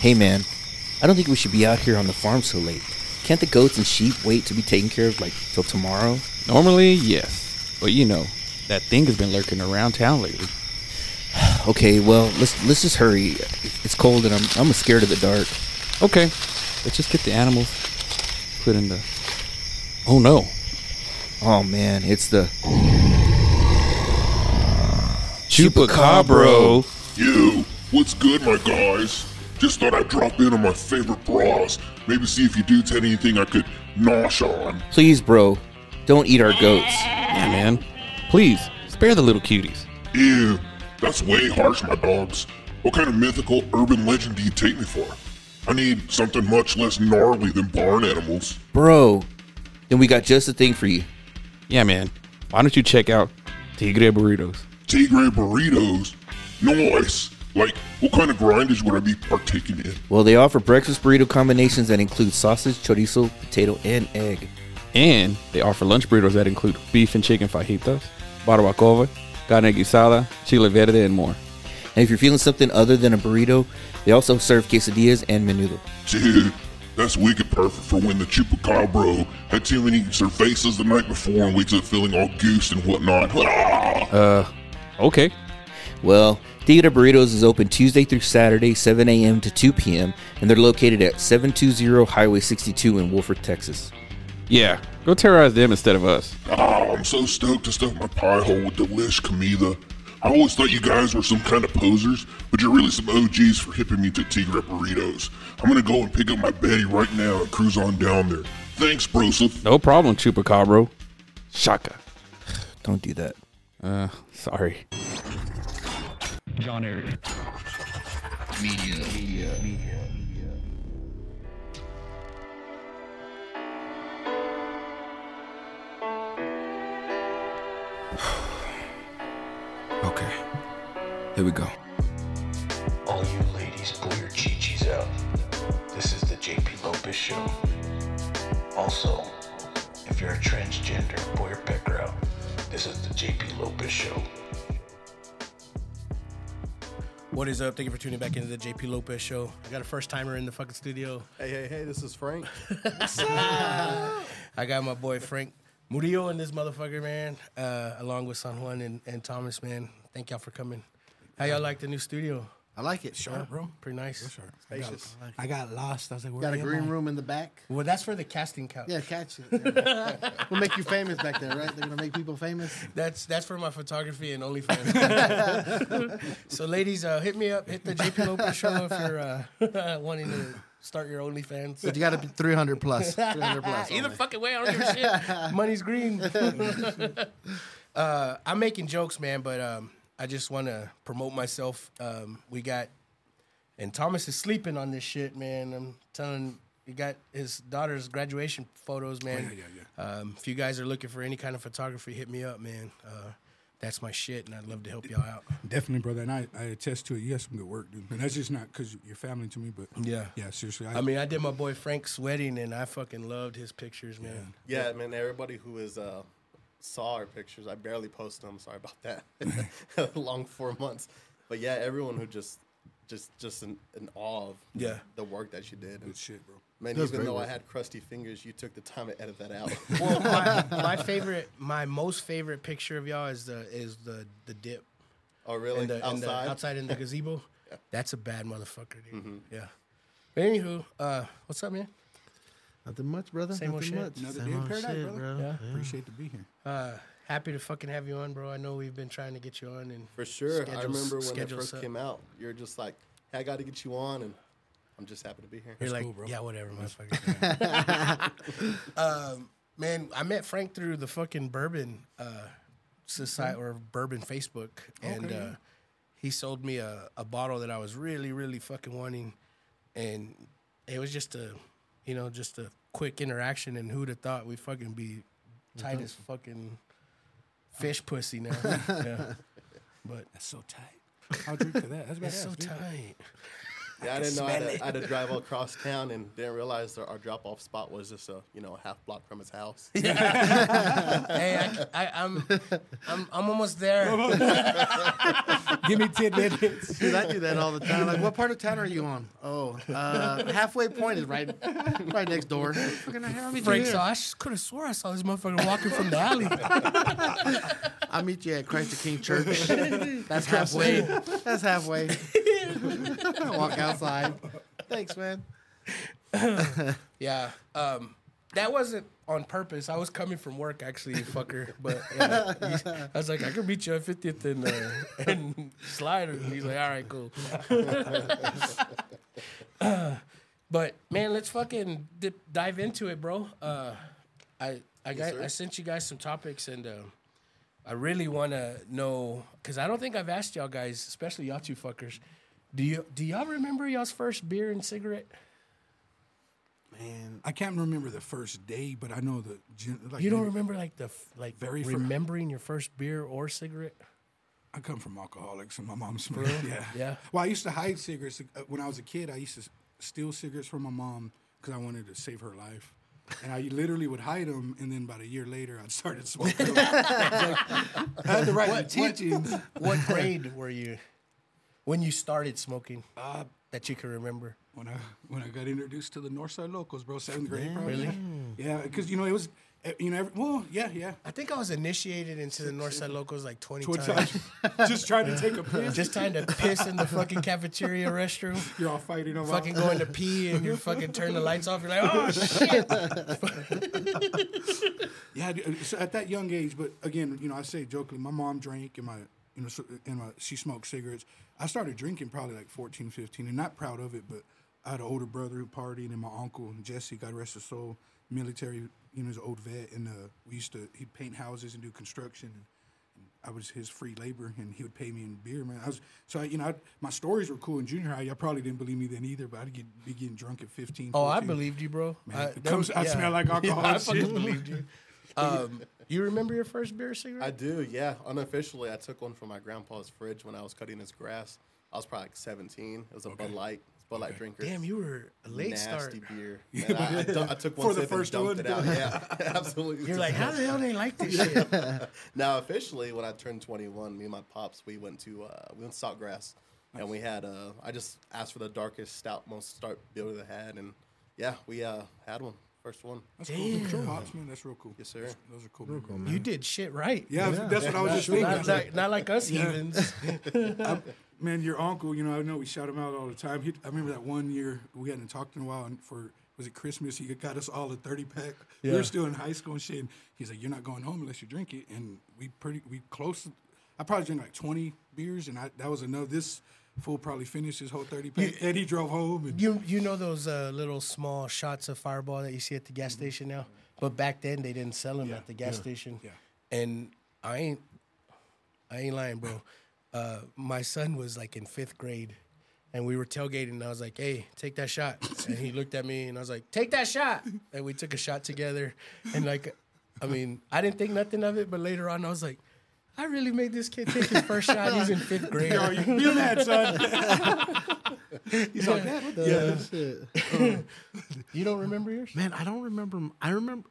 Hey man, I don't think we should be out here on the farm so late. Can't the goats and sheep wait to be taken care of like till tomorrow? Normally, yes. But you know, that thing has been lurking around town lately. Okay, well, let's just hurry. It's cold and I'm scared of the dark. Okay, let's just get the animals put in the... Oh no. Oh man, it's the Chupacabra. Yo, what's good, my guys? Just thought I'd drop in on my favorite bras. Maybe see if you dudes had anything I could nosh on. Please, bro, don't eat our goats. Yeah, man. Please, spare the little cuties. Ew, that's way harsh, my dogs. What kind of mythical urban legend do you take me for? I need something much less gnarly than barn animals. Bro, then we got just the thing for you. Yeah, man. Why don't you check out Tigre Burritos? Tigre burritos? Nice. Like, what kind of grindage would I be partaking in? Well, they offer breakfast burrito combinations that include sausage, chorizo, potato, and egg. And they offer lunch burritos that include beef and chicken fajitas, barbacoa, carne guisada, chile verde, and more. And if you're feeling something other than a burrito, they also serve quesadillas and menudo. Dude, that's wicked perfect for when the chupacabra had too many cervezas the night before and wakes up feeling all goosed and whatnot. Okay. Well, Tigre Burritos is open Tuesday through Saturday, 7 a.m. to 2 p.m., and they're located at 720 Highway 62 in Wolford, Texas. Yeah, go terrorize them instead of us. I'm so stoked to stuff my pie hole with delish comida. I always thought you guys were some kind of posers, but you're really some OGs for hipping me to Tigre Burritos. I'm gonna go and pick up my Betty right now and cruise on down there. Thanks, broseph. No problem, Chupacabra. Shaka. Don't do that. Sorry. John Eric. Media. Okay, here we go. All you ladies, pull your chi-chis out. This is the JP Lopez Show. Also, if you're a transgender, pull your pecker out. This is the JP Lopez Show. What is up? Thank you for tuning back into the JP Lopez Show. I got a first timer in the fucking studio. Hey, this is Frank. I got my boy Frank Murillo in this motherfucker, man, along with San Juan and Thomas, man. Thank y'all for coming. How y'all like the new studio? I like it. Sure, bro. Pretty nice. Sure. Spacious. I got lost. I was like, where Got a green room in the back. Well, that's for the casting couch. Yeah, catch it. Yeah. We'll make you famous back there, right? They're gonna make people famous. That's for my photography and OnlyFans. So, ladies, hit me up. Hit the JP Lopez Show if you're wanting to start your OnlyFans. But you got to be 300 plus. 300 plus. Either only. fucking way, I don't give a shit. Money's green. I'm making jokes, man, but I just want to promote myself. We got, and Thomas is sleeping on this shit, man. I'm telling you, got his daughter's graduation photos, man. Yeah. If you guys are looking for any kind of photography, hit me up, man. That's my shit, and I'd love to help y'all out. Definitely, brother. And I attest to it. You have some good work, dude. And that's just not because you're family to me, but Yeah. Seriously. I mean, I did my boy Frank's wedding, and I fucking loved his pictures, man. Yeah, man. Everybody who is saw our pictures, I barely post them. Sorry about that. Long 4 months, but yeah, everyone who just in awe of the work that you did. Good shit, bro. Man, even though I had crusty fingers, you took the time to edit that out. Well, my most favorite picture of y'all is the dip. Oh, really? Outside in the gazebo. Yeah. That's a bad motherfucker, dude. Mm-hmm. Yeah. But anywho, what's up, man? Nothing much, brother. Same old Nothing shit. much. Another Same day in old paradise, shit, brother. bro. Yeah. Appreciate to be here. Happy to fucking have you on, bro. I know we've been trying to get you on, and For sure. I remember when it schedules first up. came out, you're just like, hey, I got to get you on, and I'm just happy to be here. You're like, cool, bro. yeah, whatever, motherfucker. Man, I met Frank through the fucking bourbon society or bourbon Facebook, and he sold me a bottle that I was really, really fucking wanting, and it was just a quick interaction, and who'd have thought we'd fucking be tight as fucking fish pussy now. Yeah. But That's so tight. I'll drink to that. That's it's so badass, dude. tight. Yeah, I didn't know I had to drive across town and didn't realize our drop-off spot was just a half block from his house. Hey, I'm almost there. Give me 10 minutes. Dude, I do that all the time. Like, what part of town are you on? Oh, halfway point is right next door. Frank, so I could have swore I saw this motherfucker walking from the alley. I'll meet you at Christ the King Church. That's halfway. That's halfway. Walk outside. Thanks, man. Yeah. That wasn't on purpose. I was coming from work, actually, fucker. But yeah, I was like, I could meet you at 50th and Slider. And he's like, all right, cool. But, man, let's fucking dive into it, bro. I sent you guys some topics, and I really want to know, because I don't think I've asked y'all guys, especially y'all two fuckers, do y'all remember y'all's first beer and cigarette? Man, I can't remember the first day, but I know you don't remember very remembering your first beer or cigarette? I come from alcoholics, and my mom smoked. Yeah. Well, I used to hide cigarettes when I was a kid. I used to steal cigarettes from my mom because I wanted to save her life. And I literally would hide them, and then about a year later, I started smoking them. I had the right intentions. What grade were you when you started smoking that you can remember? When I got introduced to the Northside Locals, bro, 7th grade, bro. Really? Yeah, because, it was, yeah. I think I was initiated into the Northside Locals like 20 times. Just trying to take a piss. Just trying to piss in the fucking cafeteria restroom. You're all fighting over. Fucking going to pee, and you're fucking turning the lights off. You're like, oh, shit. Yeah, so at that young age, but again, I say jokingly, my mom drank, and she smoked cigarettes. I started drinking probably like 14, 15, and not proud of it, but I had an older brother who partied, and my uncle, Jesse, God rest his soul, military, he's an old vet, and he'd paint houses and do construction, and I was his free labor, and he would pay me in beer, man. My stories were cool in junior high. Y'all probably didn't believe me then either, but I'd be getting drunk at 15, 14. Oh, I believed you, bro. I smell like alcohol. Yeah, I fucking believed you. You remember your first beer or cigarette? I do, yeah. Unofficially, I took one from my grandpa's fridge when I was cutting his grass. I was probably like 17. It was a Bud Light drinker. Damn, you were a late start. Nasty beer. I took one sip and dumped it out. Yeah, absolutely. You're like, how the hell they like this shit? Now, officially, when I turned 21, me and my pops, we went to Saltgrass, and we had I just asked for the darkest, stout, most start beer they had, and yeah, we had one. First one. That's cool. Control hops, man. That's real cool. Yes, sir. Those are cool. Real cool, man. You did shit right. Yeah, that's what I was just thinking. Not like us heathens. Man, your uncle, I know we shout him out all the time. I remember that one year we hadn't talked in a while, and was it Christmas? He got us all a 30-pack. Yeah. We were still in high school and shit. And he's like, "You're not going home unless you drink it." And we close. I probably drank like 20 beers, and that was enough. This fool probably finished his whole 30-pack, and he drove home. And you know those little small shots of Fireball that you see at the gas station now? But back then they didn't sell them at the gas station. Yeah. And I ain't lying, bro. My son was like in 5th grade, and we were tailgating, and I was like, "Hey, take that shot." And he looked at me, and I was like, "Take that shot." And we took a shot together. And I didn't think nothing of it, but later on I was like, I really made this kid take his first shot. He's in 5th grade. You're mad, son. He's like, Dad, what the shit? You don't remember yours? Man, I don't remember. I remember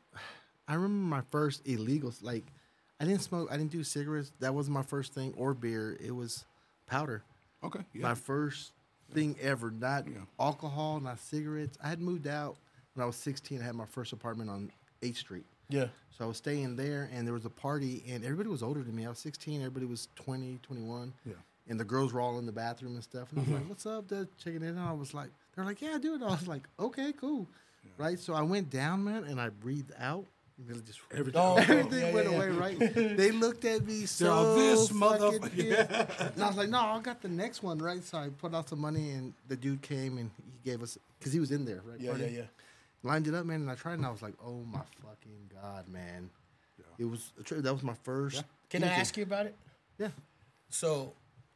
my first illegals. Like, I didn't smoke. I didn't do cigarettes. That wasn't my first thing, or beer. It was powder. Okay. Yeah. My first thing ever. Not alcohol, not cigarettes. I had moved out when I was 16. I had my first apartment on 8th Street. Yeah. So I was staying there, and there was a party, and everybody was older than me. I was 16. Everybody was 20, 21. Yeah. And the girls were all in the bathroom and stuff. And I was like, "What's up, dude?" Checking in. And I was like, they're like, "Yeah, dude." I was like, "Okay, cool." Yeah. Right? So I went down, man, and I breathed out. And just everything went away, right? They looked at me so this motherfucker. Yeah. And I was like, "No, I got the next one," right? So I put out some money, and the dude came, and he gave us, because he was in there, right? Yeah. Lined it up, man, and I tried, and I was like, "Oh my fucking God, man!" Yeah. It was that was my first. Yeah. Can I ask you about it? Yeah. So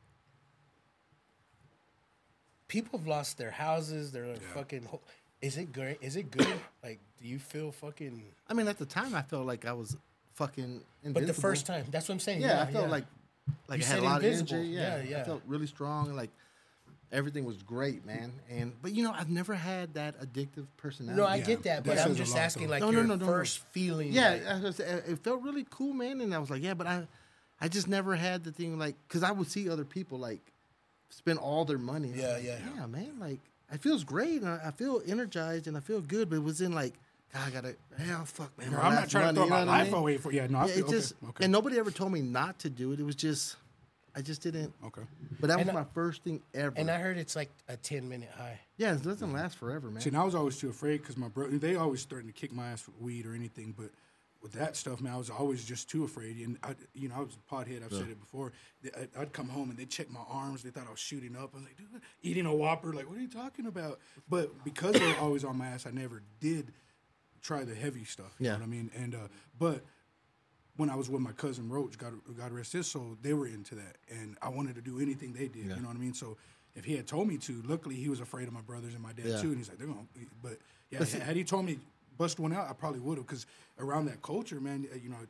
people have lost their houses. They're like fucking. Is it good? Is it good? Like, do you feel fucking? I mean, at the time, I felt like I was fucking invincible. But the first time, that's what I'm saying. Yeah, I felt like I had a lot of energy. Yeah. I felt really strong. Like Everything was great, man. But I've never had that addictive personality. No, I get that, but I'm just asking, like, your first feeling. Yeah, it felt really cool, man. And I was like, yeah, but I just never had the thing, like, because I would see other people, like, spend all their money. Yeah, yeah, man. Like, it feels great, and I feel energized, and I feel good, but it was in, like, God, I gotta, fuck, man. No, I'm not trying to throw my life away for, no, I feel, okay. And nobody ever told me not to do it. It was just, I just didn't. Okay. But that was my first thing ever. And I heard it's like a 10-minute high. Yeah, it doesn't last forever, man. See, and I was always too afraid because my brother, they always threatened to kick my ass with weed or anything. But with that stuff, man, I was always just too afraid. And, I was a pothead. I've said it before. I'd come home and they'd check my arms. They thought I was shooting up. I was like, dude, eating a Whopper. Like, what are you talking about? But because they were always on my ass, I never did try the heavy stuff. You know what I mean? And, but when I was with my cousin Roach, God rest his soul, they were into that. And I wanted to do anything they did, you know what I mean? So if he had told me to, luckily he was afraid of my brothers and my dad too. And he's like, they're going to, but had he told me bust one out, I probably would have. Because around that culture, man,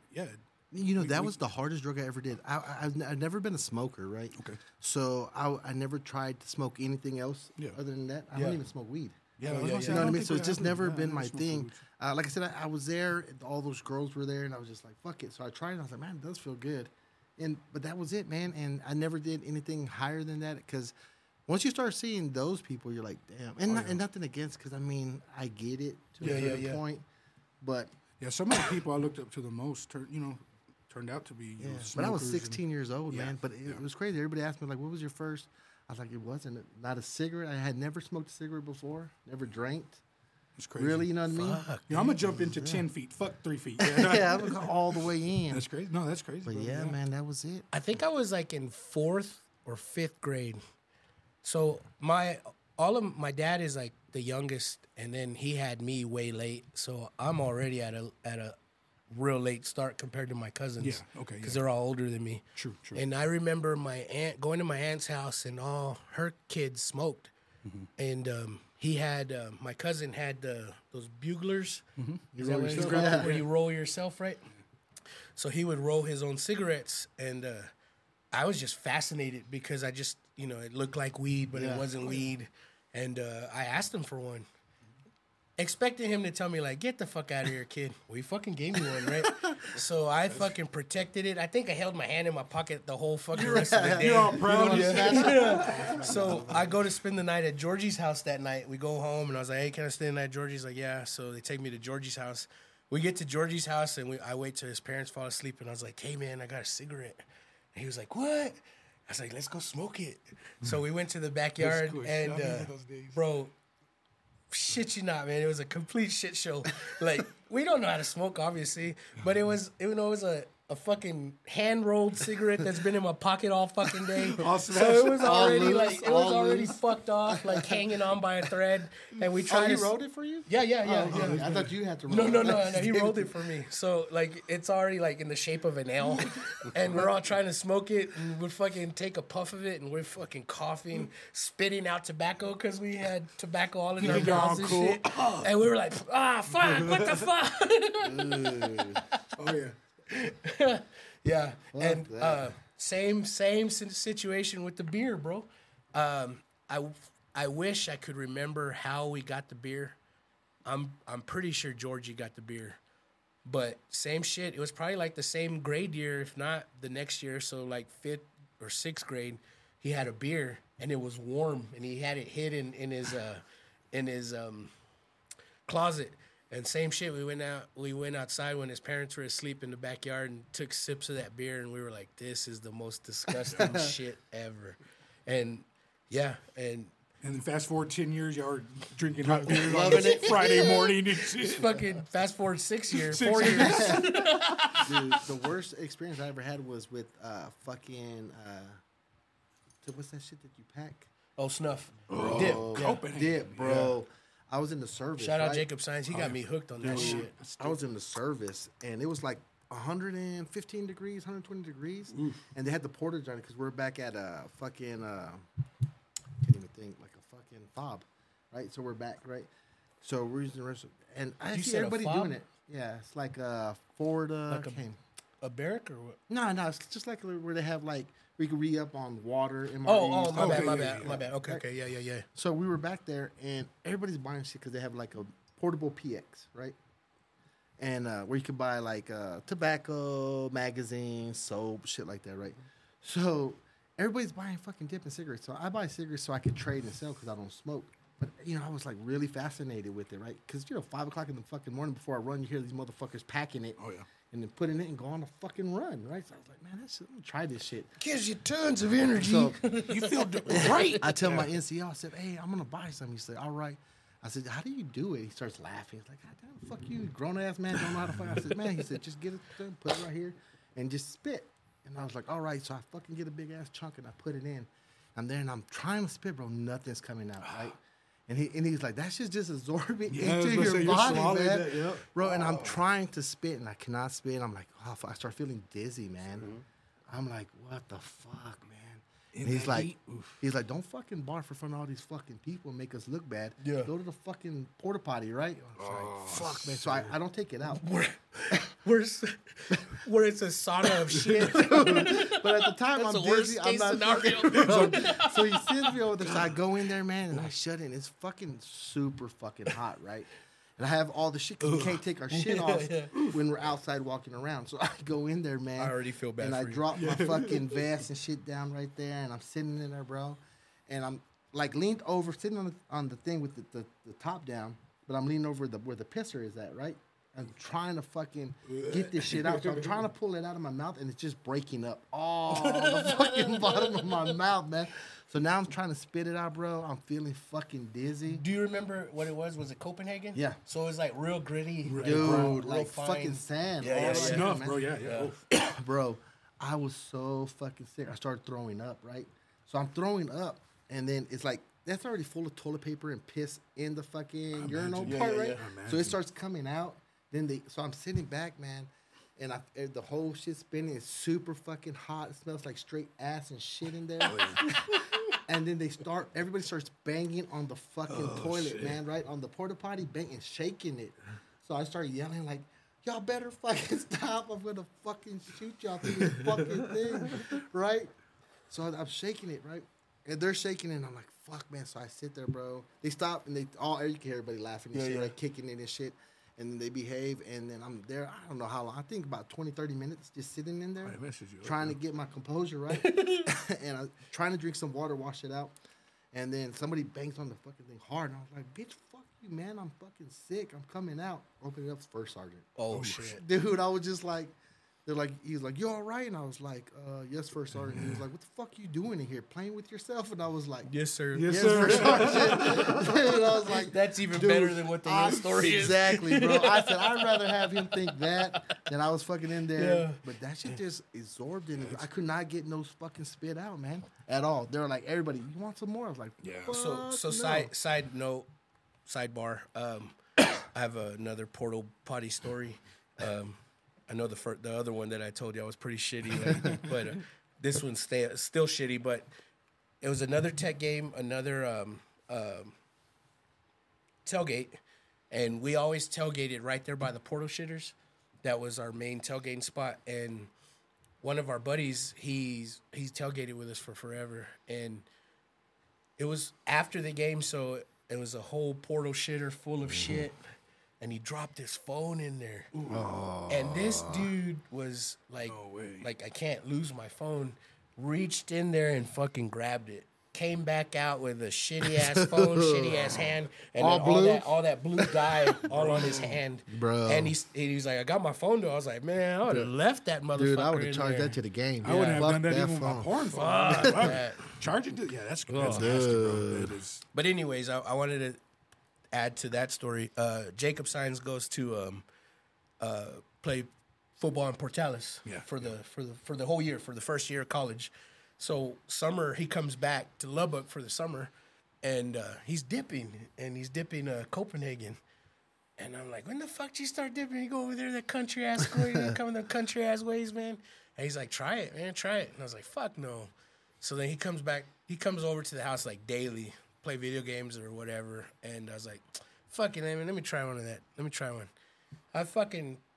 that was the hardest drug I ever did. I've never been a smoker, right? Okay. So I never tried to smoke anything else other than that. I don't even smoke weed. Yeah, you know what I mean? So it's just never been my thing. Like I said, I was there, all those girls were there, and I was just like, fuck it. So I tried it, and I was like, man, it does feel good. But that was it, man. And I never did anything higher than that because once you start seeing those people, you're like, damn. And nothing against, because, I mean, I get it to a certain point. But yeah, some of the people I looked up to the most turned out to be but I was 16 years old, man. But it was crazy. Everybody asked me, like, what was your first? I was like, it wasn't not a cigarette. I had never smoked a cigarette before, never drank. It's crazy. Really, you know what I mean? I'm going to jump into 10 feet. Fuck 3 feet. Yeah, I'm going to go all the way in. That's crazy. No, that's crazy. But bro. man, that was it. I think I was like in 4th or 5th grade. So my dad is like the youngest, and then he had me way late. So I'm already at a real late start compared to my cousins. Yeah, okay. Because they're all older than me. True. And I remember my aunt going to my aunt's house, and all her kids smoked. Mm-hmm. And he had my cousin had those buglers. Mm-hmm. Is that what it's called? Where you roll yourself, right? So he would roll his own cigarettes, and I was just fascinated because I just it looked like weed, but it wasn't weed. And I asked him for one, expecting him to tell me, like, get the fuck out of here, kid. Well, he fucking gave me one, right? So I fucking protected it. I think I held my hand in my pocket the whole fucking rest of the day. You're all proud. So I go to spend the night at Georgie's house that night. We go home, and I was like, hey, can I stay the night at Georgie's? Like, yeah. So they take me to Georgie's house. We get to Georgie's house, and I wait till his parents fall asleep, and I was like, hey, man, I got a cigarette. And he was like, what? I was like, let's go smoke it. So we went to the backyard, and, bro, shit you not, man. It was a complete shit show. Like, we don't know how to smoke, obviously, but it was a fucking hand-rolled cigarette that's been in my pocket all fucking day. So it was already fucked off, like hanging on by a thread. And we tried he rolled it for you? Yeah. I thought you had to roll it. No, he rolled it for me. So, like, it's already, like, in the shape of an L. And we're all trying to smoke it, and we'd fucking take a puff of it, and we're fucking coughing, spitting out tobacco, because we had tobacco all in our mouths and shit. And we were like, fuck, what the fuck? Oh, yeah. Yeah, and same situation with the beer, bro. I wish I could remember how we got the beer. I'm pretty sure Georgie got the beer, but same shit. It was probably like the same grade year, if not the next year. So like 5th or 6th grade, he had a beer and it was warm, and he had it hidden in his closet. And same shit, we went outside when his parents were asleep in the backyard and took sips of that beer, and we were like, this is the most disgusting shit ever. And yeah, and then fast forward 10 years, y'all are drinking hot beer loving it Friday morning. Fucking fast forward 6 years, 4 years. Dude, the worst experience I ever had was with fucking what's that shit that you pack? Oh, snuff. Dip, bro. Yeah. I was in the service. Shout out Jacob Science. He got me hooked on that shit. I was in the service, and it was like 115 degrees, 120 degrees. And they had the portage on it because we're back at a fucking, can't even think, like a fucking fob, right? So we're back, right? So we're using the rest of, and I see everybody doing it. Yeah, it's like a Ford, a barrack or what? No, it's just like where they have like we could re-up on water. MREs, Oh, my Okay, bad. Okay, yeah. So we were back there, and everybody's buying shit because they have like a portable PX, right? And where you could buy like tobacco, magazines, soap, shit like that, right? So everybody's buying fucking dip and cigarettes. So I buy cigarettes so I can trade and sell because I don't smoke. But, I was like really fascinated with it, right? Because, 5 o'clock in the fucking morning before I run, you hear these motherfuckers packing it. Oh, yeah. And then putting it and go on a fucking run, right? So I was like, man, I'm going to try this shit. Gives you tons of energy. So you feel great. I tell my NCO, I said, hey, I'm going to buy some. He said, all right. I said, how do you do it? He starts laughing. He's like, God damn, fuck you, grown-ass man, don't know how to fight. I said, man, he said, just get it done, put it right here, and just spit. And I was like, all right. So I fucking get a big-ass chunk, and I put it in. I'm there, and I'm trying to spit, bro. Nothing's coming out, right? And he's like, that shit's just absorbing into your body, man. That, yep. Bro, and I'm trying to spit, and I cannot spit. I'm like, oh, I start feeling dizzy, man. I'm like, what the fuck, man? And he's like, don't fucking barf in front of all these fucking people and make us look bad. Yeah. Go to the fucking porta potty, right? I was like, fuck, man. So I don't take it out. Where it's a sauna of shit. But at the time, That's I'm the worst dizzy. case I'm not scenario. So he sends me over there. So I go in there, man, and I shut in. It's fucking super fucking hot, right? And I have all the shit because we can't take our shit off when we're outside walking around. So I go in there, man. I already feel bad and for I you. drop my fucking vest and shit down right there, and I'm sitting in there, bro. And I'm like leaned over, sitting on the thing with the top down, but I'm leaning over where the pisser is at, right? I'm trying to fucking get this shit out. So I'm trying to pull it out of my mouth, and it's just breaking up all the fucking bottom of my mouth, man. So now I'm trying to spit it out, bro. I'm feeling fucking dizzy. Do you remember what it was? Was it Copenhagen? Yeah. So it was like real gritty. Dude, real like fine. fucking sand. Yeah, all yeah, right yeah. there, Snuff, man. bro. Yeah. Bro, I was so fucking sick. I started throwing up, right? So I'm throwing up, and then it's like, that's already full of toilet paper and piss in the fucking urinal part, right? So it starts coming out. So I'm sitting back, man, and the whole shit spinning. It's super fucking hot. It smells like straight ass and shit in there. And then everybody starts banging on the fucking toilet, man, right? On the porta potty, banging, shaking it. So I start yelling like, y'all better fucking stop. I'm going to fucking shoot y'all through this fucking thing, right? So I'm shaking it, right? And they're shaking it, and I'm like, fuck, man. So I sit there, bro. They stop, and you can hear everybody laughing and shit, like kicking it and shit. And then they behave, and then I'm there, I don't know how long. I think about 20, 30 minutes just sitting in there, trying to get my composure, right? And I'm trying to drink some water, wash it out. And then somebody bangs on the fucking thing hard, and I was like, bitch, fuck you, man. I'm fucking sick. I'm coming out. Open it up, first sergeant. Oh, shit. Dude, I was just like, he was like, you all right? And I was like, yes, first sergeant. He was like, what the fuck you doing in here? Playing with yourself? And I was like, Yes, sir. Yes, yes, sir. first sergeant. And I was like, That's even dude, better than what the real story is. exactly, bro. I said, I'd rather have him think that than I was fucking in there. Yeah. But that shit just absorbed in it. I could not get no fucking spit out, man, at all. They were like, everybody, you want some more? I was like, So no. side note, sidebar. I have another portal potty story. I know the other one that I told you I was pretty shitty, but this one's still shitty. But it was another tech game, another tailgate, and we always tailgated right there by the portal shitters. That was our main tailgating spot, and one of our buddies, he's tailgated with us for forever, and it was after the game, so it was a whole portal shitter full of shit. And he dropped his phone in there. And this dude was like, I can't lose my phone. Reached in there and fucking grabbed it. Came back out with a shitty ass phone, shitty ass hand, and all that blue dye all on his hand, Bro. And he's like, I got my phone though. I was like, man, I would have left that motherfucker. Dude, I would in have charged there. that to the game. I wouldn't have Fuck done that even with my phone. porn phone. Fuck that. Charging it? Yeah, that's nasty, bro. That is. But anyways, I wanted to add to that story. Jacob Sines goes to play football in Portales for the whole year, for the first year of college. So summer he comes back to Lubbock for the summer, and he's dipping Copenhagen. And I'm like, when the fuck did you start dipping? You go over there, that country ass way, you come the country ass ways, man. And he's like, try it, man, try it. And I was like, fuck no. So then he comes back. He comes over to the house like daily, play video games or whatever. And I was like, fucking, man, let me try one of that. Let me try one. I fucking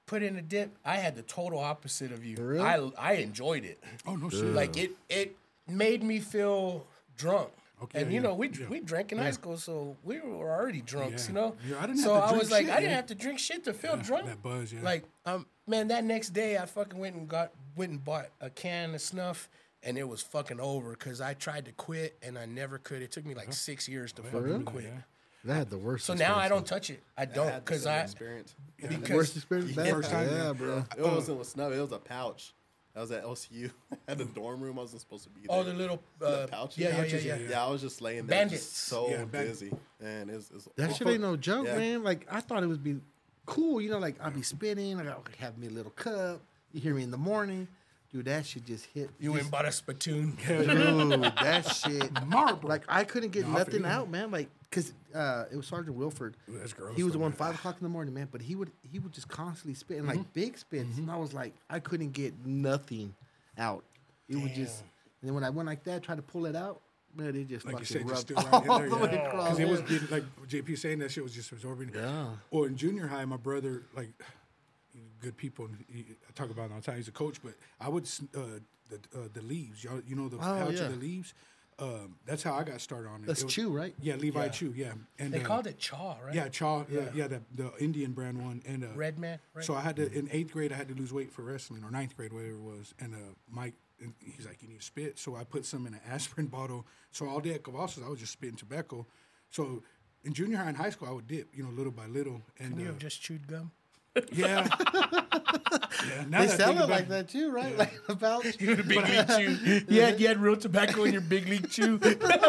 put in a dip. I had the total opposite of you. Really? I enjoyed it. Oh no shit! Like it made me feel drunk. Okay, And you yeah, know we drank in high school, so we were already drunks, Yeah. you know. Yeah, I didn't so have to I drink was like, shit, I didn't yeah. have to drink shit to feel drunk. that buzz, yeah. Like, man, that next day I fucking went and bought a can of snuff, and it was fucking over because I tried to quit and I never could. It took me like 6 years to fucking quit. That had the worst. So now I don't experience. touch it. I don't because I experience. because Worst experience. Yeah, first time, Yeah, yeah. bro. It wasn't with snuff. It was a pouch. I was at LCU. I had a dorm room. I wasn't supposed to be there. oh the little The pouches. yeah. Yeah, I was just laying there, Bandits. just so Yeah, busy, and it's That shit ain't no joke, Yeah. man. Like I thought it would be cool, you know. Like I'd be spinning, I would have me a little cup. You hear me in the morning, dude. That shit just hit. You went and bought a spittoon. Dude, that shit. Marble. Like I couldn't get No, I nothing feel you. out, man. Like because it was Sergeant Wilford. That's gross, He was the though, one man. 5 o'clock in the morning, man. But he would just constantly spit and like big spits, and I was like, I couldn't get nothing out. It would just. And then when I went like that, tried to pull it out, man, it just Like you fucking said, just rubbed still right in all there. the way Yeah. across. Because it was getting, like JP saying, that shit was just absorbing. Yeah. Or in junior high, my brother, like, good people. And I talk about it all the time. He's a coach, but I would the leaves. Y'all, you know the pouch yeah. of the leaves. That's how I got started on it. That's It was- Chew, right? Yeah, Levi Chew. Yeah, and They called it chaw, right? Yeah, Chaw. Yeah, the Indian brand one. And Red Man. Right? so I had to in 8th grade. I had to lose weight for wrestling, or 9th grade, whatever it was. And Mike, and he's like, "You need to spit." So I put some in an aspirin bottle. So all day at Cavazos, I was just spitting tobacco. So in junior high and high school, I would dip, little by little. And Can you have just chewed gum? yeah, Now They that I sell think it about like that too, right? Like a pouch. You had a big league chew. You had real tobacco in your big league chew.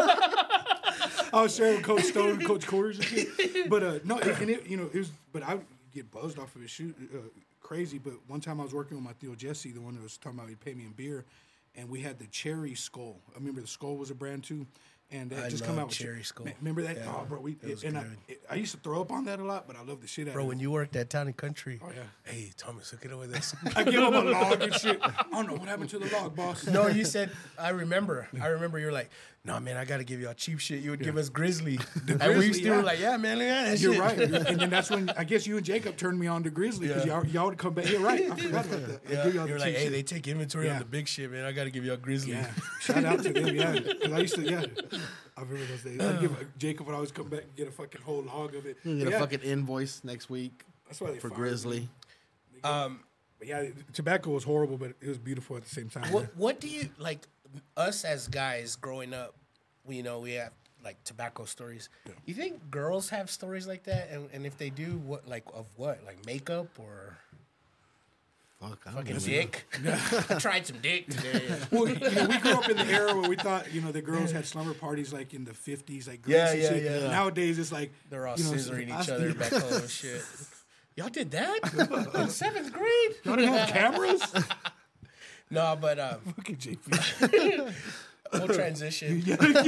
I was sharing with Coach Stone and Coach Quarters and shit. But no, it was. But I would get buzzed off of his shoot, crazy. But one time I was working with my Theo Jesse, the one that was talking about he'd pay me in beer, and we had the Cherry Skull. I remember the Skull was a brand too, and that just come love out with Cherry Skull. Remember that? Yeah, Oh, bro, was and good. I used to throw up on that a lot, but I love the shit out Bro, of when it. you worked at Town and Country. Oh, yeah. Hey, Thomas, hook it up with this. I give him a log and shit. I don't know what happened to the log, boss. No, you said, I remember you're like, no, man, I got to give y'all cheap shit. You would give us Grizzly. And we Grizzly, still were yeah. like, yeah, man, look at that You're shit. right. And then that's when I guess you and Jacob turned me on to Grizzly because y'all would come back. You're right. I forgot about that. I Yeah, give y'all you're the like, cheap hey, shit. they take inventory Yeah. on the big shit, man. I got to give y'all Grizzly. Yeah, shout out to them. Yeah, 'cause I used to. Yeah, I remember those days. I'd give Jacob would always come back and get a fucking whole log of it. You get Yeah, a fucking invoice next week That's why they for fired me. Grizzly. But yeah, tobacco was horrible, but it was beautiful at the same time. What do you, like, us as guys growing up, we have, like, tobacco stories. You think girls have stories like that? And if they do, what, like, of what? Like, makeup or Fuck, I don't fucking know. dick? I tried some dick today. Well, we grew up in the era where we thought, the girls had slumber parties like in the 50s, like Yeah, Grease and yeah, shit. yeah. Nowadays, it's like They're all you know, scissoring I- each other back home and shit. Y'all did that in 7th grade? Y'all didn't have cameras? No, but Fucking JP. we'll transition.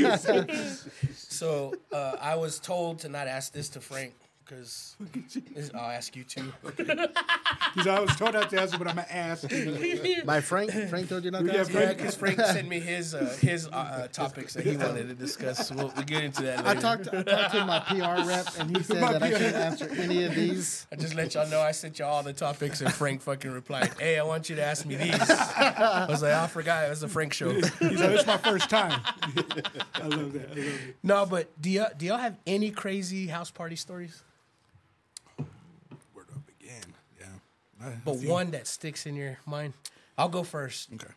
So I was told to not ask this to Frank because I'll ask you too. I was told not to answer, but I'm gonna ask. By Frank. Frank told you not to Yeah, ask? Yeah, because Frank sent me his topics that he wanted to discuss. So we'll get into that later. I talked to my PR rep, and he said that I can't answer any of these. I just let y'all know I sent y'all all the topics, and Frank fucking replied, "Hey, I want you to ask me these." I was like, I forgot it was a Frank show. He's like, it's my first time. I love that. I love it. No, but do y'all have any crazy house party stories? Where do I begin? Yeah. But one that sticks in your mind. I'll go first. Okay.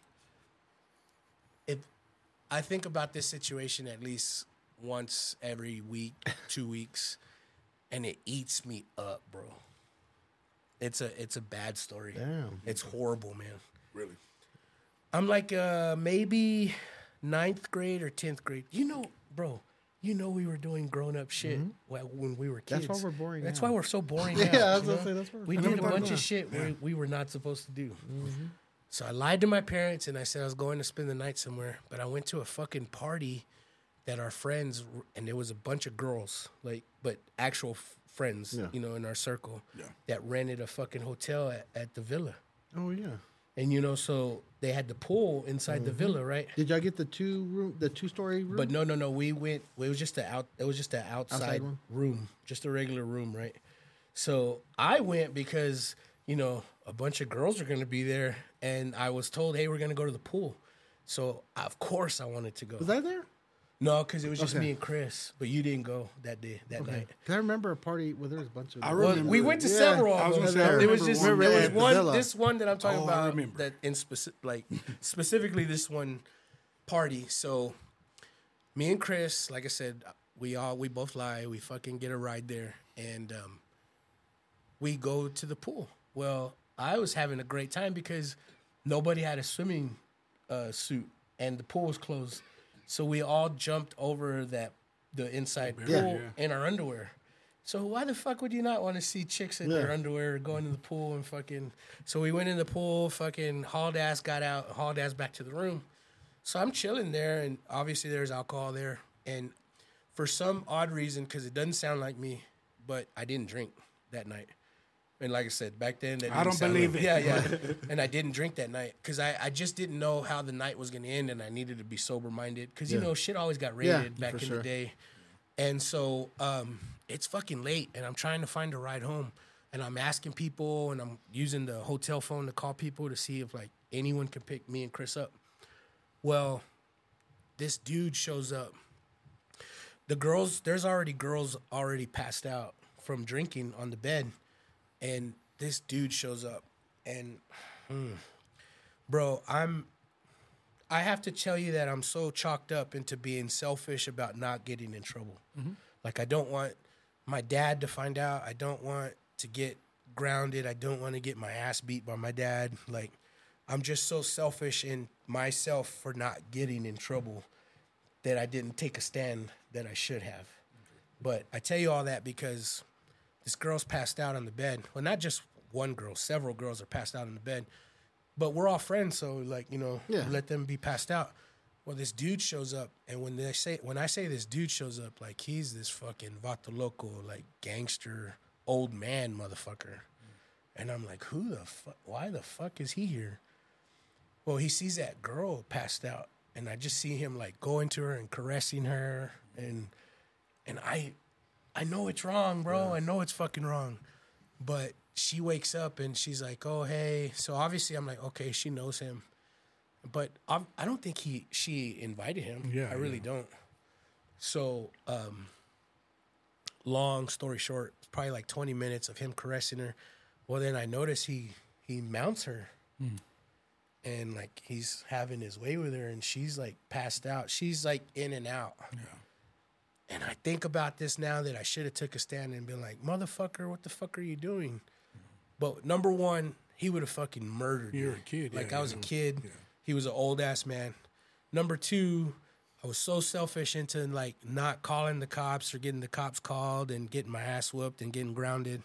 I think about this situation at least once every week, 2 weeks, and it eats me up, bro. It's a bad story. Damn. It's horrible, man. Really? I'm like maybe 9th grade or 10th grade. Bro, we were doing grown up shit when we were kids. That's why we're boring That's now. why we're so boring Yeah, now. I was gonna say, that's why we're we boring did a now. bunch of shit we were not supposed to do. So I lied to my parents and I said I was going to spend the night somewhere, but I went to a fucking party that our friends, and there was a bunch of girls, but actual friends, in our circle, that rented a fucking hotel at the villa. Oh yeah. And so they had the pool inside the villa, right? Did y'all get the 2-story room? But no, we went. It was just outside one? room, just a regular room, right? So I went because you know, a bunch of girls are going to be there. And I was told, hey, we're going to go to the pool. So, of course, I wanted to go. Was I there? No, because it was just me and Chris. But you didn't go that day, that night. I remember a party where there was a bunch of... I remember. We went to several of them. It was just one. This one that I'm talking I about, remember. that in specifically this one party. So, me and Chris, like I said, we both lie. We fucking get a ride there. And we go to the pool. Well, I was having a great time because nobody had a swimming suit and the pool was closed. So we all jumped over the inside pool in our underwear. So why the fuck would you not want to see chicks in their underwear going to the pool and fucking... So we went in the pool, fucking hauled ass, got out, hauled ass back to the room. So I'm chilling there, and obviously there's alcohol there. And for some odd reason, because it doesn't sound like me, but I didn't drink that night. And like I said, back then... I don't believe it. Yeah. And I didn't drink that night because I just didn't know how the night was going to end, and I needed to be sober-minded because, you know, shit always got raided back in the day. And so it's fucking late, and I'm trying to find a ride home. And I'm asking people, and I'm using the hotel phone to call people to see if, like, anyone can pick me and Chris up. Well, this dude shows up. There's already girls already passed out from drinking on the bed. And this dude shows up, and bro, I have to tell you that I'm so chalked up into being selfish about not getting in trouble. Mm-hmm. Like, I don't want my dad to find out. I don't want to get grounded. I don't want to get my ass beat by my dad. Like, I'm just so selfish in myself for not getting in trouble that I didn't take a stand that I should have. But I tell you all that because this girl's passed out on the bed. Well, not just one girl. Several girls are passed out on the bed. But we're all friends, so, like, you know, let them be passed out. Well, this dude shows up, and when I say this dude shows up, like, he's this fucking vato loco, like, gangster, old man motherfucker. And I'm like, why the fuck is he here? Well, he sees that girl passed out, and I just see him, like, going to her and caressing her, and I know it's wrong, bro. I know it's fucking wrong. But she wakes up and she's like, oh, hey. So obviously I'm like, okay, she knows him. But I don't think she invited him. I really don't. So long story short, probably like 20 minutes of him caressing her. Well, then I notice he mounts her. And, like, he's having his way with her, and she's, like, passed out. She's, like, in and out. Yeah. And I think about this now that I should have took a stand and been like, motherfucker, what the fuck are you doing? But number one, he would have fucking murdered me. You're a kid. Like, I was a kid. Yeah. He was an old-ass man. Number two, I was so selfish into, like, not calling the cops or getting the cops called and getting my ass whooped and getting grounded.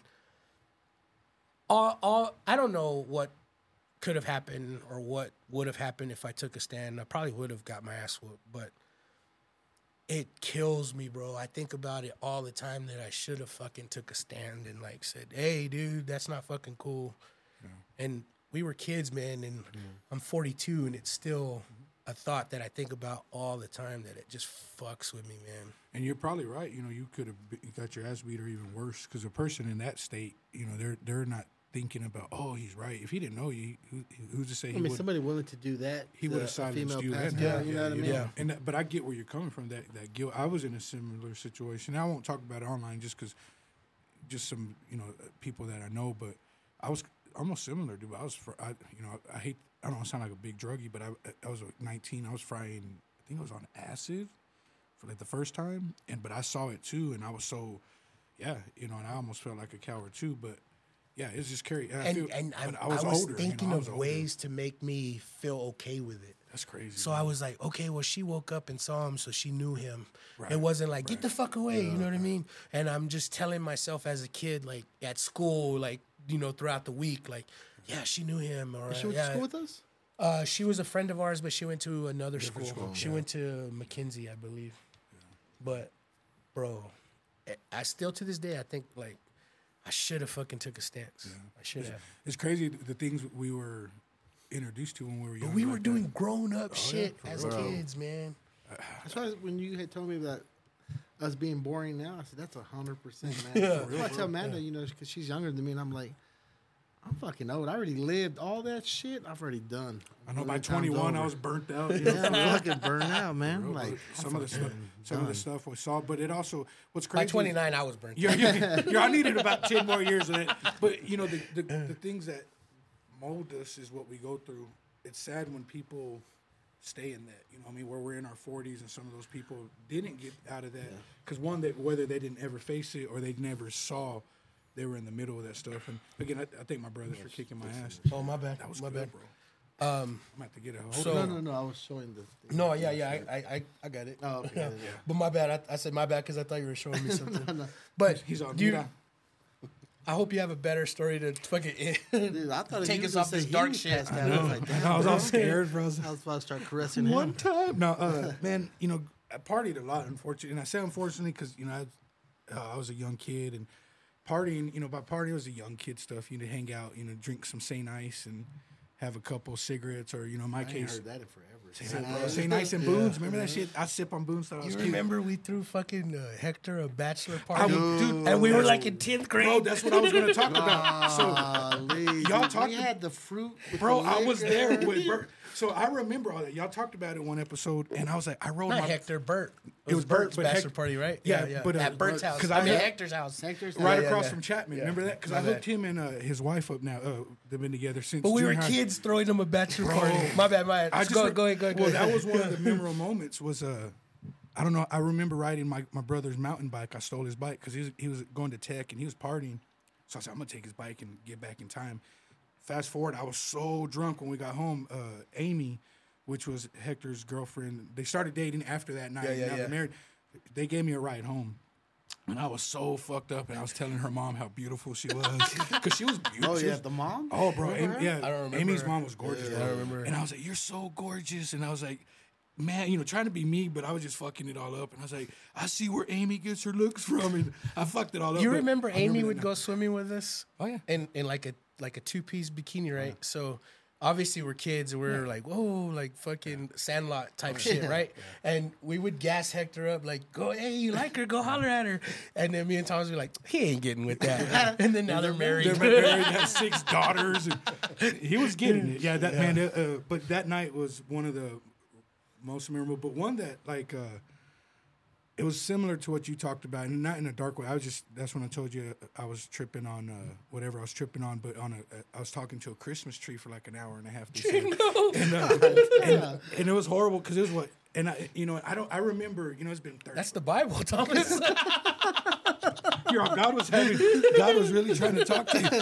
I don't know what could have happened or what would have happened if I took a stand. I probably would have got my ass whooped, but it kills me, bro. I think about it all the time that I should have fucking took a stand and, like, said, hey, dude, that's not fucking cool. Yeah. And we were kids, man, and I'm 42, and it's still a thought that I think about all the time that it just fucks with me, man. And you're probably right. You know, you could have got your ass beat or even worse because a person in that state, you know, they're not thinking about, oh, he's right. If he didn't know you, who's to say? Somebody willing to do that, he would have silenced you. You know what I mean? Yeah. And but I get where you're coming from. That guilt. I was in a similar situation. I won't talk about it online just because, just some people that I know. But I was almost similar, dude. I hate. I don't want to sound like a big druggie, but I was 19. I was frying. I think I was on acid for like the first time, but I saw it too, and I was so, and I almost felt like a coward too, but. Yeah, it's just scary. I was thinking of ways to make me feel okay with it. That's crazy. So I was like, okay, well, she woke up and saw him, so she knew him. Right. It wasn't like, get the fuck away, you know what I mean? And I'm just telling myself as a kid, like, at school, like, throughout the week, like, yeah, she knew him. Or, she went to school with us? She was a friend of ours, but she went to another school. She went to McKinsey, I believe. Yeah. But, bro, I still, to this day, I think, like, I should have fucking took a stance. Yeah. I should have. It's crazy the things we were introduced to when we were young. But we were doing grown-up shit as kids, man. That's why when you had told me that us being boring now, I said, that's 100%, man. I tell Amanda, because she's younger than me, and I'm like, I'm fucking old. I already lived all that shit. I've already done. I know by 21 I was burnt out. Yeah, I'm fucking burnt out, man. Like some of the stuff we saw, but it also what's crazy. By 29, I was burnt out. I needed about 10 more years of that. But you know, the things that mold us is what we go through. It's sad when people stay in that. You know, what I mean, where we're in our 40s and some of those people didn't get out of that because whether they didn't ever face it or they never saw. They were in the middle of that stuff, and again, I thank my brothers for kicking my ass. Oh, my bad. That was my good, bad, bro. I'm about to get a hold. No. I was showing the. No, I got it. Oh, okay. But my bad. I said my bad because I thought you were showing me something. No. But He's on. I hope you have a better story to fucking Dude, I thought take he us was off gonna this say dark he was shit. passed out. I was like, damn, I was all bro. scared, bro. I was about to start caressing him. One time, no, man. You know, I partied a lot, unfortunately, and I say unfortunately because you know I was a young kid and. Partying, you know, by partying it was the young kid stuff. You know, hang out, you know, drink some St. Ice and have a couple cigarettes, or you know, in my case, heard that in forever. St. Ice and Boone's. Remember that shit? I sip on Boone's. You remember we threw fucking Hector a bachelor party, dude, and we were like in 10th grade. Bro, that's what I was going to talk about. So y'all talked. We had the fruit, with bro. the I was liquor. there with Bert. So I remember all that. Y'all talked about it in one episode, and I was like, I rolled Not my Hector, Bert. It was Bert's bachelor party, right? Yeah, but at Bert's house. because I mean Hector's house. right across from Chapman. Yeah. Remember that? Because My I hooked bad. him and his wife up now. They've been together since. But we were junior high. kids throwing them a bachelor party. My bad. Go ahead. Well, that was one of the memorable moments. Was I don't know. I remember riding my brother's mountain bike. I stole his bike because he was going to tech and he was partying. So I said, I'm gonna take his bike and get back in time. Fast forward, I was so drunk when we got home. Amy, which was Hector's girlfriend, they started dating after that night. Now they're married. They gave me a ride home. And I was so fucked up, and I was telling her mom how beautiful she was. Because she was beautiful. Oh, yeah, the mom? Oh, bro. I don't remember Amy's her. mom was gorgeous. Yeah, I remember. And I was like, you're so gorgeous. And I was like, man, you know, trying to be me, but I was just fucking it all up. And I was like, I see where Amy gets her looks from. And I fucked it all up. You but remember I Amy that would now. go swimming with us? Oh, yeah. In like a two-piece bikini, right? So obviously we're kids and we're like, whoa, like fucking Sandlot type shit, right? And we would gas Hector up like, go, hey, you like her? Go holler at her. And then me and Thomas would be like, he ain't getting with that. And then now they're married. They're married, have 6 daughters. And he was getting it. Yeah, that man. But that night was one of the most memorable. But one that like it was similar to what you talked about, and not in a dark way. That's when I told you I was tripping on whatever I was tripping on, but I was talking to a Christmas tree for like an hour and a half. And it was horrible because it was I remember, you know, it's been 30. That's the Bible, Thomas. God was really trying to talk to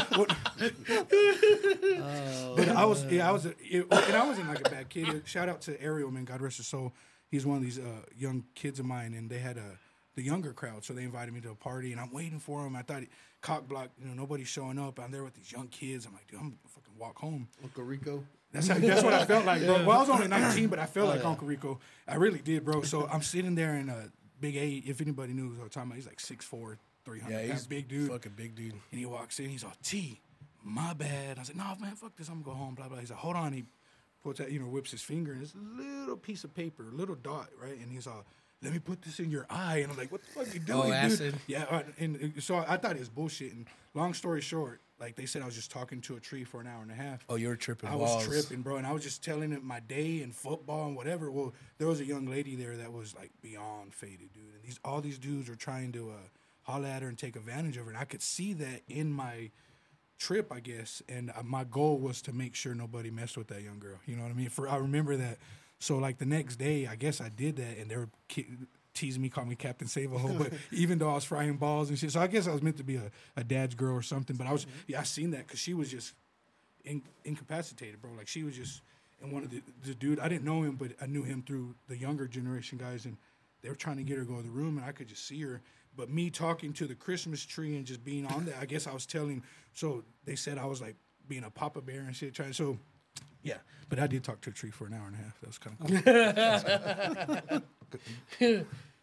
you. But I was in like a bad kid. Shout out to Ariel, man. God rest his soul. He's one of these young kids of mine, and they had the younger crowd, so they invited me to a party, and I'm waiting for them. I thought cock block, you know, nobody's showing up. I'm there with these young kids. I'm like, dude, I'm gonna fucking walk home. Uncle Rico. That's what I felt like, bro. Well, I was only 19, but I felt like Uncle Rico. I really did, bro. So I'm sitting there in Big A. If anybody knew what I'm talking about, he's like 6'4", 300. Yeah, he's a big dude. Fucking big dude. And he walks in. He's all, T, my bad. I was like, no, man, fuck this. I'm gonna go home. Blah blah. He's like, hold on. He puts out, you know, whips his finger, and it's a little piece of paper, a little dot, right? And he's all, let me put this in your eye. And I'm like, what the fuck you doing, dude? Acid. Yeah. And so I thought it was bullshit. And long story short, like they said, I was just talking to a tree for an hour and a half. Oh, you were tripping. I was tripping, bro, and I was just telling it my day and football and whatever. Well, there was a young lady there that was like beyond faded, dude. And all these dudes were trying to holler at her and take advantage of her, and I could see that in my trip, I guess. And my goal was to make sure nobody messed with that young girl. You know what I mean? I remember that. So like the next day, I guess I did that, and they were teasing me, calling me Captain Save-A-Hole. But even though I was frying balls and shit, so I guess I was meant to be a dad's girl or something. But I seen that because she was just incapacitated, bro. Like she was just, and one of the dude, I didn't know him, but I knew him through the younger generation guys, and they were trying to get her to go to the room, and I could just see her. But me talking to the Christmas tree and just being on that, I guess I was telling. So they said I was like being a Papa Bear and shit. Yeah. But I did talk to a tree for an hour and a half. That was kind of cool.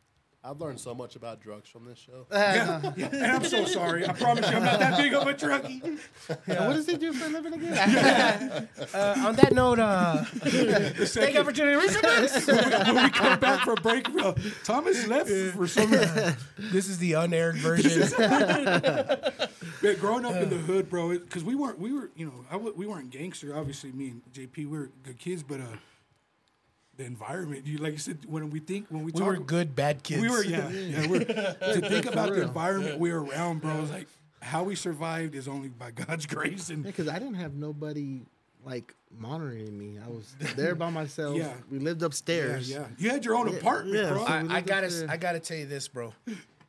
I've learned so much about drugs from this show. Yeah, and I'm so sorry. I promise you, I'm not that big of a druggie. What does he do for a living again? On that note, thank you for tuning in. When we come back from break, Thomas left for some reason. This is the unaired version. But growing up in the hood, bro, because we weren't, we weren't gangster. Obviously, me and JP, we were good kids, but the environment, like you said, when we talk, were good bad kids. We were, to think about the environment we were around, bro, is like how we survived is only by God's grace. And because I didn't have nobody like monitoring me. I was there by myself. Yeah. We lived upstairs. Yeah. You had your own apartment, bro. I gotta tell you this, bro.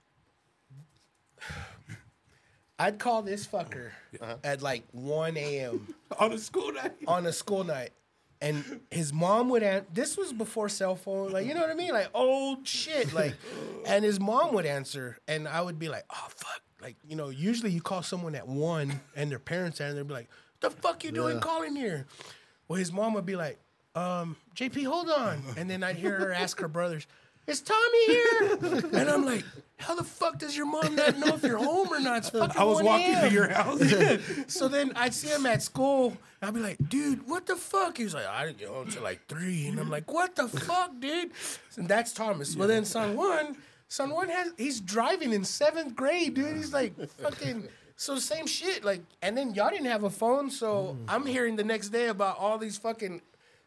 I'd call this fucker at like 1 a.m. on a school night. And his mom would answer. This was before cell phone, like, you know what I mean? Like, old shit. Like, and his mom would answer, and I would be like, oh, fuck. Like, usually you call someone at 1 and their parents answer, and they'd be like, the fuck you doing calling here? Well, his mom would be like, JP, hold on. And then I'd hear her ask her brothers, is Tommy here? And I'm like, how the fuck does your mom not know if you're home or not? It's fucking I was 1 walking a.m. to your house. So then I'd see him at school, and I'd be like, dude, what the fuck? He was like, I didn't get home until like 3. And I'm like, what the fuck, dude? And that's Thomas. Well, then son one he's driving in 7th grade, dude. He's like fucking, so same shit. Like, and then y'all didn't have a phone, so I'm hearing the next day about all these fucking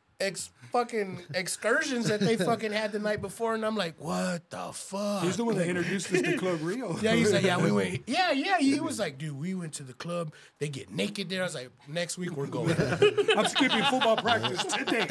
excursions that they fucking had the night before, and I'm like, what the fuck? He's the one that introduced us to Club Rio. Yeah, he's like, yeah, we went. Yeah, he was like, dude, we went to the club. They get naked there. I was like, next week we're going. I'm skipping football practice today.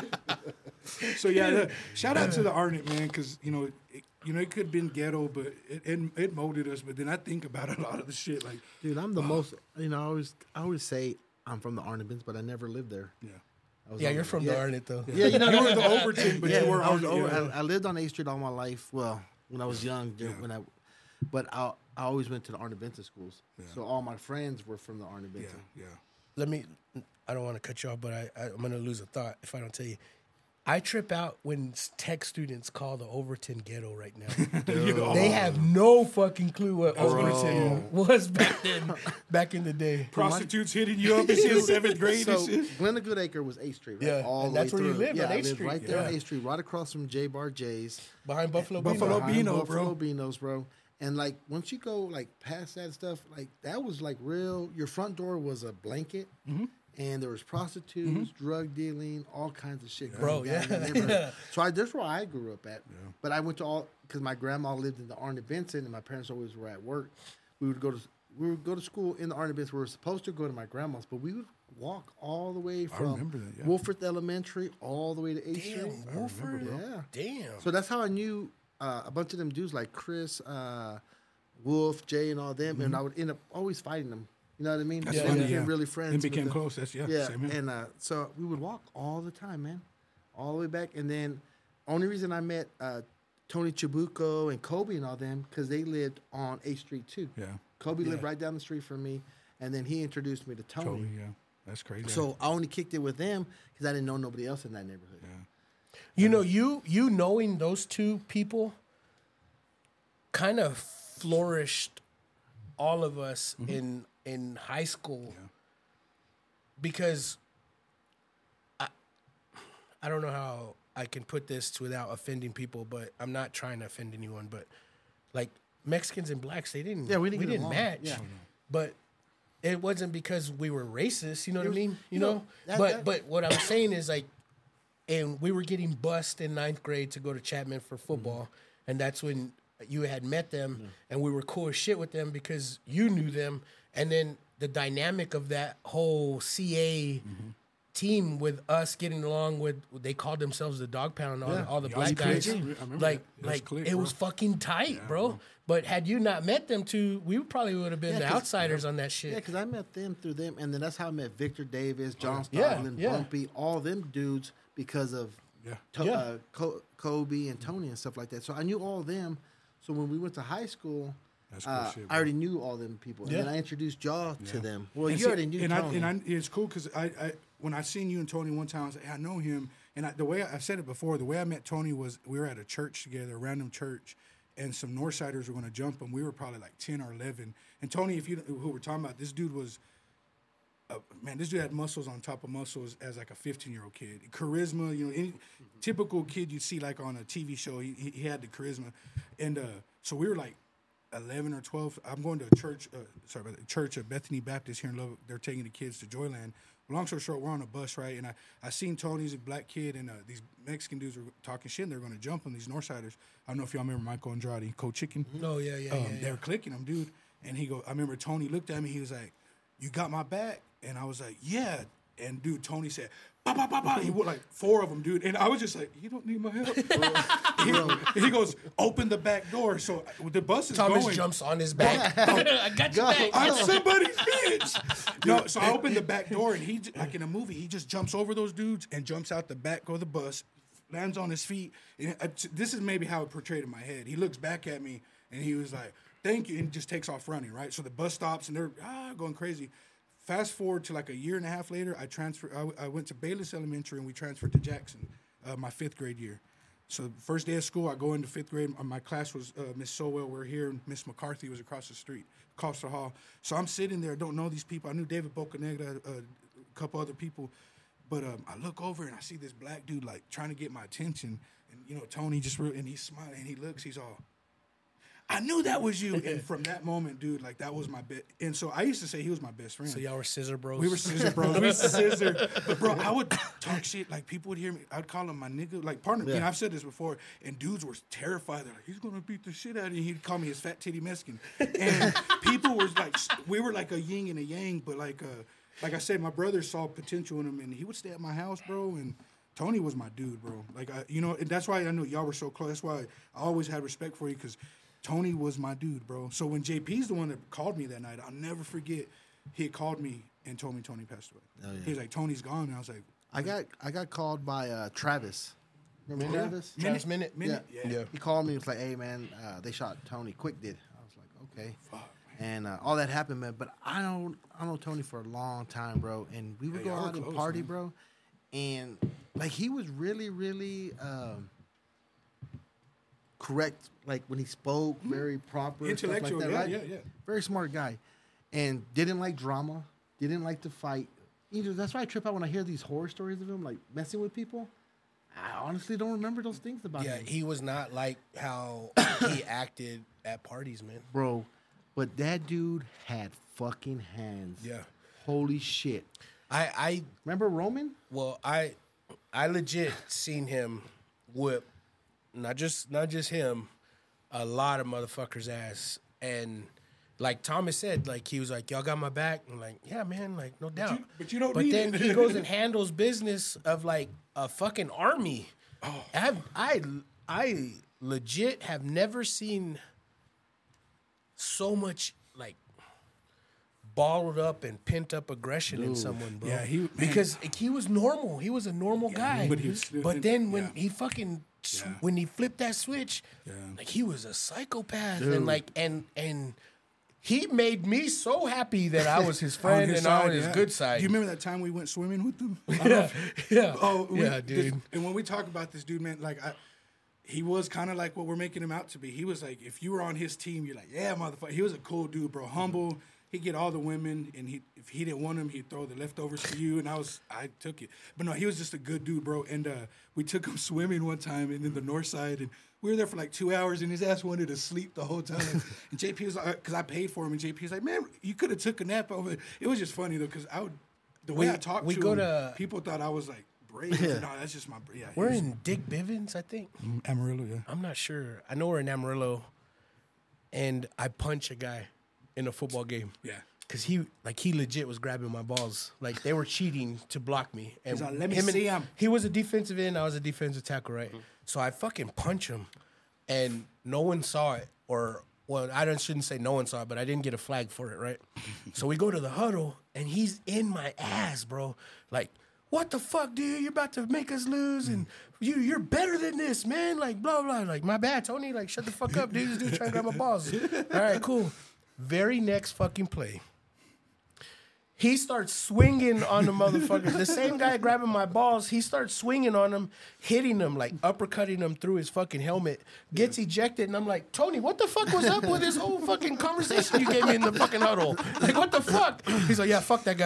So yeah, shout out to the Arnett, man, because it could have been ghetto, but it molded us. But then I think about a lot of the shit, like, dude, I'm the most. I always say I'm from the Arnett, but I never lived there. Yeah. Yeah, you're from the Arnett, though. Yeah, you were the Overton, but you were I lived on 8th Street all my life. Well, when I was young, but I always went to the Arnett Benton schools. Yeah. So all my friends were from the Arnett Benton. Yeah. I don't want to cut you off, but I'm going to lose a thought if I don't tell you. I trip out when tech students call the Overton ghetto right now. They have no fucking clue what Overton was back in the day. Prostitutes hitting you up in 7th grade. So Glenda Goodacre was 8th Street, right? Yeah, all and the that's way where you through. lived, Yeah, on I 8th lived Street. right there on 8th Street, right across from J Bar J's. Behind Buffalo Beano, bro. Beano's, bro. And like once you go like past that stuff, like that was like real. Your front door was a blanket. Mm-hmm. And there was prostitutes, drug dealing, all kinds of shit. Bro, yeah. So that's where I grew up at. Yeah. But I went to because my grandma lived in the Arnett Benton, and my parents always were at work. We would go to school in the Arnett Benton. We were supposed to go to my grandma's, but we would walk all the way from Wolford Elementary all the way to 8th Street. Wolford? Yeah. Damn. So that's how I knew a bunch of them dudes like Chris, Wolf, Jay, and all them, and I would end up always fighting them. You know what I mean? That's funny, became really friends. And became close. That's same here. And so we would walk all the time, man, all the way back. And then only reason I met Tony Chibuco and Kobe and all them because they lived on 8th Street too. Yeah. Kobe lived right down the street from me, and then he introduced me to Tony. Yeah, that's crazy. So I only kicked it with them because I didn't know nobody else in that neighborhood. Yeah. You knowing those two people kind of flourished all of us in high school because I don't know how I can put this without offending people, but I'm not trying to offend anyone. But like Mexicans and blacks, we didn't match. Yeah. But it wasn't because we were racist. You know what I mean? But what I'm saying is like, and we were getting bussed in 9th grade to go to Chapman for football, and that's when you had met them, and we were cool as shit with them because you knew them. And then the dynamic of that whole CA team with us getting along with, they called themselves the Dog Pound, all the black guys. It was fucking tight, bro. But had you not met them two, we probably would have been the outsiders on that shit. Yeah, because I met them through them, and then that's how I met Victor Davis, John Stockton, Bumpy, all them dudes because of Kobe and Tony and stuff like that. So I knew all of them. So when we went to high school, I already knew all them people, and then I introduced Jaw to them. Well, you already knew Tony. It's cool because I when I seen you and Tony one time, I was like, I know him. And the way I said it before, the way I met Tony was we were at a church together, a random church, and some Northsiders were going to jump him. We were probably like 10 or 11. And Tony, who we're talking about, this dude was, this dude had muscles on top of muscles as like a 15-year-old kid. Charisma, any typical kid you'd see like on a TV show, he had the charisma. And so we were like 11 or 12. I'm going to a church at Bethany Baptist here in Lubbock. They're taking the kids to Joyland. Long story short, we're on a bus, right? And I seen Tony's a black kid, and these Mexican dudes were talking shit, and they were going to jump him, these Northsiders. I don't know if y'all remember Michael Andrade, Cold Chicken. Oh, yeah. They were clicking him, dude. And I remember Tony looked at me, he was like, "You got my back?" And I was like, "Yeah." And dude, Tony said, "Ba, ba, ba, ba." He went like 4 of them, dude. And I was just like, "You don't need my help." he goes, "Open the back door." So the bus is Thomas going. jumps on his back. I got your back. I'm somebody's bitch. No, so I opened the back door, and he, like in a movie, he just jumps over those dudes and jumps out the back of the bus, lands on his feet. And this is maybe how it portrayed in my head. He looks back at me, and he was like, "Thank you," and just takes off running, right? So the bus stops, and they're going crazy. Fast forward to like a year and a half later, I went to Bayless Elementary, and we transferred to Jackson, my 5th grade year. So first day of school, I go into 5th grade. My class was Miss Sowell. We're here, and Miss McCarthy was across the street, across the hall. So I'm sitting there, don't know these people. I knew David Bocanegra, a couple other people. But I look over, and I see this black dude, like, trying to get my attention. And, Tony and he's smiling, and he looks, he's all, "I knew that was you." And from that moment, dude, like, that was my bit. And so I used to say he was my best friend. So y'all were scissor bros? We were scissor bros. We scissored. But, bro, I would talk shit. Like, people would hear me. I'd call him my nigga. Like, partner. Yeah. I've said this before. And dudes were terrified. They're like, "He's going to beat the shit out of you." He'd call me his fat titty Mexican. And people was like, we were like a yin and a yang. But, like I said, my brother saw potential in him. And he would stay at my house, bro. And Tony was my dude, bro. Like, and that's why I knew y'all were so close. That's why I always had respect for you, because Tony was my dude, bro. So when JP's the one that called me that night, I'll never forget. He had called me and told me Tony passed away. Oh, yeah. He was like, "Tony's gone," and I was like, I got called by Travis. Remember Travis? Travis Minute? Yeah. He called me. He was like, "Hey, man, they shot Tony. Quick did." I was like, "Okay." Fuck, and all that happened, man. But I know Tony for a long time, bro. And we would go out and party, man. Bro. And like, he was really, really correct. Like, when he spoke, very proper, intellectual, stuff like that, right? Yeah. Very smart guy, and didn't like drama. Didn't like to fight. That's why I trip out when I hear these horror stories of him, like messing with people. I honestly don't remember those things about him. Yeah, he was not like how he acted at parties, man. Bro, but that dude had fucking hands. Yeah. Holy shit. I remember Roman? Well, I legit seen him whip not just him, a lot of motherfuckers' ass. And like Thomas said, like, he was like, "Y'all got my back." I'm like, "Yeah, man, like, no doubt." But you don't But need then it. he goes and handles business of like a fucking army. Oh. I legit have never seen so much like bottled up and pent up aggression in someone, bro. Yeah, because he was normal. He was a normal guy. But then when he fucking when he flipped that switch, like, he was a psychopath. Dude. And like and he made me so happy that I was his friend and I was his good side. Do you remember that time we went swimming with him? Yeah. Oh, dude. And when we talk about this dude, man, like, he was kind of like what we're making him out to be. He was like, if you were on his team, you're like, "Yeah, motherfucker." He was a cool dude, bro. Humble. He'd get all the women, and if he didn't want them, he'd throw the leftovers to you, and I took it. But no, he was just a good dude, bro. And we took him swimming one time in the north side, and we were there for like 2 hours, and his ass wanted to sleep the whole time. And JP was like, because I paid for him, and JP was like, "Man, you could have took a nap over." It was just funny though, because the way I talked to him, people thought I was like brave. No, that's just my We're in Dick Bivens, I think. Amarillo, yeah. I'm not sure. I know we're in Amarillo, and I punch a guy in a football game. Yeah. Because he legit was grabbing my balls. Like, they were cheating to block me. And He's like, "Let me see him." He was a defensive end. I was a defensive tackle, right? So I fucking punch him, and no one saw it. Well, shouldn't say no one saw it, but I didn't get a flag for it, right? So we go to the huddle, and he's in my ass, bro. Like, "What the fuck, dude? You're about to make us lose, and you're better than this, man." Like, blah, blah. Like, "My bad, Tony. Like, shut the fuck up, dude. This dude's trying to grab my balls." All right, cool. Very next fucking play, He starts swinging on the motherfucker. The same guy grabbing my balls, he starts swinging on him, hitting him, like uppercutting him through his fucking helmet. Gets ejected, and I'm like, Tony, what the fuck was up with this whole fucking conversation you gave me in the fucking huddle? Like, what the fuck? He's like, yeah, fuck that guy.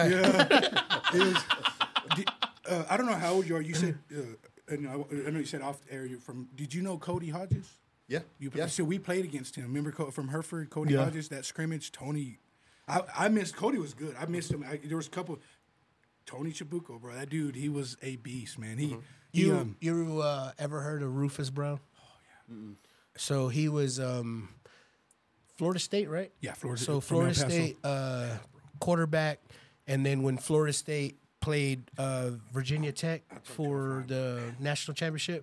I don't know how old you are. You said, I know you said off air you're from. Did you know Cody Hodges? Yeah. So we played against him. Remember from Hereford, Cody Hodges, that scrimmage, Tony. I missed, Cody was good. I missed him. There was a couple, Tony Chibuco, bro. That dude, he was a beast, man. You ever heard of Rufus Brown? Oh, yeah. So he was Florida State, right? Yeah, Florida. So Florida State quarterback, and then when Florida State played Virginia Tech for the national championship,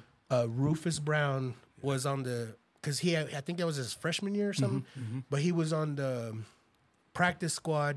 Rufus Brown was on the, because I think that was his freshman year or something, but he was on the practice squad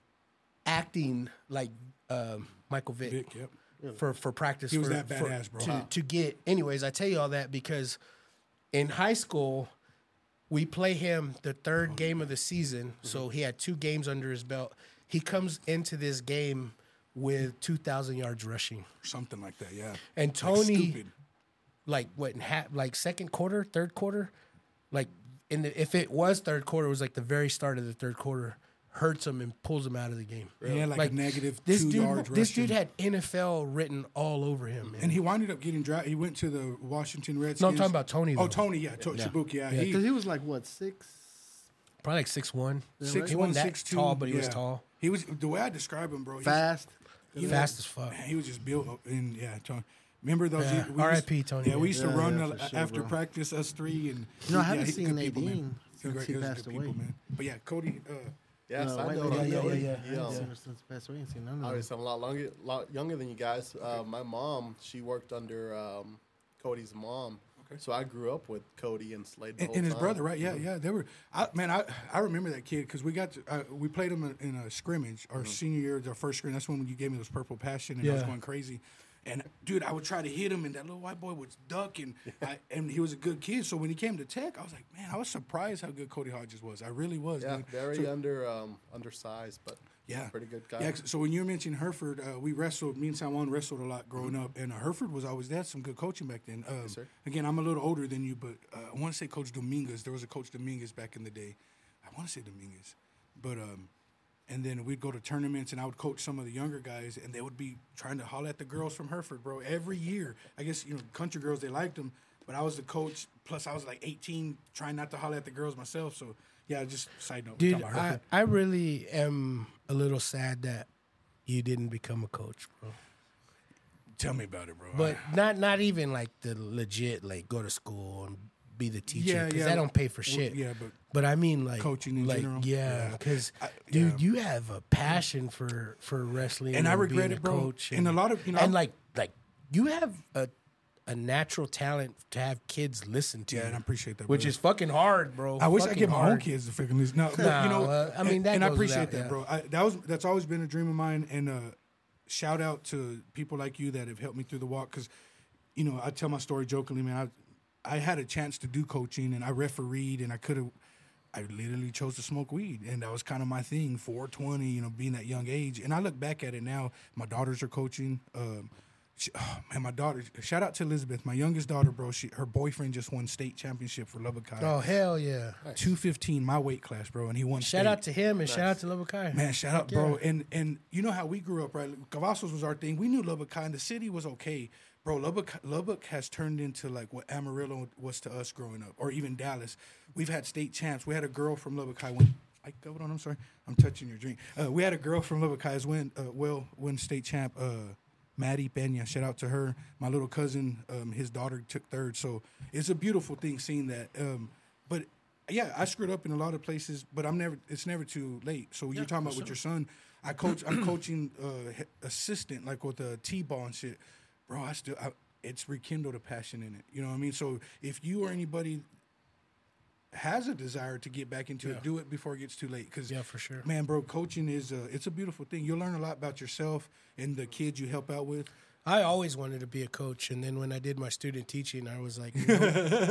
acting like Michael Vick. For practice. He was that badass, bro. To get, anyways, I tell you all that because in high school, we play him the third game of the season, so he had 2 games under his belt. He comes into this game with 2,000 yards rushing. Something like that, yeah. And Tony, like what, like second quarter, third quarter? Like, if it was third quarter, it was like the very start of the third quarter. Hurts him and pulls him out of the game. He had like a negative this 2 dude, yards rushing. This dude had NFL written all over him, man. And he wound up getting drafted. He went to the Washington Redskins. No, I'm talking about Tony, though. Oh, Tony, yeah. Chibuki, yeah. Because he was like, what, 6? Probably like 6'1". 6'1", He wasn't that 6'2". tall, but he was tall. He was, the way I describe him, bro. Fast. Fast as fuck. Man, he was just built up. And, yeah, Tony. Remember those? Yeah. R.I.P. Tony. Yeah, we used to run for sure, after bro. practice, us 3. And, I haven't he's seen good Nadine people, man. since he passed away. Man. But, yeah, Cody... Yeah, No, so I wait, know. yeah. Since Since passed away, ain't seen none of them. obviously, I'm a lot younger than you guys. My mom, she worked under Cody's mom. Okay. So I grew up with Cody and Slade the whole and his time. brother, right? Yeah, yeah. They were. I remember that kid because we got we played him in a scrimmage our senior year, our first scrimmage. That's when you gave me those purple passion, and I was going crazy. And dude, I would try to hit him, and that little white boy would duck, and and he was a good kid. So when he came to Tech, I was like, man, I was surprised how good Cody Hodges was. I really was. Yeah, dude. very undersized, but pretty good guy. Yeah. So when you mentioned Hereford, we wrestled. Me and San Juan wrestled a lot growing up, and Hereford was always. They had some good coaching back then. Yes, sir. Again, I'm a little older than you, but I want to say Coach Dominguez. There was a Coach Dominguez back in the day. I want to say Dominguez, but and then we'd go to tournaments, and I would coach some of the younger guys, and they would be trying to holler at the girls from Hereford, bro. Every year, I guess country girls, they liked them, but I was the coach. Plus, I was like 18, trying not to holler at the girls myself. So yeah, just side note. Dude, I really am a little sad that you didn't become a coach, bro. Tell me about it, bro. But not even like the legit, like go to school and be the teacher, because Yeah. that don't pay for shit. Yeah, but I mean, like coaching in general. Yeah, because dude, you have a passion for wrestling, and I regret being it, a bro. coach, And a lot of and like you have a natural talent to have kids listen to. Yeah, you, and I appreciate that, which brother. is fucking hard, bro. I wish I Fucking get my own hard. kids to freaking listen. No, but, I mean, that and I goes appreciate without, that, bro. That's always been a dream of mine. And shout out to people like you that have helped me through the walk. Because I tell my story jokingly, man. I had a chance to do coaching, and I refereed, and I literally chose to smoke weed, and that was kind of my thing. 420, being that young age. And I look back at it now. My daughters are coaching. My daughter. Shout out to Elizabeth, my youngest daughter, bro. Her boyfriend just won state championship for Lubbock High. Oh hell yeah! 215, my weight class, bro, and he won. Shout state. out to him and shout out to Lubbock High. Man, shout out, bro. And you know how we grew up, right? Cavazos was our thing. We knew Lubbock High, and the city was okay. Bro, Lubbock has turned into like what Amarillo was to us growing up, or even Dallas. We've had state champs. We had a girl from Lubbock High win. Hold on, I'm sorry. I'm touching your drink. We had a girl from Lubbock High win state champ. Maddie Pena, shout out to her. My little cousin, his daughter took third. So it's a beautiful thing seeing that. But yeah, I screwed up in a lot of places, but it's never too late. So you're talking about with your son. I'm coaching assistant, like with the T-ball and shit. Bro, it's rekindled a passion in it. You know what I mean? So if you or anybody has a desire to get back into it, do it before it gets too late. Cause, yeah, for sure. Man, bro, coaching it's a beautiful thing. You'll learn a lot about yourself and the kids you help out with. I always wanted to be a coach, and then when I did my student teaching, I was like, fuck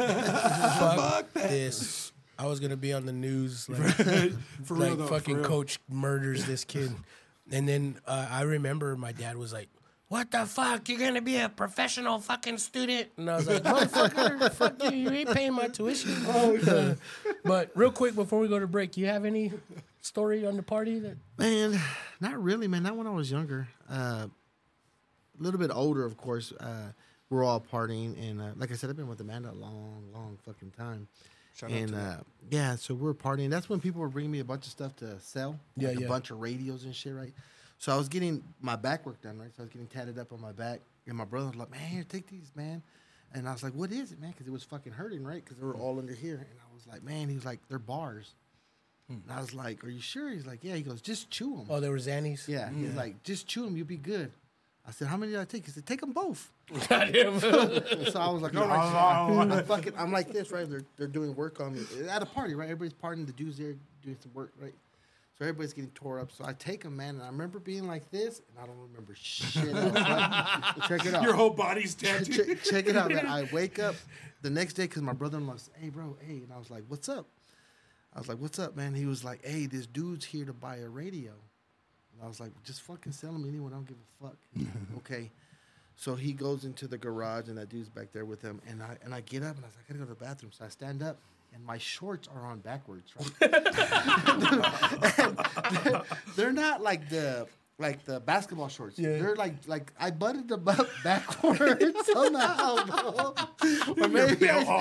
this. I was gonna be on the news, like, for real, though, fucking for real. coach murders this kid. And then I remember my dad was like, "What the fuck? You're gonna be a professional fucking student?" And I was like, "Motherfucker, fuck you! You ain't paying my tuition." But real quick before we go to break, you have any story on the party that? Man, not really, man. Not when I was younger. A little bit older, of course. We're all partying, and like I said, I've been with Amanda a long fucking time. Yeah, so we're partying. That's when people were bringing me a bunch of stuff to sell. A bunch of radios and shit, right? So I was getting my back work done, right? So I was getting tatted up on my back. And my brother was like, "Man, here, take these, man." And I was like, "What is it, man?" Because it was fucking hurting, right? Because they were all under here. And I was like, "Man," he was like, "They're bars." And I was like, "Are you sure?" He's like, "Yeah." He goes, "Just chew them." Oh, there were Xannies? Yeah. He's like, "Just chew them. You'll be good." I said, "How many did I take?" He said, "Take them both." Goddamn. So I was like, "All right." So I'm like this, right? They're doing work on me at a party, right? Everybody's partying. The dudes there doing some work, right? So everybody's getting tore up. So I take them, man, and I remember being like this, and I don't remember shit else. Right? Check it out. Your whole body's tattooed. Check it out, man. I wake up the next day because my brother-in-law said, "Hey, bro, hey," and I was like, "What's up?" I was like, "What's up, man?" He was like, "Hey, this dude's here to buy a radio." And I was like, "Just fucking sell him anyone. I don't give a fuck." Okay. So he goes into the garage, and that dude's back there with him. And I get up, and I was like, "I gotta go to the bathroom." So I stand up, and my shorts are on backwards, right? They're not like the basketball shorts. Yeah. They're like I butted them up backwards somehow, bro. Or maybe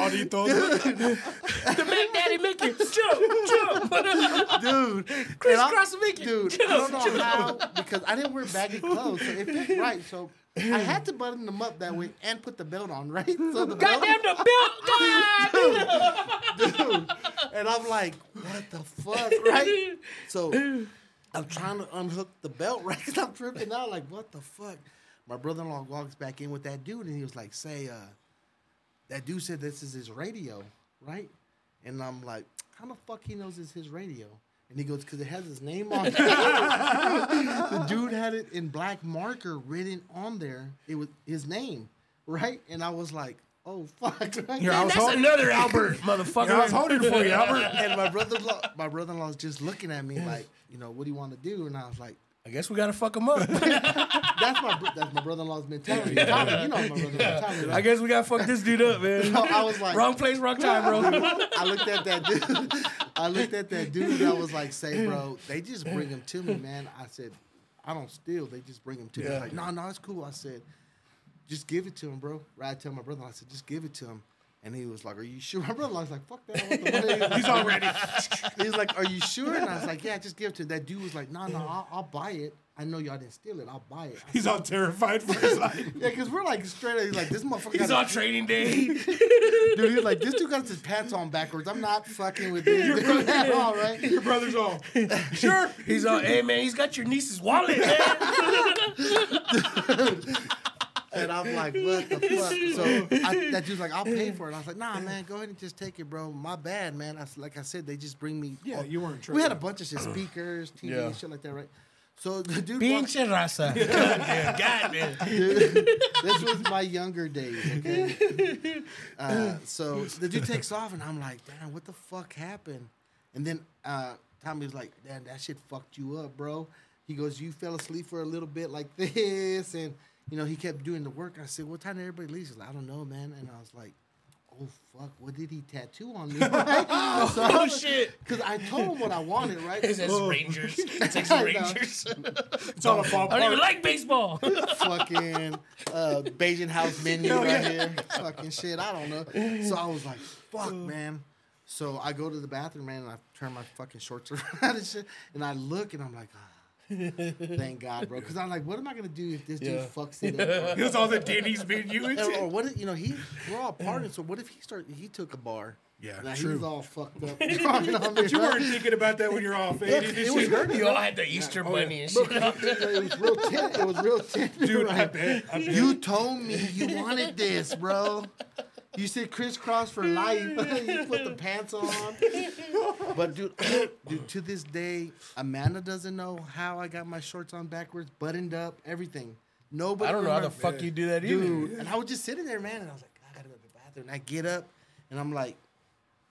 The Big Daddy Mickey, jump, dude. Crisscross Mickey, dude. I don't know how because I didn't wear baggy clothes, so it fit right. So I had to button them up that way and put the belt on, right? So the goddamn the belt, dude. And I'm like, what the fuck, right? So I'm trying to unhook the belt, right? Because I'm tripping out, like, what the fuck? My brother-in-law walks back in with that dude, and he was like, that dude said this is his radio, right? And I'm like, how the fuck he knows it's his radio? And he goes, because it has his name on it. The dude had it in black marker written on there. It was his name, right? And I was like, oh, fuck. Right? Man, that's another Albert, motherfucker. I was holding for you, Albert. And my brother-in-law was just looking at me like, what do you want to do? And I was like, I guess we got to fuck him up. That's my brother-in-law's mentality. Tommy, you know my brother-in-law. Tommy, right? I guess we got to fuck this dude up, man. So I was like, wrong place, wrong time, bro. I looked at that dude. I was like, say, bro, they just bring him to me, man. I said, I don't steal. They just bring him to me. I was like, no, it's cool. I said, just give it to him, bro. Right? I tell my brother, I said, just give it to him. And he was like, are you sure? My brother was like, fuck that. I want the money. He's already. He's like, are you sure? And I was like, yeah, just give it to him. That dude was like, no, I'll buy it. I know y'all didn't steal it. I'll buy it. He's all terrified for his life. Yeah, because we're like straight up. He's like, this motherfucker. He's on training day. Dude, he's like, this dude got his pants on backwards. I'm not fucking with this dude at all, right? Your brother's all, sure. He's all, hey, man, he's got your niece's wallet, man. And I'm like, what the fuck? So that dude's like, I'll pay for it. I was like, nah, man, go ahead and just take it, bro. My bad, man. Like I said, they just bring me. Yeah, you weren't We had a bunch of shit, speakers, TV, and shit like that, right? So the dude. Pinche raza. Goddamn. This was my younger days, okay? So the dude takes off, and I'm like, damn, what the fuck happened? And then Tommy was like, damn, that shit fucked you up, bro. He goes, you fell asleep for a little bit like this, and he kept doing the work. I said, what time did everybody leave? He's like, I don't know, man. And I was like, oh, fuck, what did he tattoo on me? Right? Shit. Because I told him what I wanted, right? It says Rangers. Texas Rangers. It's all a ballpark. I don't even like baseball. Fucking Bayesian house menu right here. Fucking shit, I don't know. So I was like, fuck, man. So I go to the bathroom, man, and I turn my fucking shorts around and shit. And I look, and I'm like, thank God, bro. Because I'm like, what am I gonna do if this dude fucks it up? He was all the Denny's menu and shit. Or what if, we're all partying, so what if he took a bar? Yeah, now true. He's all fucked up. But you weren't thinking about that when you're all faded. It was hurting. You all had the Easter bunny and shit. It was real tender. Dude, right? I bet. You told me you wanted this, bro. You said crisscross for life. You put the pants on. But dude, to this day, Amanda doesn't know how I got my shorts on backwards, buttoned up, everything. Nobody. I don't know how the fuck you do that either. Dude. And I was just sitting there, man, and I was like, I gotta go to the bathroom. And I get up, and I'm like,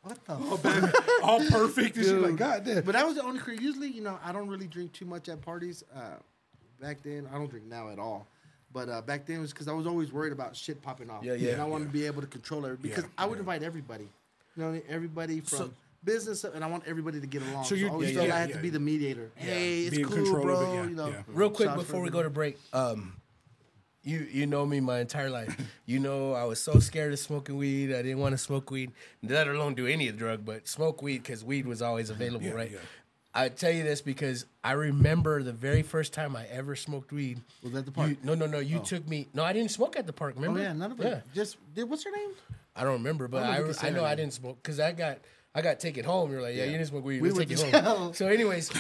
What the? All perfect. And she's like, God damn. But that was the only career. Usually, I don't really drink too much at parties. Back then, I don't drink now at all. But back then, it was because I was always worried about shit popping off. And I wanted to be able to control it because I would invite everybody. Everybody from business, and I want everybody to get along. So I always felt I had to be the mediator. Hey, it's cool, bro. Real quick before we go to break, you know me my entire life. I was so scared of smoking weed. I didn't want to smoke weed, let alone do any drug, but smoke weed because weed was always available, right? Yeah. I tell you this because I remember the very first time I ever smoked weed. Was at the park? No. You took me. No, I didn't smoke at the park. Remember? Oh yeah, none of it. Yeah. What's her name? I don't remember, but I know I didn't smoke because I got taken home. You're like, you didn't smoke weed. Let's take you home. So, anyways,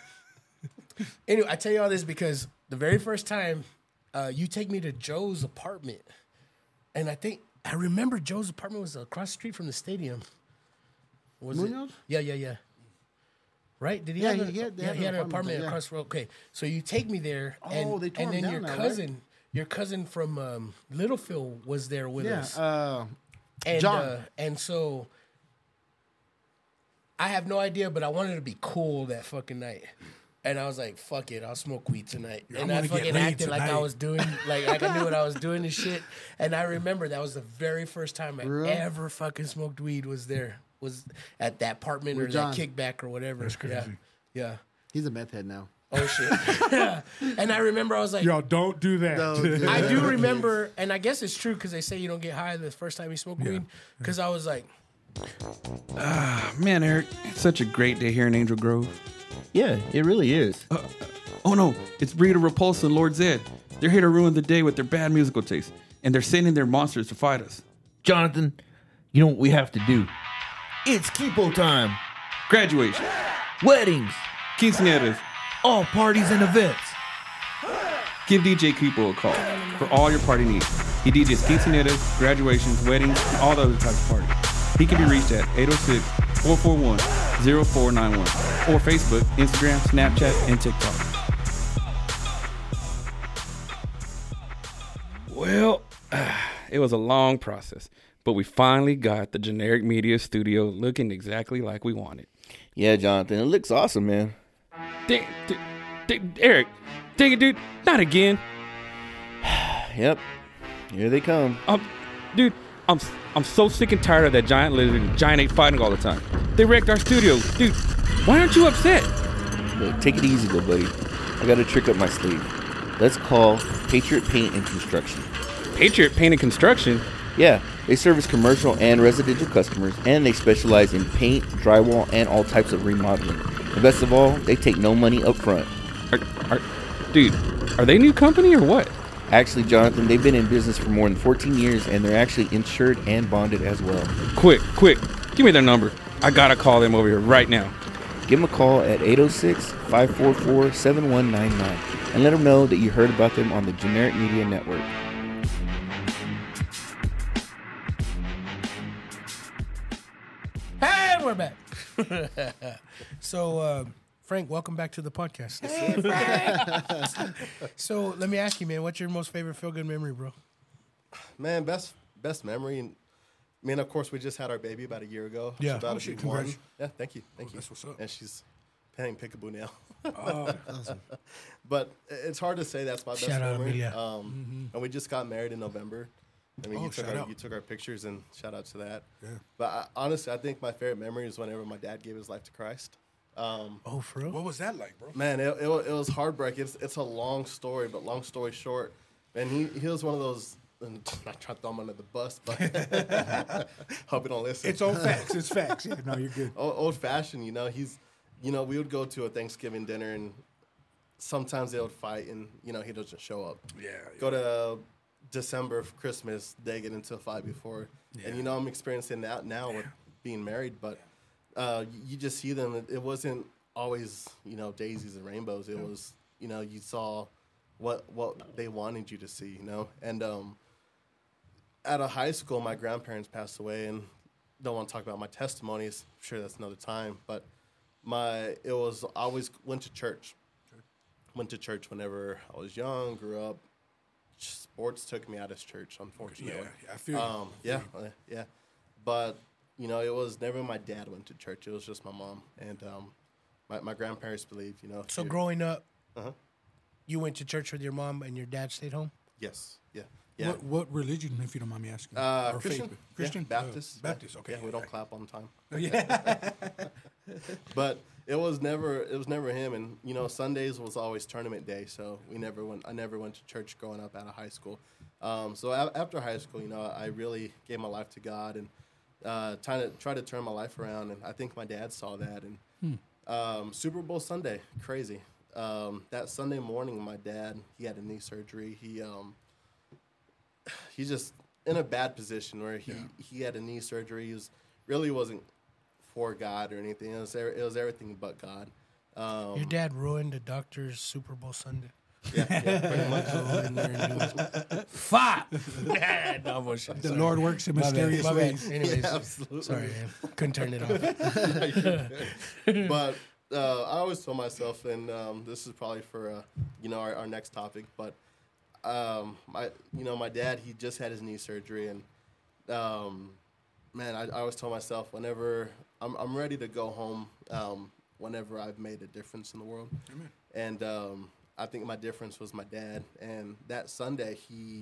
I tell you all this because the very first time you take me to Joe's apartment, and I remember Joe's apartment was across the street from the stadium. Was Munoz? it? Yeah. Right? Did he have an apartment across the road? Okay, so you take me there, and then your cousin from Littlefield was there with us. John. And so I have no idea, but I wanted to be cool that fucking night. And I was like, fuck it, I'll smoke weed tonight. And I fucking acted like I was doing, like I knew what I was doing and shit. And I remember that was the very first time I ever fucking smoked weed was at that apartment or John. That kickback or whatever. That's crazy. Yeah. He's a meth head now. Oh, shit. And I remember I was like... Y'all don't do that. I do remember, and I guess it's true because they say you don't get high the first time you smoke weed. Because I was like... Man, Eric, it's such a great day here in Angel Grove. Yeah, it really is. Oh no, it's Rita Repulsa and Lord Zed. They're here to ruin the day with their bad musical taste. And they're sending their monsters to fight us. Jonathan, you know what we have to do? It's Kipo time. Graduation. Weddings. Quinceañeras. All parties and events. Give DJ Kipo a call for all your party needs. He DJs quinceañeras, graduations, weddings, and all the other types of parties. He can be reached at 806-441-0491 or Facebook, Instagram, Snapchat, and TikTok. Well, it was a long process, but we finally got the Generic Media Studio looking exactly like we wanted. Yeah, Jonathan, it looks awesome, man. Eric, dang it, dude, not again. Yep, here they come. Dude, I'm so sick and tired of that giant lizard and giant ape fighting all the time. They wrecked our studio. Dude, why aren't you upset? Look, take it easy, though, buddy. I got a trick up my sleeve. Let's call Patriot Paint and Construction. Patriot Paint and Construction? Yeah, they service commercial and residential customers, and they specialize in paint, drywall, and all types of remodeling. And best of all, they take no money up front. Dude, are they a new company or what? Actually, Jonathan, they've been in business for more than 14 years, and they're actually insured and bonded as well. Quick, give me their number. I gotta call them over here right now. Give them a call at 806-544-7199 and let them know that you heard about them on the Generic Media Network. Hey, we're back. So, Frank, welcome back to the podcast. Hey, Frank. So, let me ask you, man, what's your most favorite feel-good memory, bro? Man, best memory. I mean, of course, we just had our baby about a year ago. Yeah. She's about to be congrats. 1. Yeah, thank you. That's what's up. And she's playing peekaboo now. Oh, awesome. But it's hard to say that's my best Shout out, memory. Amelia. And we just got married in November. I mean, you took our pictures, and shout out to that. Yeah. But honestly, I think my favorite memory is whenever my dad gave his life to Christ. Oh, for real? What was that like, bro? Man, it was heartbreaking. It's a long story, but long story short, and he was one of those. And not trying to throw him under the bus, but hope he don't listen. It's old facts. It's facts. Yeah, no, you're good. Old fashioned, we would go to a Thanksgiving dinner, and sometimes they would fight, and he doesn't show up. Yeah. Go to December for Christmas, they get into a fight before, and I'm experiencing that now with being married, but you just see them. It wasn't always daisies and rainbows. It was you saw what they wanted you to see, and out of high school, my grandparents passed away, and don't want to talk about my testimonies. I'm sure that's another time. But I always went to church. Went to church whenever I was young, grew up. Sports took me out of church, unfortunately. Yeah, I feel you. Yeah. But you know, it was never my dad went to church. It was just my mom. And my grandparents believed, you know. So growing up, you went to church with your mom and your dad stayed home? Yes. Yeah. Yeah. What religion, if you don't mind me asking? Or Christian. faith? Christian? Yeah, Baptist. Baptist, okay. Yeah, we don't clap on time. Yeah. But it was never him. And, you know, Sundays was always tournament day. So I never went to church growing up out of high school. So after high school, you know, I really gave my life to God and tried to turn my life around. And I think my dad saw that. And Super Bowl Sunday, crazy. That Sunday morning, my dad, he had a knee surgery. He's just in a bad position where he had a knee surgery. He really wasn't for God or anything. It was everything but God. Your dad ruined the doctor's Super Bowl Sunday. Yeah, pretty much. Go in there and do it. Fuck! No, bullshit. The Lord works in mysterious My bad. ways. Anyways, Yeah, absolutely. sorry, man. Couldn't turn it off. But I always told myself, and this is probably for you know, our next topic, but my dad, he just had his knee surgery, and man, I always told myself, whenever I'm ready to go home, whenever I've made a difference in the world. Amen. And I think my difference was my dad. And that Sunday,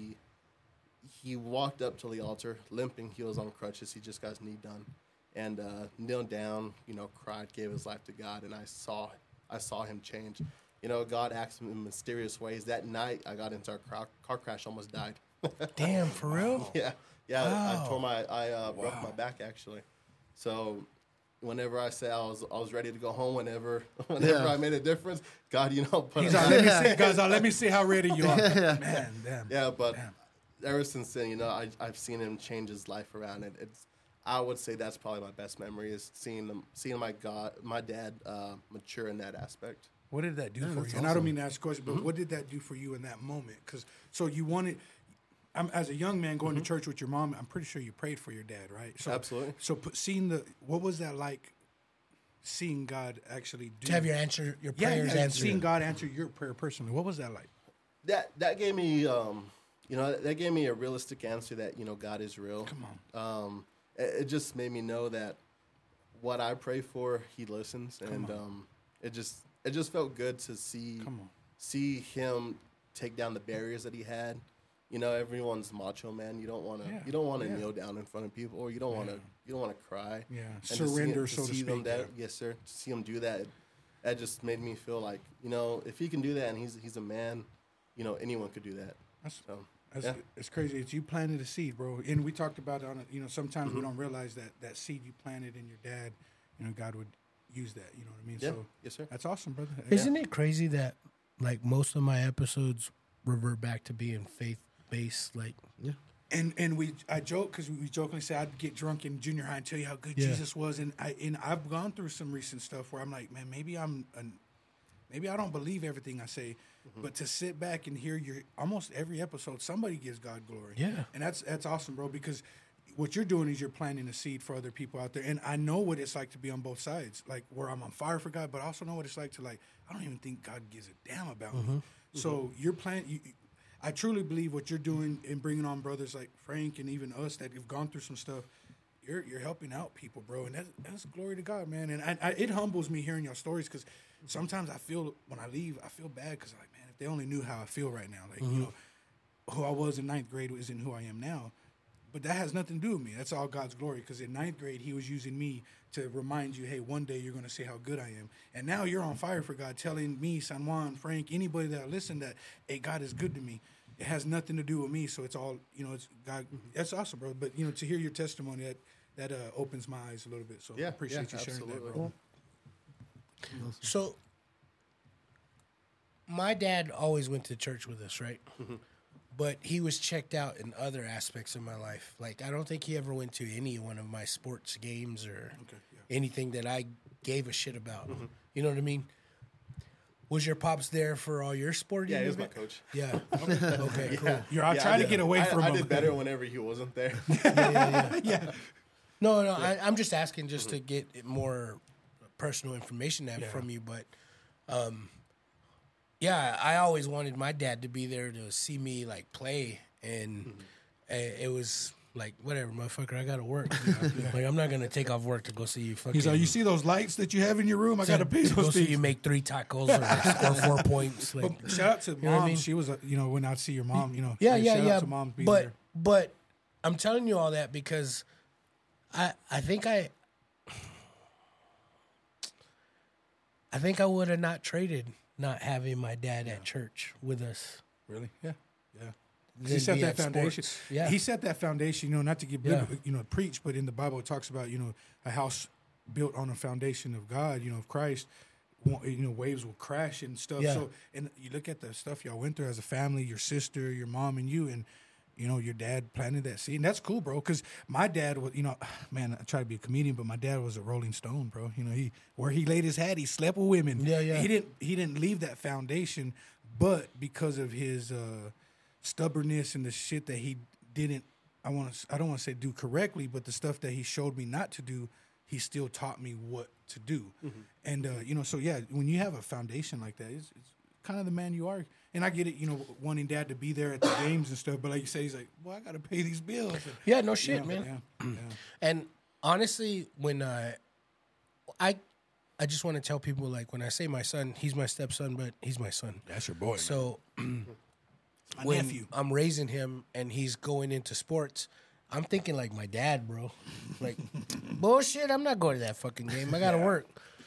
he walked up to the altar limping. He was on crutches. He just got his knee done, and kneeled down, you know, cried, gave his life to God, and I saw him change. You know, God acts in mysterious ways. That night, I got into a car crash, almost died. Damn, for real? Yeah. Wow. I broke my back actually. So whenever I say I was ready to go home, whenever I made a difference, God, you know, put He's like, let me see how ready you are. Man, damn. Yeah, but ever since then, you know, I've seen him change his life around. I would say that's probably my best memory is seeing my dad mature in that aspect. What did that do for you? And awesome. I don't mean to ask a question, but what did that do for you in that moment? Because so you wanted, as a young man going to church with your mom, I'm pretty sure you prayed for your dad, right? So, absolutely. So what was that like? Seeing God actually do to have your prayers answered. Seeing God answer your prayer personally. What was that like? That gave me, you know, that gave me a realistic answer that, you know, God is real. Come on. It just made me know that what I pray for, He listens, and it just felt good to see Him take down the barriers that He had. You know, everyone's macho man. You don't want to kneel down in front of people, or you don't want to cry. Yeah, and surrender, to see them yes, sir. To see him do that, that just made me feel like, you know, if he can do that and he's a man, you know, anyone could do that. It's crazy. It's you planted a seed, bro. And we talked about it on, you know, sometimes we don't realize that seed you planted in your dad, you know, God would use that. You know what I mean? Yeah. So yes, sir. That's awesome, brother. Isn't it crazy that like most of my episodes revert back to being faith-based? Like, And I joke because we jokingly say I'd get drunk in junior high and tell you how good Jesus was, and I've gone through some recent stuff where I'm like, man, maybe I don't believe everything I say, but to sit back and hear your almost every episode, somebody gives God glory. Yeah, and that's awesome, bro. Because what you're doing is you're planting a seed for other people out there, and I know what it's like to be on both sides, like where I'm on fire for God, but I also know what it's like to like I don't even think God gives a damn about me. So you're planting. I truly believe what you're doing in bringing on brothers like Frank and even us that have gone through some stuff. You're helping out people, bro, and that's glory to God, man. And it humbles me hearing your stories because sometimes I feel when I leave, I feel bad because like, man, if they only knew how I feel right now, like you know, who I was in 9th grade isn't who I am now. But that has nothing to do with me. That's all God's glory. Because in 9th grade, He was using me to remind you, hey, one day you're going to see how good I am. And now you're on fire for God, telling me, San Juan, Frank, anybody that listen that, hey, God is good to me. It has nothing to do with me, so it's all, you know, it's God. That's awesome, bro. But, you know, to hear your testimony, that opens my eyes a little bit. So I appreciate you sharing that, bro. So, my dad always went to church with us, right? But he was checked out in other aspects of my life. Like, I don't think he ever went to any one of my sports games or anything that I gave a shit about. You know what I mean? Was your pops there for all your sporting Yeah, he was event? my coach. Yeah. Okay, cool. You're trying to get away from him. I did better whenever he wasn't there. Yeah. No, I'm just asking just to get more personal information from you. But, yeah, I always wanted my dad to be there to see me, like, play. And it was Like, whatever, motherfucker, I gotta work. Like, I'm not gonna take off work to go see you fucking. He's like, you see those lights that you have in your room? I gotta pay to go those see things. you make 3 tacos or like, score 4 points. Like, But shout out to you know what mom. I mean? She was, when I'd see your mom, Yeah, shout yeah. out to mom being But there. but I'm telling you all that because I think I would have not traded not having my dad at church with us. Really? Yeah. He Than set be that at foundation. sports. Yeah. He set that foundation, not to get preach, but in the Bible it talks about, a house built on a foundation of God, of Christ, waves will crash and stuff. Yeah. So, and you look at the stuff y'all went through as a family, your sister, your mom, and you, and your dad planted that seed, and that's cool, bro. Because my dad was, man, I try to be a comedian, but my dad was a Rolling Stone, bro. Where he laid his hat, he slept with women. Yeah, yeah. He didn't leave that foundation, but because of his stubbornness and the shit that he didn't, I don't want to say do correctly, but the stuff that he showed me not to do, he still taught me what to do. Mm-hmm. And so yeah, when you have a foundation like that, it's kind of the man you are. And I get it, wanting dad to be there at the games and stuff, but like you say, he's like, well, I got to pay these bills. And, Yeah, no shit, man. Yeah. And honestly, when I just want to tell people, like, when I say my son, he's my stepson, but he's my son. That's your boy. So My when nephew. I'm raising him and he's going into sports, I'm thinking like my dad, bro. Like, bullshit, I'm not going to that fucking game. I got to work.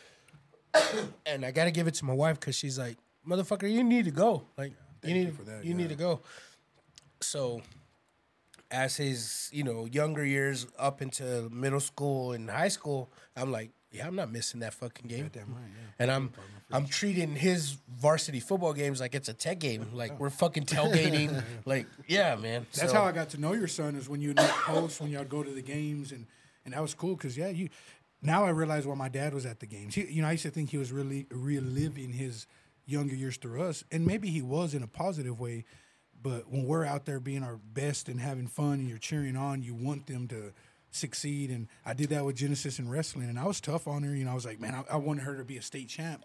And I got to give it to my wife because she's like, motherfucker, you need to go. Like, you need to go. So as his, younger years up into middle school and high school, I'm like, yeah, I'm not missing that fucking game. Damn right, yeah. And I'm treating his varsity football games like it's a tech game. Like, we're fucking tailgating. Like, yeah, man. That's how I got to know your son, is when you would post, when y'all go to the games, and that was cool because now I realize why my dad was at the games. I used to think he was really reliving his younger years through us, and maybe he was in a positive way. But when we're out there being our best and having fun, and you're cheering on, you want them to succeed. And I did that with Genesis and wrestling, and I was tough on her. I was like, man, I wanted her to be a state champ.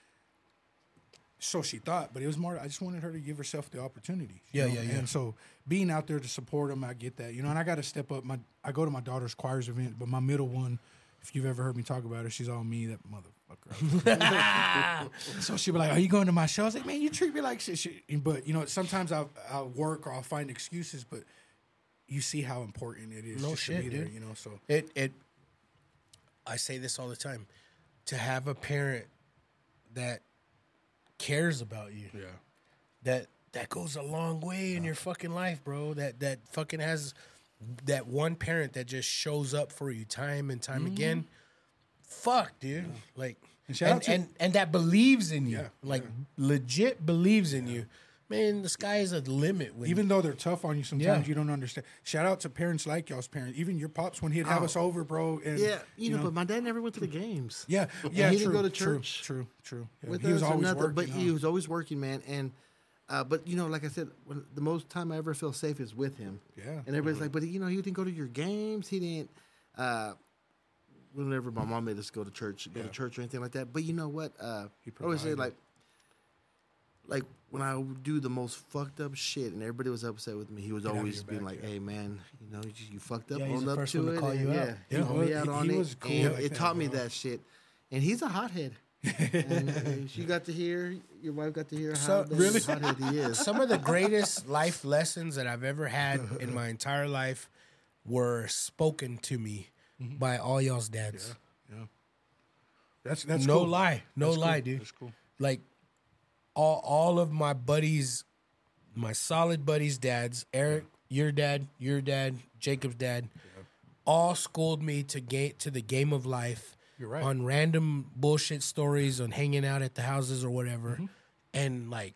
So she thought, but it was more, I just wanted her to give herself the opportunity. Yeah. And so being out there to support them, I get that, and I got to step up. I go to my daughter's choirs event, but my middle one, if you've ever heard me talk about her, she's all me, that motherfucker. So she'll be like, are you going to my show? I was like, man, you treat me like shit. But, sometimes I'll work or I'll find excuses, but you see how important it is just to be there, dude. So I say this all the time. To have a parent that cares about you. Yeah. That goes a long way in your fucking life, bro. That fucking has that one parent that just shows up for you time and time again. Fuck, dude. Like, and that believes in you. Legit believes in you. Man, the sky is a limit. Even though they're tough on you sometimes, you don't understand. Shout out to parents like y'all's parents. Even your pops, when he'd have us over, bro. And, but my dad never went to the games. Yeah, he didn't go to church. True. Yeah. With He was us or always nothing, working. but he was always working, man. And but like I said, the most time I ever feel safe is with him. Yeah. And everybody's like, but he didn't go to your games. He didn't. Whenever my mom made us go to church or anything like that. But you know what? I always say like when I would do the most fucked up shit and everybody was upset with me, he was always being like, "Hey man, you fucked up, he's own the up first to one to it." call you out. He called me out on he it. was cool And like it that, taught me bro. that shit. And he's a hothead. And you got to hear, your wife got to hear how hothead he is. Some of the greatest life lessons that I've ever had in my entire life were spoken to me by all y'all's dads. Yeah. That's no cool. lie. No That's lie, cool. dude. That's cool. Like all of my buddies, my solid buddies' dads, Eric, your dad, Jacob's dad, all schooled me to the game of life. You're right. On random bullshit stories, on hanging out at the houses or whatever. And like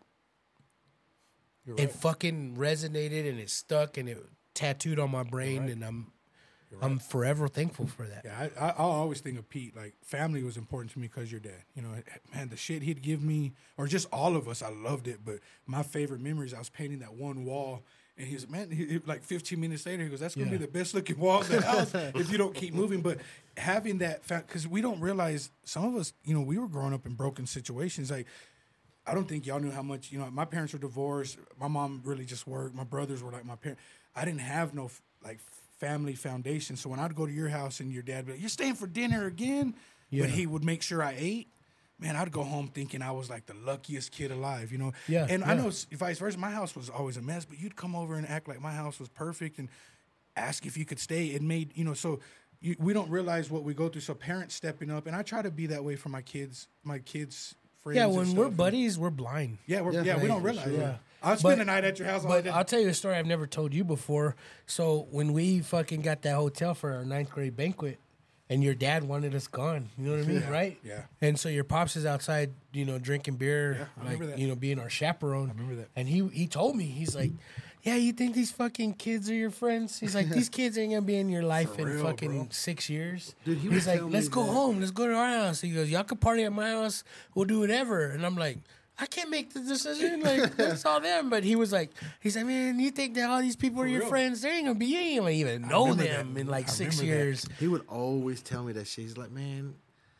it fucking resonated and it stuck and it tattooed on my brain and I'm forever thankful for that. Yeah, I'll always think of Pete. Like, family was important to me because your dad. Man, the shit he'd give me, or just all of us, I loved it. But my favorite memories, I was painting that one wall, and he was, man, like 15 minutes later, he goes, that's going to be the best looking wall in the house if you don't keep moving. But having that, because we don't realize, some of us, we were growing up in broken situations. Like, I don't think y'all knew how much, my parents were divorced. My mom really just worked. My brothers were like my parents. I didn't have no, family foundation. So when I'd go to your house and your dad would be like, "You're staying for dinner again?" But he would make sure I ate. Man, I'd go home thinking I was like the luckiest kid alive, you know? Yeah. And I know vice versa. My house was always a mess, but you'd come over and act like my house was perfect and ask if you could stay. It made, you know, so we don't realize what we go through. So parents stepping up, and I try to be that way for my kids' friends. Yeah, and when stuff. we're buddies, we're blind. Yeah, we don't realize Yeah. it. I'll spend the night at your house all But day. I'll tell you a story I've never told you before. So when we fucking got that hotel for our 9th grade banquet, and your dad wanted us gone, you know what I mean, right? Yeah. And so your pops is outside, you know, drinking beer, I remember that. you know, being our chaperone. I remember that. And he told me, he's like, "Yeah, you think these fucking kids are your friends?" He's like, "These kids ain't gonna be in your life in real, fucking bro. 6 years." Dude, he he's would like, tell "Let's me go that. home. Let's go to our house." He goes, "Y'all can party at my house. We'll do whatever." And I'm like, I can't make the decision. Like, it's all them. But he's like, "Man, you think that all these people are your real. friends? They ain't gonna be. You ain't gonna even know remember them that. in like I 6 remember that. years." He would always tell me that shit. He's like, "Man,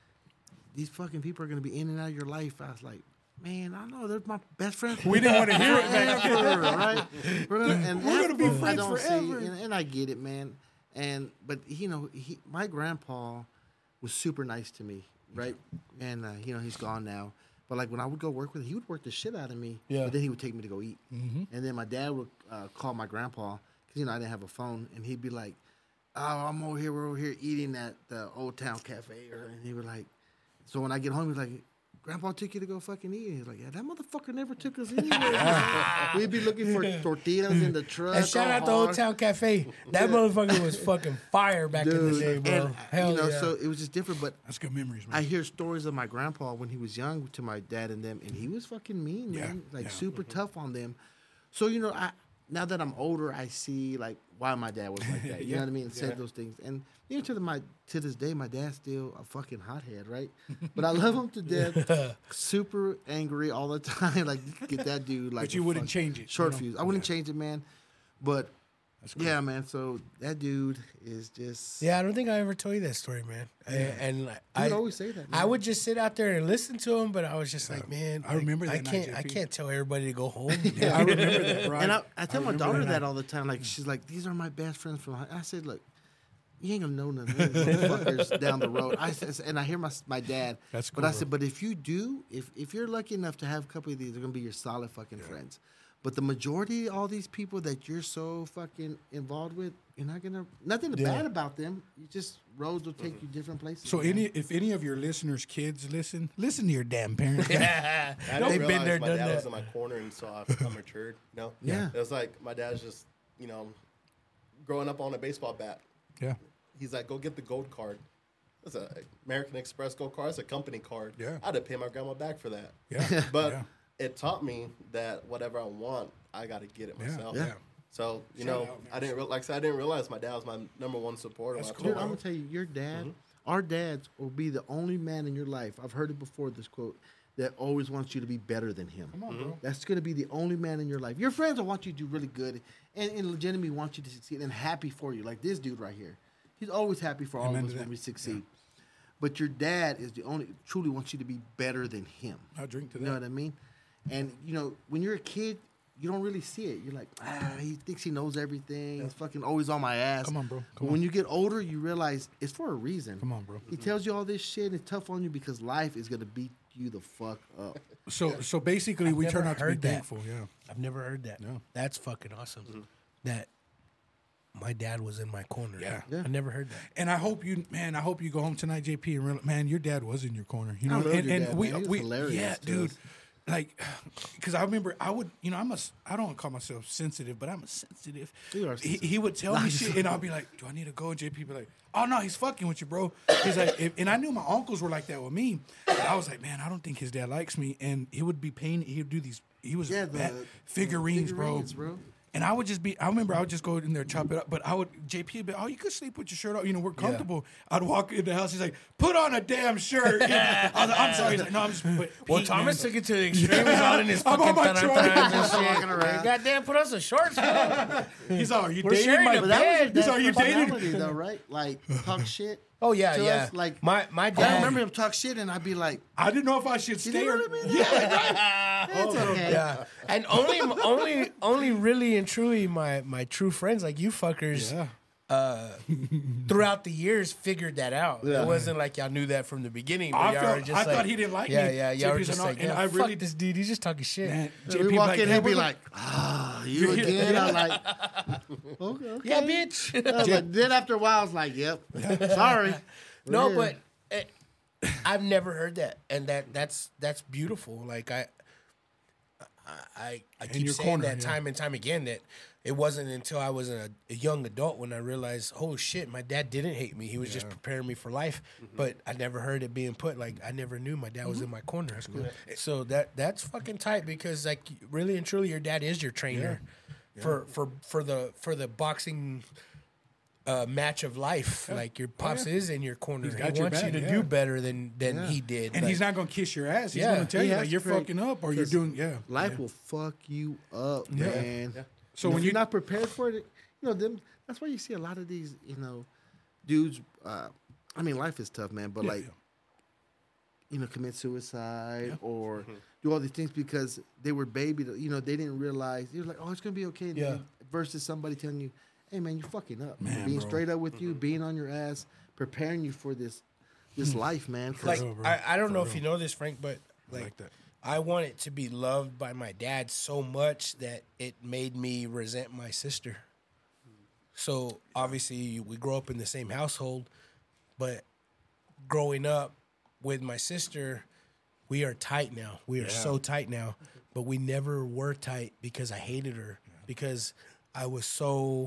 these fucking people are gonna be in and out of your life." I was like, "Man, I know they're my best friends." We didn't want to hear it back then. Forever, right? We're gonna be I friends don't forever. see, and I get it, man. But you know, my grandpa was super nice to me, right? And you know, he's gone now. But like when I would go work with him, he would work the shit out of me. Yeah. But then he would take me to go eat. And then my dad would call my grandpa because you know I didn't have a phone, and he'd be like, "Oh, we're over here eating at the Old Town Cafe," and he would like. So when I get home, he's like, "Grandpa took you to go fucking eat." He's like, "Yeah, that motherfucker never took us anywhere." We'd be looking for tortillas in the truck. And shout out to Old Town Cafe. That motherfucker was fucking fire back in the day, bro. And, Hell you know, yeah. so it was just different. But That's good memories, man. I hear stories of my grandpa when he was young to my dad and them, and he was fucking mean, man. Like super tough on them. So you know, now that I'm older, I see like why my dad was like that. You know what I mean? Said those things, and even to this day, my dad's still a fucking hothead, right? But I love him to death. Super angry all the time. Like get that dude. Like, But you wouldn't change it, Short you know? fuse. I wouldn't change it, man. But yeah, man. So that dude is just. Yeah, I don't think I ever told you that story, man. And I would always say that, man. I would just sit out there and listen to him, but I was just like, man, I remember that I can't. night, I JP. can't tell everybody to go home. I remember that, bro. And I tell my remember daughter that that night. all the time. Like she's like, "These are my best friends from." I said, "Look, you ain't gonna know none of these motherfuckers down the road." I said, and I hear my dad. That's But cool, I said, but if you do, if you're lucky enough to have a couple of these, they're gonna be your solid fucking friends. But the majority of all these people that you're so fucking involved with, you're not gonna nothing bad about them. You just roads will take you different places. So man. if any of your listeners' kids listen to your damn parents. I didn't They've been realize there, my done dad that. was in my corner and saw I matured. No, Yeah. it was like my dad's just growing up on a baseball bat. Yeah. He's like, "Go get the gold card." That's a American Express gold card. It's a company card. Yeah. I had to pay my grandma back for that. Yeah. But Yeah. it taught me that whatever I want, I got to get it myself. Yeah. So Shout out, man. I didn't realize my dad was my number one supporter. That's when I cool. Dude, told I'm him. gonna tell you, your dad, our dads will be the only man in your life. I've heard it before. This quote that always wants you to be better than him. Come on, bro. That's gonna be the only man in your life. Your friends will want you to do really good and legitimately want you to succeed and happy for you. Like this dude right here, he's always happy for all Amen of us to when that. we succeed. But your dad is the only truly wants you to be better than him. I'll drink to You know that. what I mean? And you know, when you're a kid, you don't really see it. You're like, he thinks he knows everything. He's fucking always on my ass. Come on, bro. But when you get older, you realize it's for a reason. Come on, bro. He tells you all this shit and it's tough on you because life is gonna beat you the fuck up. So basically, we never turn out to be heard that. thankful. Yeah. I've never heard that. No. That's fucking awesome. That my dad was in my corner. Yeah. I never heard that. And I hope you go home tonight, JP, and realize, man, your dad was in your corner. You know, I love and, your and dad, we, man. He was we hilarious yeah, to dude. us. Like, because I remember I would, I don't call myself sensitive, but I'm a sensitive. You are sensitive. He would tell me shit, and I'll be like, "Do I need to go?" And JP be like, "Oh no, he's fucking with you, bro." He's like, and I knew my uncles were like that with me. But I was like, man, I don't think his dad likes me, and he would be painting. He would do these. He was figurines, bro. And I would just I remember I would just go in there, chop it up. But JP would be, "Oh, you could sleep with your shirt off. You know, we're comfortable." I'd walk in the house. He's like, "Put on a damn shirt." I was like, "I'm sorry." He's like, "No, I'm just." But Well, Pete, Thomas man, took it to the extreme. He's all in his I'm fucking on my tarantanas Jordan. and shit. Goddamn, put on some shorts, bro. He's all, "Are you We're dating sharing my?" a But that was bed. your dad's Are you dating- personality, though, right? Like talk shit. Oh yeah, to yeah. us, like my I dad. remember him talk shit, and I'd be like, I didn't know if I should "You stay know or. what I mean? Yeah, it's okay." Yeah, and only really and truly my true friends like you fuckers. Yeah. throughout the years figured that out. Yeah. It wasn't like y'all knew that from the beginning. But I y'all felt- were just I like, thought he didn't like me. Yeah, y'all were JP's just an like, art- and yeah, I fuck really- this dude. He's just talking shit. Man, We JP walk like, in, hey, he'll be what- like, you again? I'm like, okay. Yeah, bitch. But then after a while, I was like, yep, sorry. No, We're here. but I've never heard that, and that's beautiful. Like I keep your saying corner, that yeah. time and time again that it wasn't until I was a young adult when I realized, oh shit, my dad didn't hate me. He was just preparing me for life. But I never heard it being put like I never knew my dad was in my corner. That's cool. So that's fucking tight because like really and truly, your dad is your trainer for the boxing. Match of life, like your pops is in your corner. He's He got your wants you back, to yeah. do better than he did. And Like, he's not gonna kiss your ass. He's Yeah. gonna tell He you has like, you're to break- fucking up or you're 'cause doing Life will fuck you up, Yeah. man. Yeah. So So when when you're you- not prepared for it, that's why you see a lot of these, dudes. I mean, life is tough, man. But commit suicide or do all these things because they were baby. They didn't realize. They were like, oh, it's gonna be okay. And then versus somebody telling you, hey, man, you're fucking up. Man, being bro. straight up with you, being on your ass, preparing you for this life, man. 'Cause- like real, bro. I don't For know if real. you know this, Frank, but like that. I wanted to be loved by my dad so much that it made me resent my sister. So obviously we grow up in the same household, but growing up with my sister, we are tight now. We are so tight now, but we never were tight because I hated her because I was so,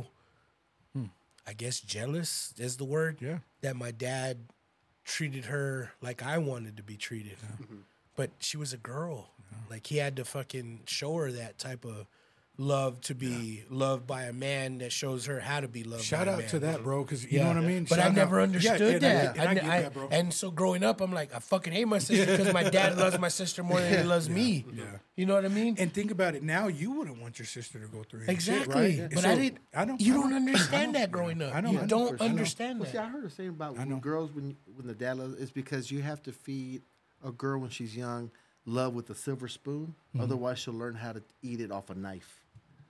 I guess jealous is the word, that my dad treated her like I wanted to be treated. But she was a girl. Like he had to fucking show her that type of love to be loved by a man that shows her how to be loved Shout by a out man. to that, bro, because you know what I mean? But I Shout never out. understood Yeah, that. and I get that, bro. And so growing up, I'm like, I fucking hate my sister because my dad loves my sister more than he loves me. Yeah. You know what I mean? And think about it. Now you wouldn't want your sister to go through any Exactly. shit, right? But So, I didn't. You don't understand I that growing up. I know, You I know. don't I know. understand Well, see, I that. heard a saying about when girls, when the dad loves, it's because you have to feed a girl when she's young love with a silver spoon. Otherwise, she'll learn how to eat it off a knife.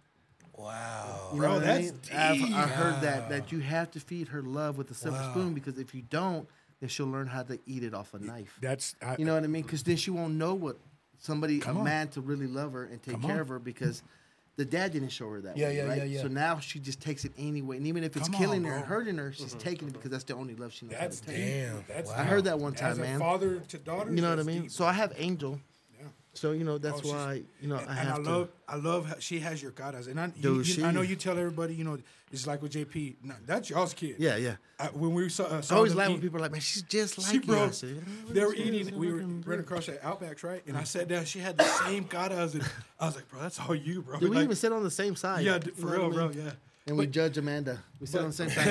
Wow. You know Bro, what I that's mean? I deep. heard that you have to feed her love with a silver spoon because if you don't, then she'll learn how to eat it off a knife. You know what I mean? Because then she won't know what a man to really love her and take care of her because the dad didn't show her that way, right? Yeah. So now she just takes it anyway, and even if it's Come killing on, her and bro. hurting her, she's taking it because that's the only love she knows That's how to deep. take. Damn. That's I heard that one time, As a man. father to daughter. You know what I that's mean? deep. So I have Angel. So that's she's- why I And have to. I love how she has your caras. And I Dude, I know you tell everybody, it's like with JP. No, that's y'all's kid. Yeah. When we saw I always them laugh eat- when people are like, man, she's just like She you. bro, I said, they were eating. We were right across at Outbacks, right? And I sat down. She had the same caras, and I was like, "Bro, that's all you, bro." Dude, we Like, even sit on the same side. yeah, You for know real, what I bro. mean? Yeah. And we judge Amanda. We sit on the same side.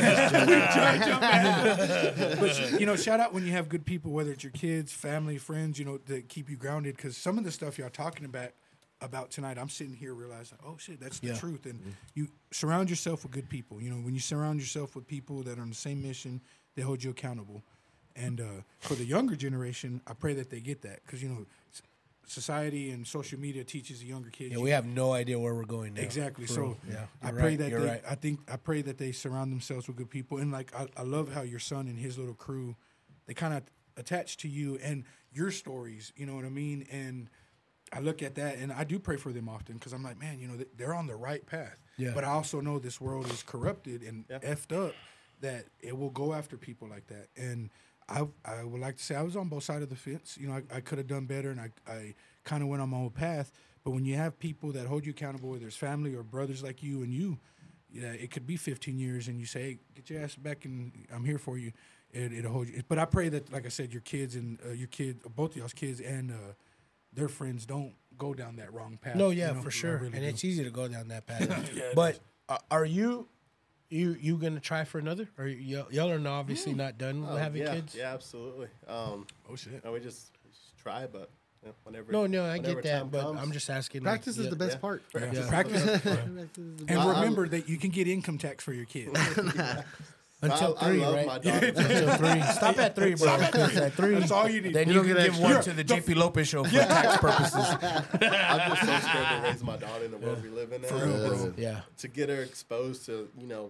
as But shout out when you have good people, whether it's your kids, family, friends, that keep you grounded. Because some of the stuff y'all talking about tonight, I'm sitting here realizing, oh shit, that's the truth. And you surround yourself with good people. When you surround yourself with people that are on the same mission, they hold you accountable. And for the younger generation, I pray that they get that because society and social media teaches the younger kids. Yeah, we have no idea where we're going now. Exactly. For So real. Yeah, I you're pray right, that you're they, right. I pray that they surround themselves with good people. And like I love how your son and his little crew, they kind of attach to you and your stories. You know what I mean? And I look at that and I do pray for them often because I'm like, man, they're on the right path. Yeah. But I also know this world is corrupted and effed up that it will go after people like that. And I would like to say I was on both sides of the fence. I could have done better and I kind of went on my own path. But when you have people that hold you accountable, whether it's family or brothers like you and it could be 15 years and you say, hey, get your ass back and I'm here for you. It'll hold you. But I pray that, like I said, your kids and both of y'all's kids and their friends don't go down that wrong path. No, yeah, for I sure. really And do. it's easy to go down that path. it But are you gonna try for another? Or y'all are obviously not done with having kids? Yeah, absolutely. Oh shit. We just try, but whenever. No, I whenever get that, time but comes. I'm just asking. Practice is the best part. Yeah. Practice. Practice is the And best remember that you can get income tax for your kids. Until I 3, love right? my daughter. Until 3. Stop at 3, bro. At 3. That's all you need. Then You you don't can get give extra. one to the JP Lopez show for tax purposes. I'm just so scared to raise my daughter in the world we live in now. real, bro. Yeah. To get her exposed to,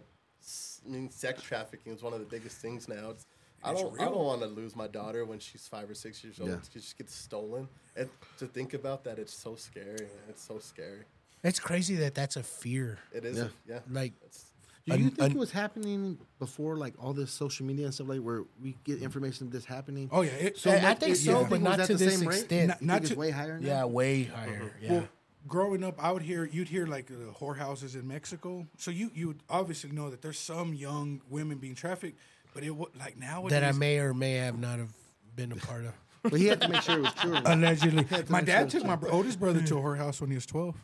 I mean, sex trafficking is one of the biggest things now. I don't want to lose my daughter when she's 5 or 6 years old. She just gets stolen. And to think about that, it's so scary. Man. It's so scary. It's crazy that that's a fear. It is. Yeah. Like, do you think it was happening before, like all this social media and stuff, like where we get information of this happening? Oh yeah, I think so, but not to this extent. Not it's way higher now? Yeah, way higher. Yeah. Well, growing up, you'd hear like the whorehouses in Mexico. So you would obviously know that there's some young women being trafficked, but it would like nowadays that I may or may have not have been a part of. But he had to make sure it was true. Allegedly, my dad took my oldest brother to a whorehouse when he was 12.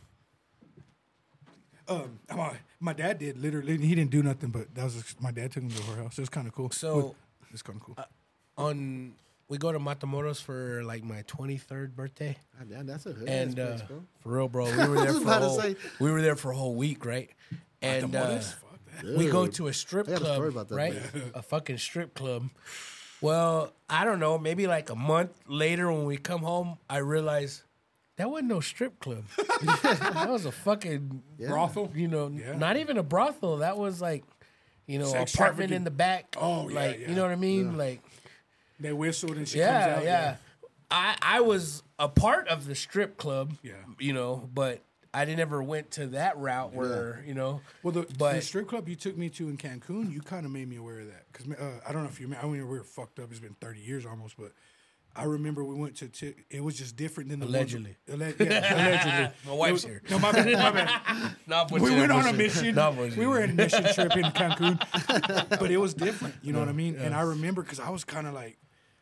My dad did literally. He didn't do nothing, but that was my dad took him to a whorehouse. It was kind of cool. So it's kind of cool. We go to Matamoros for like my 23rd birthday. God damn, that's a hood and place, bro. For real, bro, we were there for a whole week, right? And we go to a strip club, right? A fucking strip club. Well, I don't know. Maybe like a month later, when we come home, I realized that wasn't no strip club. That was a fucking brothel. You know, not even a brothel. That was like, you know, sex apartment in the back. Oh, like, you know what I mean? Like, they whistled and she comes out. Yeah. I was a part of the strip club. Yeah. You know, but I never went to that route where, you know. Well, the strip club you took me to in Cancun, you kind of made me aware of that. Because I don't know if you remember. I mean, we were fucked up. It's been 30 years almost, but I remember we went to it was just different than the allegedly. Allegedly. My wife's here. No, my bad. We went on a mission. We were in a mission trip in Cancun, but it was different. You know what I mean? And I remember because I was kind of like,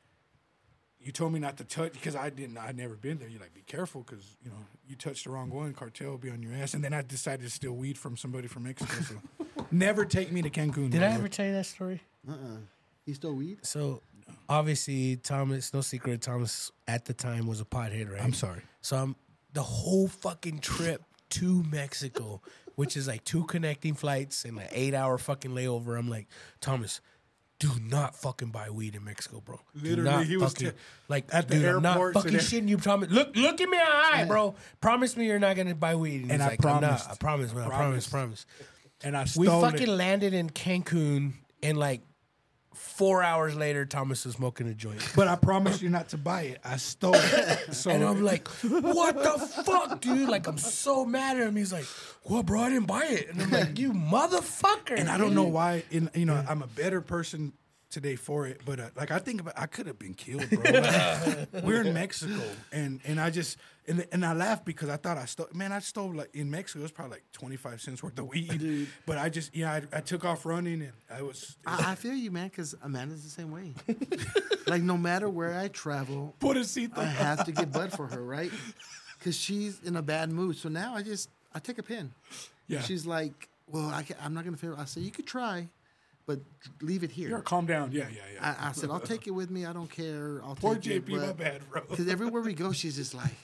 you told me not to touch because I'd never been there. You're like, be careful because, you know, you touch the wrong one, cartel will be on your ass. And then I decided to steal weed from somebody from Mexico. So never take me to Cancun. Did I ever tell you that story? He stole weed? So obviously, Thomas, no secret, Thomas at the time was a pothead, right? I'm sorry. So the whole fucking trip to Mexico, which is like 2 connecting flights and an 8-hour fucking layover. I'm like, Thomas, do not fucking buy weed in Mexico, bro. Literally, he was like at the airport. I'm not fucking shitting you, Thomas. Look in my eye, bro. Promise me you're not gonna buy weed. And I like, promised. I promise, man. I promise. And we fucking landed in Cancun, and like 4 hours later, Thomas was smoking a joint. But I promised you not to buy it. I stole it. So and I'm like, what the fuck, dude? Like, I'm so mad at him. He's like, well, bro, I didn't buy it. And I'm like, you motherfucker. And I don't know why. You know, I'm a better person today for it. But like, I think about, I could have been killed, bro. Like, we're in Mexico, and I just and I laughed because I thought I stole like in Mexico. It was probably like 25 cents worth of weed. Dude. But I just I took off running, and I feel you, man, because Amanda's the same way. Like, no matter where I travel, I have to get bud for her, right? Because she's in a bad mood. So now I take a pen. Yeah. She's like, well, I'm not gonna fail. I say you could try, but leave it here. You're calm down. Yeah. I said, I'll take it with me. I don't care. Poor JP, my bad, bro. Because everywhere we go, she's just like,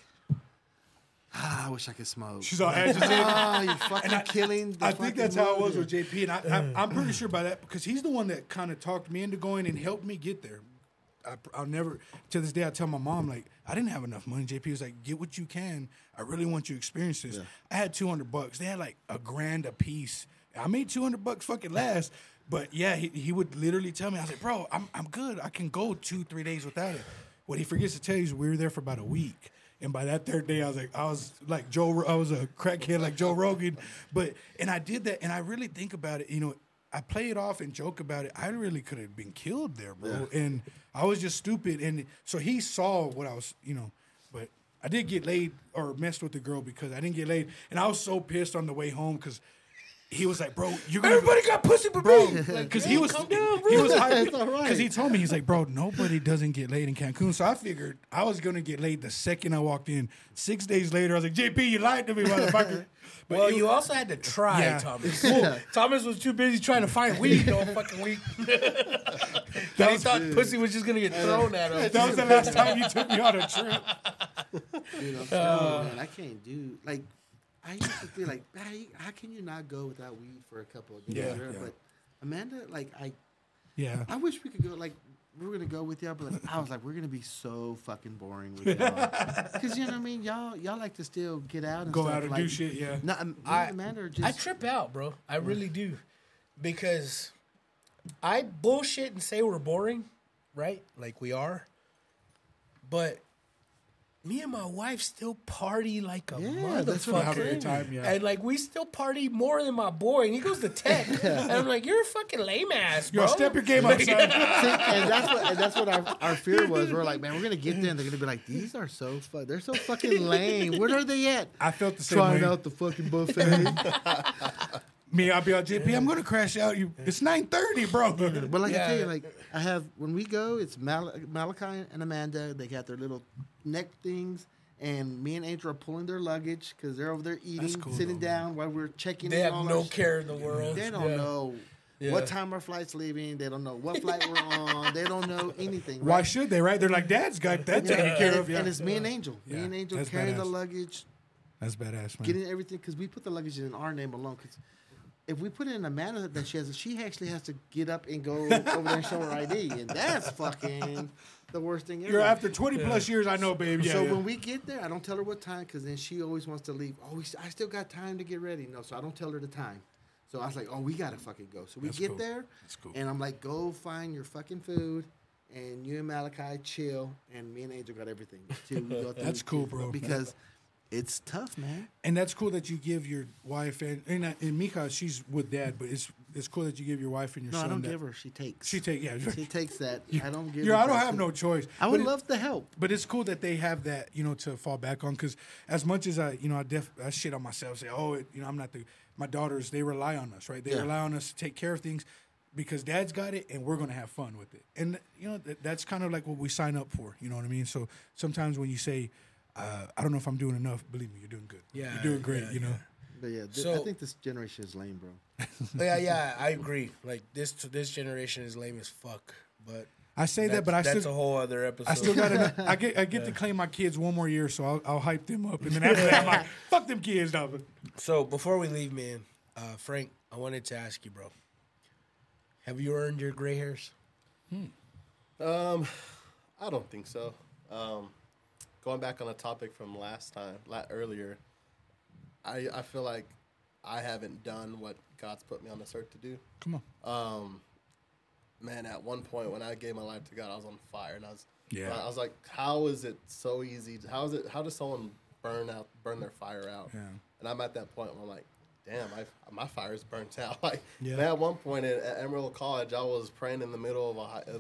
I wish I could smoke. She's all agitated. You're fucking killing. I think that's how it was with JP, and I'm pretty sure by that because he's the one that kind of talked me into going and helped me get there. I'll never, to this day, I tell my mom, like, I didn't have enough money. JP was like, get what you can. I really want you to experience this. Yeah. I had $200. They had like $1,000 a piece. I made $200 fucking last. But yeah, he would literally tell me, I was like, bro, I'm good. I can go 2-3 days without it. What he forgets to tell you is we were there for about a week. And by that third day, I was like I was a crackhead like Joe Rogan. And I did that, and I really think about it, you know, I play it off and joke about it. I really could have been killed there, bro. Yeah. And I was just stupid. And so he saw what I was, you know, but I did get laid or messed with the girl because I didn't get laid. And I was so pissed on the way home because he was like, bro, everybody got pussy but me. Because he was hyped. Because he told me, he's like, bro, nobody doesn't get laid in Cancun. So I figured I was going to get laid the second I walked in. 6 days later, I was like, JP, you lied to me, motherfucker. But well, you also had to try, Thomas. Cool. Thomas was too busy trying to find weed all fucking week. He thought pussy was just going to get thrown at him. That was the last time you took me on a trip. Dude, man, I can't do, like, I used to be like, how can you not go without weed for a couple of days? Yeah. But Amanda, like, I wish we could go, like, we were going to go with y'all, but like, I was like, we're going to be so fucking boring with y'all. Because, you know what I mean? Y'all like to still get out and go stuff. out and like, do shit, yeah. Amanda are just... I trip out, bro. I really do. because I bullshit and say we're boring, right? Like we are. But me and my wife still party like a motherfucker. That's what I have every time, yeah. And like we still party more than my boy. And he goes to tech. And I'm like, you're a fucking lame ass, bro. Yo, step your game up, son. See, and that's what our fear was. We're like, man, we're gonna get there and they're gonna be like, these are so they're so fucking lame. Where are they at? I felt the same Trying way. out the fucking buffet. Me, I'll be out, JP, I'm gonna crash out. It's 9:30, bro. But like I tell you, like I have when we go, it's Malachi and Amanda. They got their little neck things, and me and Angel are pulling their luggage because they're over there eating, sitting down while we're checking. They in have no care in the world. They don't know what time our flight's leaving. They don't know what flight we're on. They don't know anything. Right? Why should they? Right? They're like, Dad's got that taken care of. Yeah. And it's me and Angel. Me and Angel carrying the luggage. That's badass, man. Getting everything because we put the luggage in our name alone. Because if we put it in a manner that she actually has to get up and go over there and show her ID, and that's fucking the worst thing ever. You're after 20 plus years, I know, babe. Yeah, so when we get there, I don't tell her what time because then she always wants to leave. Oh, I still got time to get ready. No, so I don't tell her the time. So I was like, oh, we gotta fucking go. So we get there, and I'm like, go find your fucking food, and you and Malachi chill, and me and Angel got everything. That's cool, bro. Because it's tough, man. And that's cool that you give your wife and Mika, she's with Dad, but it's cool that you give your wife and your son. No, I don't that. give her. She takes. She takes. Yeah, she takes that. I don't give. I don't have no choice. I would love to help, but it's cool that they have that, to fall back on. Because as much as I shit on myself, say, I'm not my daughters. They rely on us, right? They rely on us to take care of things because Dad's got it, and we're gonna have fun with it. And that's kind of like what we sign up for. You know what I mean? So sometimes when you say, I don't know if I'm doing enough. Believe me, you're doing good. Yeah, you're doing great. You know. But I think this generation is lame, bro. Yeah, I agree. Like this generation is lame as fuck. But I say that, but that's a whole other episode. I still got I get to claim my kids one more year, so I'll hype them up, and then after that, I'm like, fuck them kids, dog. So before we leave, man, Frank, I wanted to ask you, bro. Have you earned your gray hairs? I don't think so. Going back on a topic from earlier, I feel like I haven't done what God's put me on this earth to do. Come on. Man, at one point when I gave my life to God, I was on fire, and I was like, how is it so easy? How does someone burn their fire out? Yeah. And I'm at that point where I'm like, damn, my fire is burnt out. Man, at one point at Emerald College, I was praying in the middle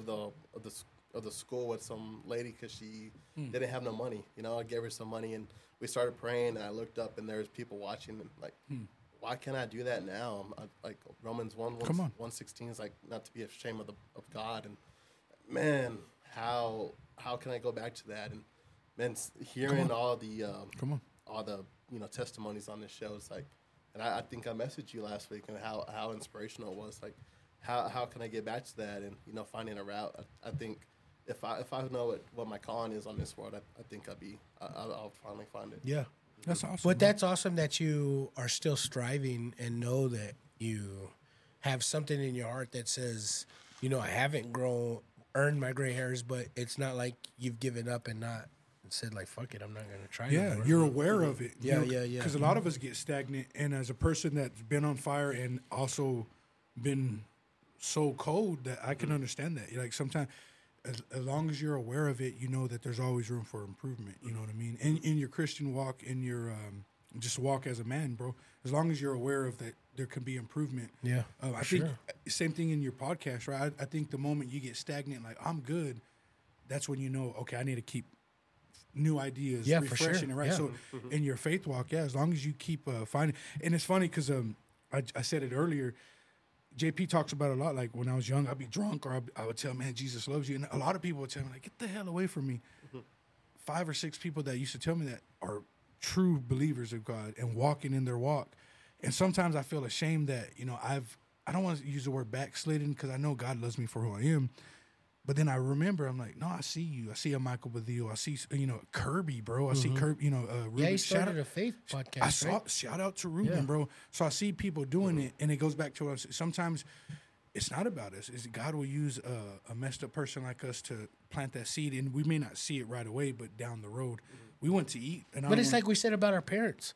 of the school with some lady because she didn't have no money. I gave her some money, and we started praying, and I looked up, and there was people watching, and like, why can't I do that now? Like Romans 1:16 is like not to be ashamed of God, and man, how can I go back to that? And man, hearing all the testimonies on this show, it's like, and I think I messaged you last week and how inspirational it was. Like, how can I get back to that? And finding a route. I think if I know what my calling is on this world, I think I'll finally find it. Yeah. That's awesome. But that's awesome that you are still striving and know that you have something in your heart that says, I haven't earned my gray hairs, but it's not like you've given up and said like, fuck it, I'm not going to try anymore. You're aware of it. Yeah. Because a lot of us get stagnant, and as a person that's been on fire and also been so cold, that I can understand that. Like sometimes, as long as you're aware of it, you know that there's always room for improvement. You know what I mean? In your Christian walk, in your just walk as a man, bro. As long as you're aware of that, there can be improvement. Yeah, I think same thing in your podcast, right? I think the moment you get stagnant, like I'm good, that's when you know, okay, I need to keep new ideas, refreshing it, right? So in your faith walk, as long as you keep finding, and it's funny because I said it earlier. JP talks about it a lot. Like when I was young, I'd be drunk, or I would tell, man, Jesus loves you. And a lot of people would tell me, like, get the hell away from me. 5 or 6 people that used to tell me that are true believers of God and walking in their walk. And sometimes I feel ashamed that, I don't want to use the word backslidden because I know God loves me for who I am. But then I remember, I'm like, no, I see you. I see a Michael Badillo. I see, Kirby, bro. I see Kirby, Ruben. Yeah, he started a faith podcast, shout out to Ruben, bro. So I see people doing it, and it goes back to us. Sometimes it's not about us. God will use a messed up person like us to plant that seed, and we may not see it right away, but down the road. We went to eat. But it's like we said about our parents.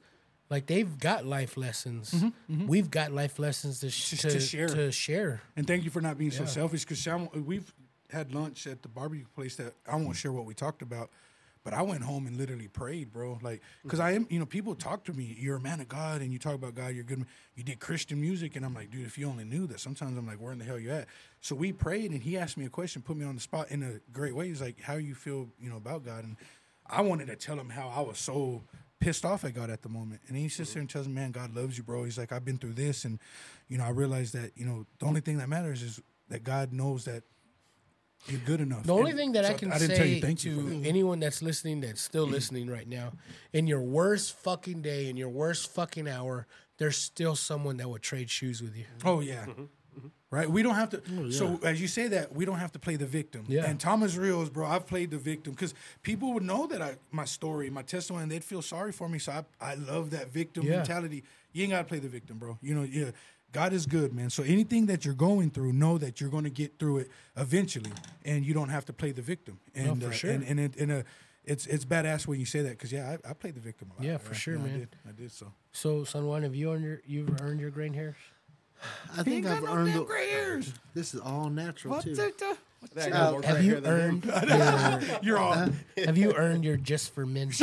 Like they've got life lessons. We've got life lessons to share. And thank you for not being so selfish. Because we've had lunch at the barbecue place that I won't share what we talked about. But I went home and literally prayed, bro. Like, because I am, people talk to me, you're a man of God, and you talk about God, you're good. You did Christian music, and I'm like, dude, if you only knew that. Sometimes I'm like, where in the hell you at? So we prayed, and he asked me a question, put me on the spot in a great way. He's like, how you feel, about God? And I wanted to tell him how I was so pissed off at God at the moment. And he sits there and tells me, man, God loves you, bro. He's like, I've been through this, and, I realized that, the only thing that matters is that God knows that you're good enough. The only thing that I can say to anyone that's listening, that's still listening right now, in your worst fucking day, in your worst fucking hour, there's still someone that would trade shoes with you. Oh, yeah. Right? We don't have to. So, as you say that, we don't have to play the victim. Yeah. And Thomas Rios, bro, I've played the victim because people would know that my story, my testimony, and they'd feel sorry for me. So, I love that victim mentality. You ain't got to play the victim, bro. God is good, man. So anything that you're going through, know that you're going to get through it eventually, and you don't have to play the victim. And for sure. It's badass when you say that because I played the victim a lot. Yeah, for sure, man. I did so. So, San Juan, have you've earned your green hairs? I think I've earned the gray hairs. This is all natural too. Have you earned You're on. Have you earned your just for men?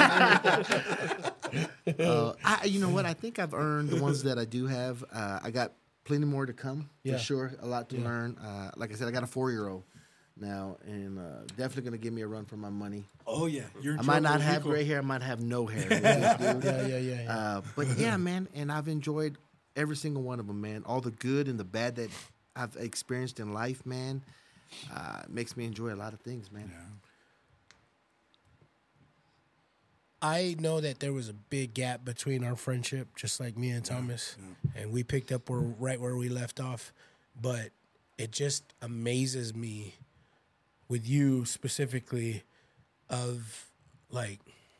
You know what? I think I've earned the ones that I do have. I got plenty more to come for sure. A lot to learn. Like I said, I got a 4-year-old now, and definitely going to give me a run for my money. Oh yeah, I might not have gray hair. I might have no hair. Yeah. But yeah, man, and I've enjoyed every single one of them, man. All the good and the bad that I've experienced in life, man. Makes me enjoy a lot of things, man. Yeah. I know that there was a big gap between our friendship, just like me and Thomas, and we picked up right where we left off. But it just amazes me with you specifically of like,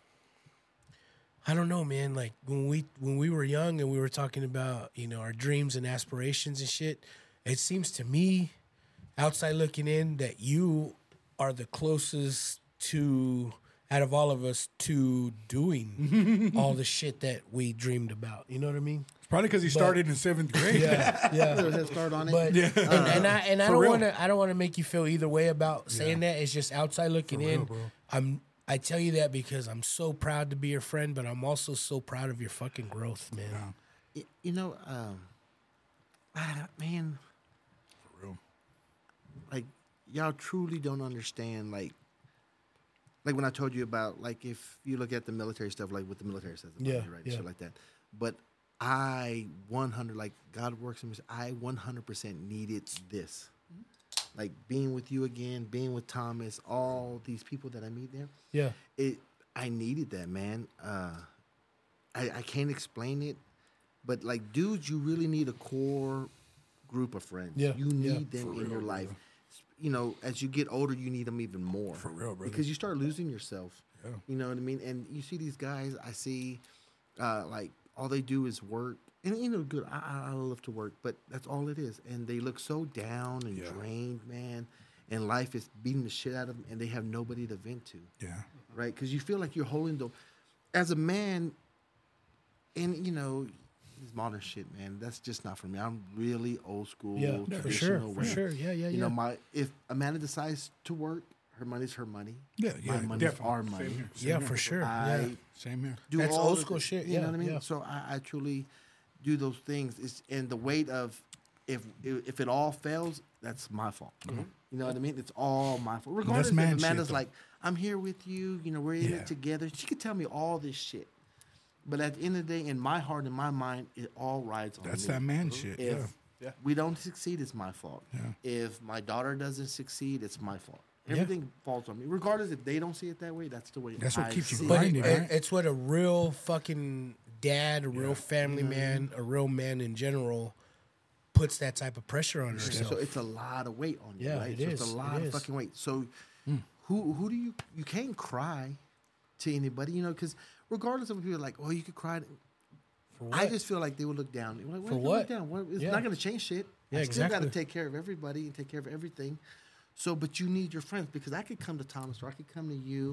I don't know, man. Like when we were young and we were talking about, our dreams and aspirations and shit, it seems to me, outside looking in, that you are the closest to, out of all of us, to doing all the shit that we dreamed about. You know what I mean? It's probably because he started in 7th grade. Yeah. Start on it. But, and I don't want to make you feel either way about saying that. It's just outside looking in. Bro. I tell you that because I'm so proud to be your friend, but I'm also so proud of your fucking growth, man. Man, For real. like y'all truly don't understand, like when I told you about, like, if you look at the military stuff, like what the military says about you, right, shit like that. But I 100, like God works in me. I 100% needed this, like being with you again, being with Thomas, all these people that I meet there. Yeah, I needed that, man. I can't explain it, but like, dudes, you really need a core group of friends. Yeah, you need them in your life. As you get older, you need them even more. For real, brother. Because you start losing yourself. Yeah. You know what I mean? And you see these guys, I see, like, all they do is work. And, good, I love to work, but that's all it is. And they look so down and drained, man. And life is beating the shit out of them, and they have nobody to vent to. Yeah. Right? Because you feel like you're holding the... As a man, and, this modern shit, man, that's just not for me. I'm really old school, traditional. For sure. Yeah. If Amanda decides to work, her money's her money. Yeah, my money's our money. Same here. For sure. Same here. Do That's all old school shit. You know what I mean? Yeah. So I truly do those things. And the weight of if it all fails, that's my fault. Mm-hmm. You know what I mean? It's all my fault. Regardless if Amanda's like, I'm here with you. We're in it together. She could tell me all this shit. But at the end of the day, in my heart and my mind, it all rides on me. That's that man shit. If we don't succeed, it's my fault. Yeah. If my daughter doesn't succeed, it's my fault. Everything falls on me. Regardless if they don't see it that way, that's the way that's what keeps you But grinding, right? It's what a real fucking dad, a real family man, a real man in general puts that type of pressure on herself. So it's a lot of weight on you, right? It is. It's a lot of fucking weight. So who do you can't cry to anybody, because regardless of people are like, oh, you could cry. For what? I just feel like they would look down. Like, for what? Look down? It's not going to change shit. Yeah, I still got exactly. to take care of everybody and take care of everything. So, but you need your friends because I could come to Thomas or I could come to you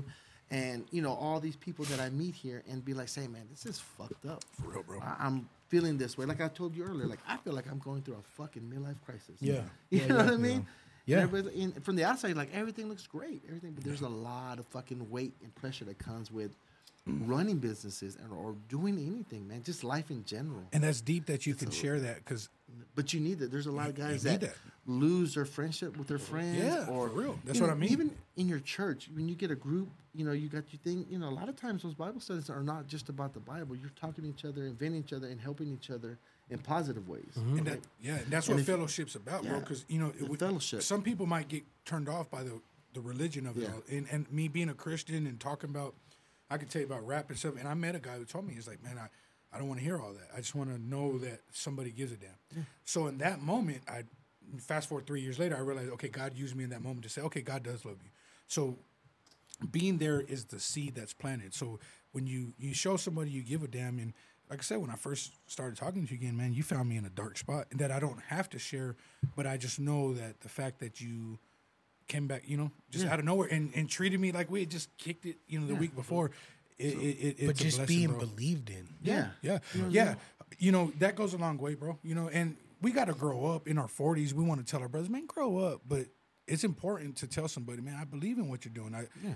And, you know, all these people that I meet here and be like, say, man, this is fucked up. For real, bro. I'm feeling this way. Like I told you earlier, like I feel like I'm going through a fucking midlife crisis. Yeah. You know what I mean? Yeah. And from the outside, like everything looks great. Everything, but there's a lot of fucking weight and pressure that comes with running businesses or doing anything, man. Just life in general. And that's deep that you can share that because. But you need that. There's a lot of guys need that lose their friendship with their friends. Yeah, or for real. That's you what know, I mean. Even in your church, when you get a group, you know, you got your thing. You know, a lot of times those Bible studies are not just about the Bible. You're talking to each other, inventing each other, and helping each other in positive ways. And that, and that's what fellowship's about, bro. Because you know, fellowship. Some people might get turned off by the religion of it all, and me being a Christian and talking about, I could tell you about rap and stuff. And I met a guy who told me, he's like, man, I don't want to hear all that. I just want to know that somebody gives a damn. Yeah. So in that moment, I fast forward 3 years later, I realized, okay, God used me in that moment to say, okay, God does love you. So being there is the seed that's planted. So when you show somebody you give a damn, and like I said, when I first started talking to you again, man, you found me in a dark spot that I don't have to share, but I just know that the fact that you came back, you know, just out of nowhere and treated me like we had just kicked it, you know, the week before. It's but just blessing, being bro. believed in. Yeah. You know, that goes a long way, bro. You know, and we got to grow up in our 40s. We want to tell our brothers, man, grow up. But it's important to tell somebody, man, I believe in what you're doing.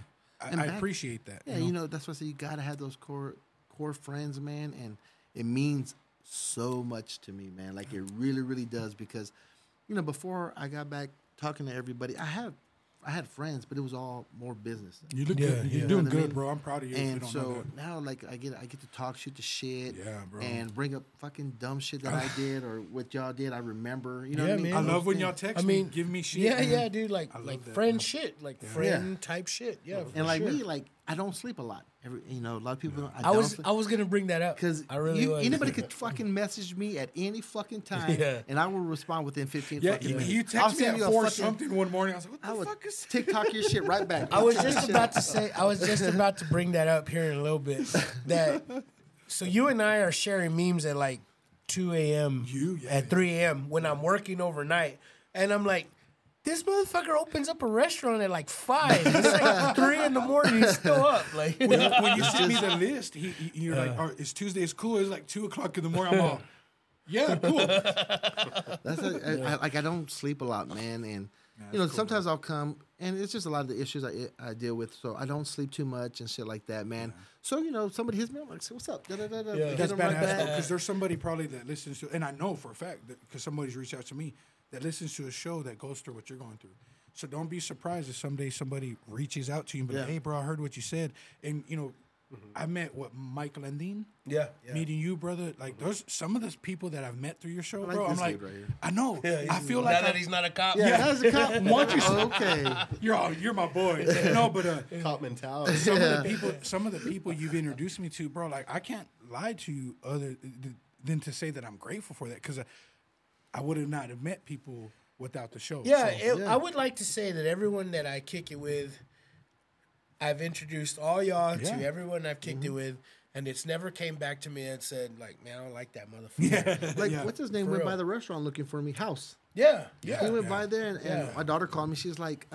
I appreciate that. Yeah, you know, that's why I say you got to have those core friends, man. And it means so much to me, man. Like, it really, really does. Because, you know, before I got back talking to everybody, I had friends, but it was all more business. You look good. You're doing good, bro. I'm proud of you. And so now, like, I get to talk, shoot the shit, bro, and bring up fucking dumb shit that I did or what y'all did. I remember, you know what I mean? I love when y'all text me, give me shit. Yeah, dude, like friend shit, like friend type shit. Yeah, and like me, like I don't sleep a lot. You know, a lot of people. I was gonna bring that up because anybody could fucking message me at any fucking time, and I will respond within 15 fucking minutes. You text me at 4 something one morning. I was like, what the fuck is TikTok your shit right back? I was just about to bring that up here in a little bit. So you and I are sharing memes at like 2 a.m. at 3 a.m. when I'm working overnight, and I'm like, this motherfucker opens up a restaurant at like 5. It's like 3 in the morning. He's still up. Like when you sent me the list, you're like, oh, "Is Tuesday is cool?" It's like 2 o'clock in the morning. I'm all, yeah, cool. I don't sleep a lot, man, and you know, sometimes I'll come, and it's just a lot of the issues I deal with, so I don't sleep too much and shit like that, man. So, you know, somebody hits me, I'm like, so what's up? That's badass, because there's somebody probably that listens to, and I know for a fact that because somebody's reached out to me that listens to a show that goes through what you're going through. So don't be surprised if someday somebody reaches out to you and be like, hey, bro, I heard what you said. And, you know, I met, Mike Landine? Yeah. Meeting you, brother. Like, there's some of those people that I've met through your show, bro. I'm like, right here. I know. I feel now like that he's not a cop. Yeah, that's a cop. Okay. You're my boy. No, but cop mentality. Some of the people you've introduced me to, bro, like, I can't lie to you other than to say that I'm grateful for that, because I would have not have met people without the show. I would like to say that everyone that I kick it with, I've introduced all y'all to everyone I've kicked it with, and it's never came back to me and said, like, man, I don't like that motherfucker. Like, what's his name? Went by the restaurant looking for me. House. Yeah. He went by there, and my daughter called me. She's like,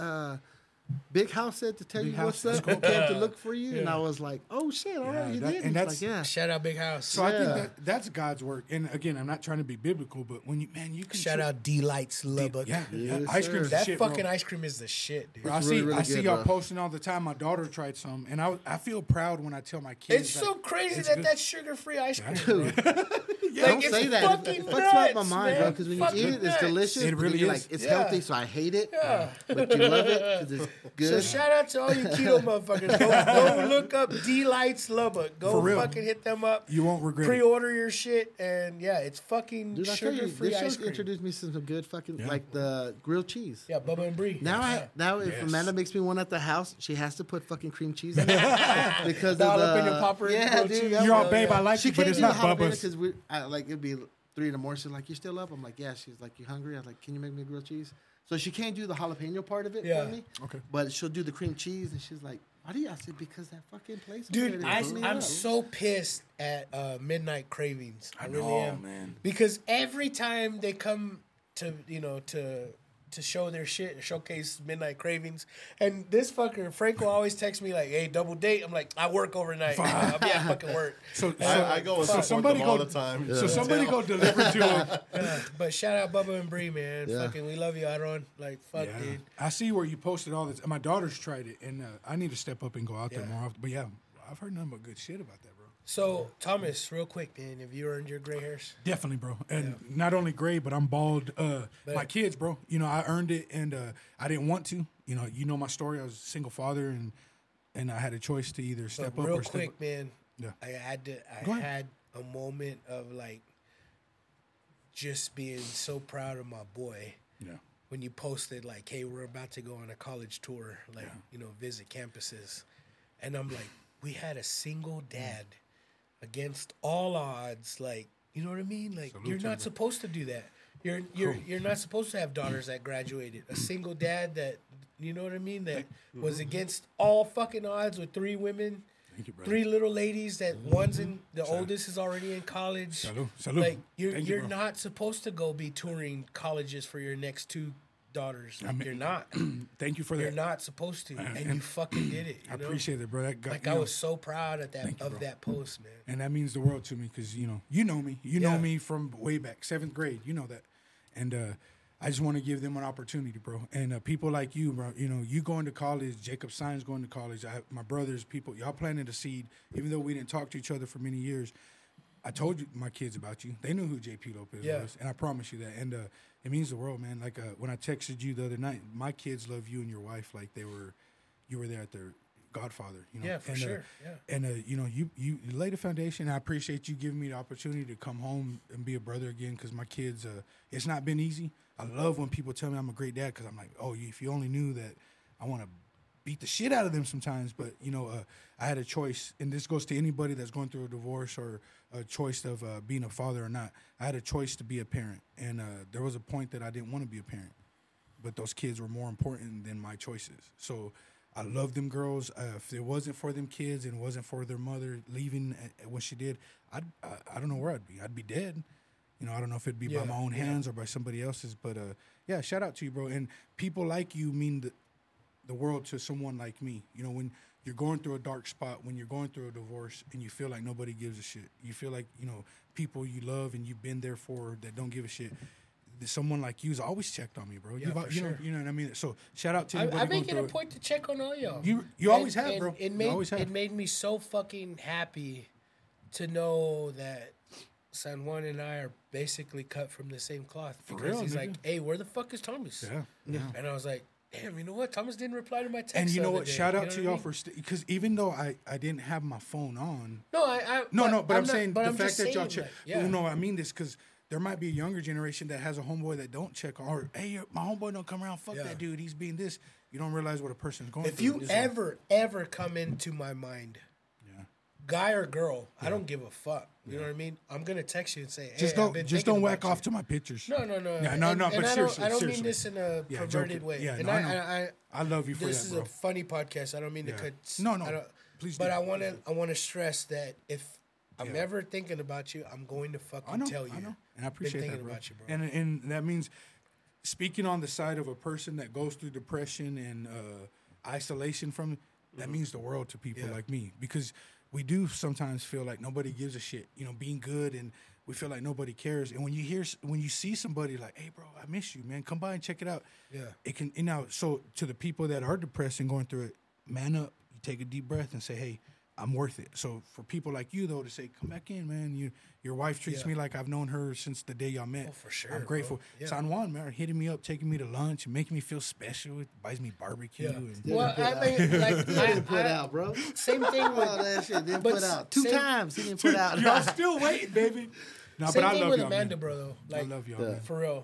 Big House said to tell you what's up. He came to look for you, and I was like, "Oh shit! All right, he did." And that's like, shout out Big House. So I think that's God's work. And again, I'm not trying to be biblical, but when you can shout out Delights Lubbock. Ice cream. That shit, fucking bro. Ice cream is the shit, dude. Bro, I see y'all posting all the time. My daughter tried some, and I feel proud when I tell my kids. It's so crazy that that's sugar-free ice cream. Dude. Don't say that. It fucks up my mind, bro. Because when you eat it, it's delicious. It really is. Like, it's healthy, so I hate it. But you love it because it's good. So shout out to all you keto motherfuckers. Go look up Delights Lubbock. Go fucking hit them up. You won't regret it. Pre-order your shit, and it's fucking sugar-free ice cream. Introduced me to some good fucking like the grilled cheese. Yeah, Bubba and Brie. Now if Amanda makes me one at the house, she has to put fucking cream cheese in it because of the jalapeno popper. Yeah, dude. You're all, babe, I like it, but it's not Bubba's. Because like it'd be 3 in the morning. She's like, "You still up?" I'm like, "Yeah." She's like, "You hungry?" I was like, "Can you make me grilled cheese?" So she can't do the jalapeno part of it for me. Okay. But she'll do the cream cheese, and she's like, "Why do you?" I said, "Because that fucking place." Dude, I'm so pissed at Midnight Cravings. I really am, man. Because every time they come to to show their shit and showcase Midnight Cravings. And this fucker, Frank, will always text me like, hey, double date. I'm like, I work overnight. I'll be at fucking work. So I go and support them all the time. So somebody go deliver to him. But shout out Bubba and Bree, man. Fucking, we love you, Aaron. Like, fuck, dude. I see where you posted all this. My daughter's tried it, and I need to step up and go out there more often. But yeah, I've heard nothing but good shit about that, bro. So, Thomas, real quick, man, have you earned your gray hairs? Definitely, bro. And not only gray, but I'm bald. My kids, bro. You know, I earned it, and I didn't want to. You know my story. I was a single father, and I had a choice to either step up or real step quick, up. man. Yeah. I had a moment of like just being so proud of my boy. Yeah. When you posted like, hey, we're about to go on a college tour, like, visit campuses. And I'm like, we had a single dad against all odds. Like, you know what I mean? Like, you're not supposed to do that. You're not supposed to have daughters that graduated. A single dad that, you know what I mean? That was against all fucking odds with 3 women. Three little ladies that one's in the oldest is already in college. Salud. Like you're not supposed to go be touring colleges for your next 2 daughters. You're not. Thank you for that. You're not supposed to, and you fucking did it. I appreciate it, bro. That got, I was so proud of that post, man. And that means the world to me because you know me. You know me from way back, 7th grade. You know that, and I just want to give them an opportunity, bro. And people like you, bro, you going to college, Jacob Sines going to college, my brothers, people, y'all planted a seed, even though we didn't talk to each other for many years. I told you my kids about you. They knew who JP Lopez was, and I promise you that. And it means the world, man. Like when I texted you the other night, my kids love you and your wife like you were there at their godfather. Yeah, for sure. And you laid a foundation. I appreciate you giving me the opportunity to come home and be a brother again because my kids, it's not been easy. I love when people tell me I'm a great dad because I'm like, oh, if you only knew that I want to beat the shit out of them sometimes. But, I had a choice, and this goes to anybody that's going through a divorce or a choice of being a father or not. I had a choice to be a parent, and there was a point that I didn't want to be a parent. But those kids were more important than my choices. So I love them girls. If it wasn't for them kids and it wasn't for their mother leaving when she did, I don't know where I'd be. I'd be dead. I don't know if it'd be by my own hands or by somebody else's. But, shout out to you, bro. And people like you mean the world to someone like me. When you're going through a dark spot, when you're going through a divorce and you feel like nobody gives a shit. You feel like, people you love and you've been there for that don't give a shit. Someone like you's always checked on me, bro. Sure. You know what I mean? So shout out to anybody. I make it a point to check on all y'all. You always have, bro. It made me so fucking happy to know that San Juan and I are basically cut from the same cloth. Because he's like, hey, where the fuck is Thomas? Yeah. And I was like, damn, you know what? Thomas didn't reply to my text. And you know what? Day. Shout out to y'all for because even though I didn't have my phone on. But I'm saying the fact that y'all check. Like, No, I mean this because there might be a younger generation that has a homeboy that don't check or hey, my homeboy don't come around. Fuck that dude. He's being this. You don't realize what a person's going through. If you ever come into my mind, guy or girl, I don't give a fuck. You know what I mean? I'm gonna text you and say, hey, just don't whack off to my pictures. No. But seriously, I don't mean this in a perverted way. Yeah, and I love you for that, This is bro. a funny podcast. I don't mean to cut. No, please. But I want to stress that if I'm ever thinking about you, I'm going to fucking tell you. I know. And I appreciate that, bro. About you, bro. And that means speaking on the side of a person that goes through depression and isolation from that means the world to people like me because we do sometimes feel like nobody gives a shit, being good, and we feel like nobody cares. And when you see somebody like, hey, bro, I miss you, man, come by and check it out. Yeah, it can. So to the people that are depressed and going through it, man up. You take a deep breath and say, hey, I'm worth it. So for people like you though to say, come back in, man. Your wife treats me like I've known her since the day y'all met. Oh, for sure. I'm grateful. Yeah. San Juan, man, hitting me up, taking me to lunch, and making me feel special. It buys me barbecue. Yeah. Well, I mean, like he didn't put out, bro. Same thing with that shit. Didn't put out 2 times. He didn't put out. Y'all still waiting, baby. No, same but I thing love with y'all, Amanda, man. bro. Though, like, I love y'all, man. For real.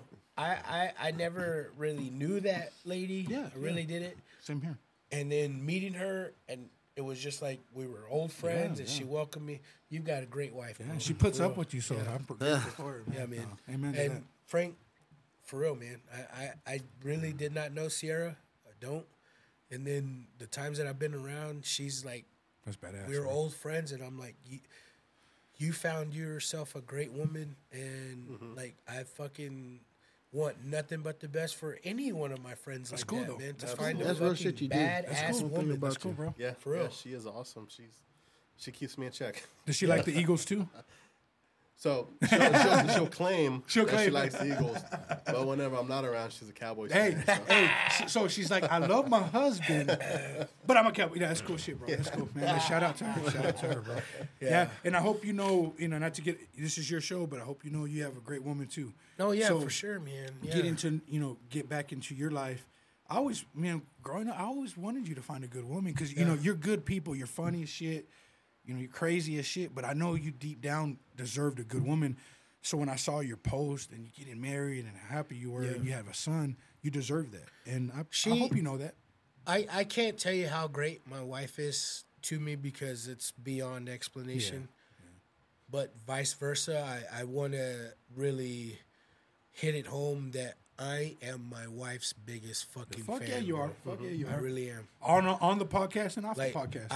I never really knew that lady. Yeah, I really didn't. Same here. And then meeting her and. It was just like we were old friends, and she welcomed me. You've got a great wife. Yeah, bro. she puts up with you, so I'm grateful for her. Yeah, man. Amen. And Frank, for real, man, I really did not know Sierra. I don't. And then the times that I've been around, she's like, that's badass. We were old friends, and I'm like, you found yourself a great woman, and like I fucking want nothing but the best for any one of my friends. That's like cool, that, though. man. To That's find cool. a That's real fucking shit you do. badass That's cool. woman. That's That's cool, cool, bro. Yeah, For real. yeah, she is awesome. She keeps me in check. Does she like the Eagles too? So she'll claim that she claim. likes the Eagles, but whenever I'm not around, she's a Cowboys Hey, fan. So. hey. So she's like, I love my husband, but I'm a Cowboy. Yeah, that's cool shit, bro. That's cool, man. Shout out to her. Shout out to her, bro. Yeah. And I hope you know, not to get this is your show, but I hope you know you have a great woman too. Oh yeah, So for sure, man. Yeah. Get back into your life. I always, growing up, I always wanted you to find a good woman because you're good people. You're funny as shit. You're crazy as shit. But I know you deep down deserved a good woman. So when I saw your post and you getting married and how happy you were and you have a son, you deserve that. And I hope you know that. I can't tell you how great my wife is to me because it's beyond explanation. Yeah. But vice versa, I want to really hit it home that I am my wife's biggest fucking fan. Fuck yeah, you are. Fuck yeah, you are. I really am. On the podcast and off Like, the podcast.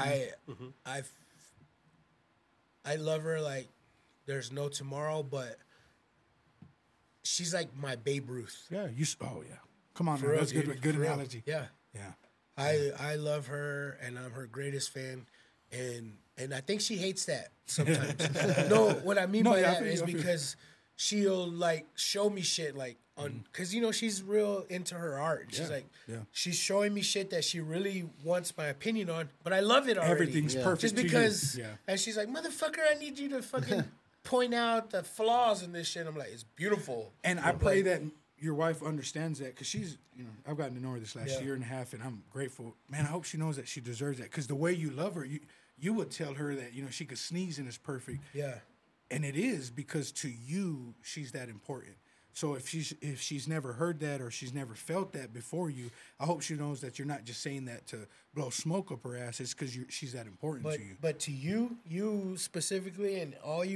I love her like there's no tomorrow, but she's like my Babe Ruth. Yeah, come on, For man. real, That's good. dude. Good For real. analogy. Yeah. Yeah. I love her and I'm her greatest fan, and I think she hates that sometimes. No, what I mean by that is because she'll like show me shit like on because she's real into her art. She's she's showing me shit that she really wants my opinion on, but I love it already. Everything's perfect just to you. because. Yeah. And she's like, "Motherfucker, I need you to fucking point out the flaws in this shit." I'm like, "It's beautiful." And I pray that your wife understands that because she's, I've gotten to know her this last year and a half, and I'm grateful. Man, I hope she knows that she deserves that because the way you love her, you would tell her that she could sneeze and it's perfect. Yeah. And it is because to you, she's that important. So if she's never heard that or she's never felt that before you, I hope she knows that you're not just saying that to blow smoke up her ass. It's because she's that important to you. But to you specifically, and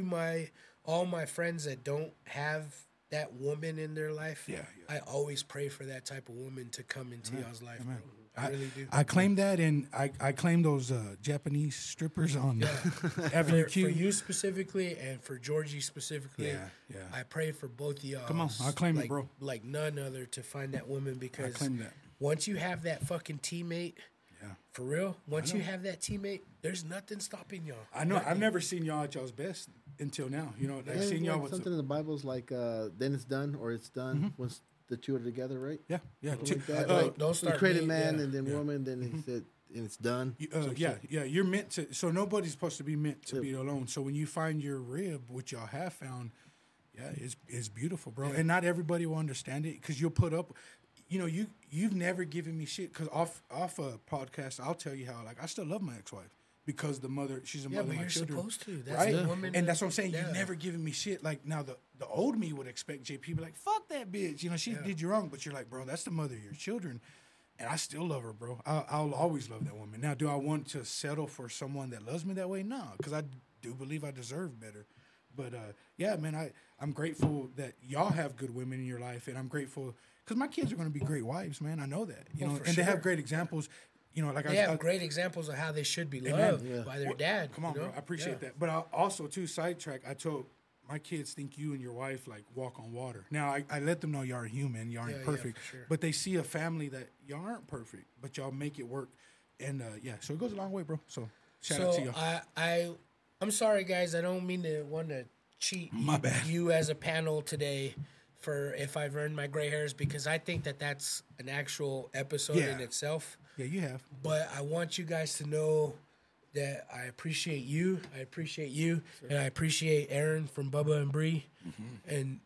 all my friends that don't have that woman in their life, I always pray for that type of woman to come into y'all's life, bro. I really do. I claim that, and I claim those Japanese strippers on Avenue Q. For you specifically, and for Georgie specifically, I pray for both of y'all. Come on, I claim it, bro. Like none other to find that woman because I claim that. Once you have that fucking teammate, for real, once you have that teammate, there's nothing stopping y'all. I know. I've never seen y'all at y'all's best until now. I've seen y'all with something in the Bible's like, then it's done or it's done once the two are together, right? Yeah. Something like that. Don't start you created me, man and then woman, then he said, and it's done. You're meant to. So nobody's supposed to be meant to be alone. So when you find your rib, which y'all have found, it's beautiful, bro. And not everybody will understand it because you'll put up. You've never given me shit because off a podcast, I'll tell you how I still love my ex-wife because she's a mother of my children. Supposed to. That's right? the woman And that's what I'm saying. You've never given me shit. Like now the old me would expect JP to be like, fuck that bitch. She did you wrong, but you're like, bro, that's the mother of your children. And I still love her, bro. I'll always love that woman. Now, do I want to settle for someone that loves me that way? No, because I do believe I deserve better. But man, I'm grateful that y'all have good women in your life, and I'm grateful because my kids are going to be great wives, man. I know that, they have great examples. They have great examples of how they should be loved by their dad. Come on, bro. I appreciate that. But I also, too, sidetrack, I told my kids think you and your wife walk on water. Now, I let them know you are human, you aren't perfect. For sure. But they see a family that y'all aren't perfect, but y'all make it work. And so it goes a long way, bro. So shout out to y'all. I'm sorry, guys. I don't mean to want to cheat you as a panel today for if I've earned my gray hairs because I think that that's an actual episode in itself. Yeah, you have. But I want you guys to know that I appreciate you. I appreciate you. Sure. And I appreciate Aaron from Bubba and Bree. And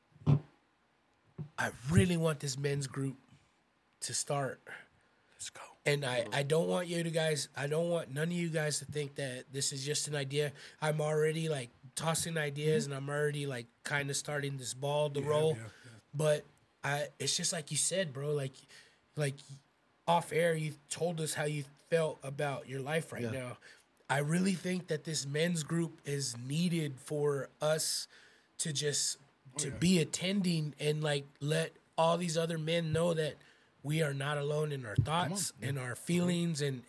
I really want this men's group to start. Let's go. And I don't want I don't want none of you guys to think that this is just an idea. I'm already tossing ideas and I'm already kind of starting this ball to roll. Yeah. But it's just like you said, bro, like off air, you told us how you felt about your life right now. I really think that this men's group is needed for us to just be attending and let all these other men know that we are not alone in our thoughts and our feelings and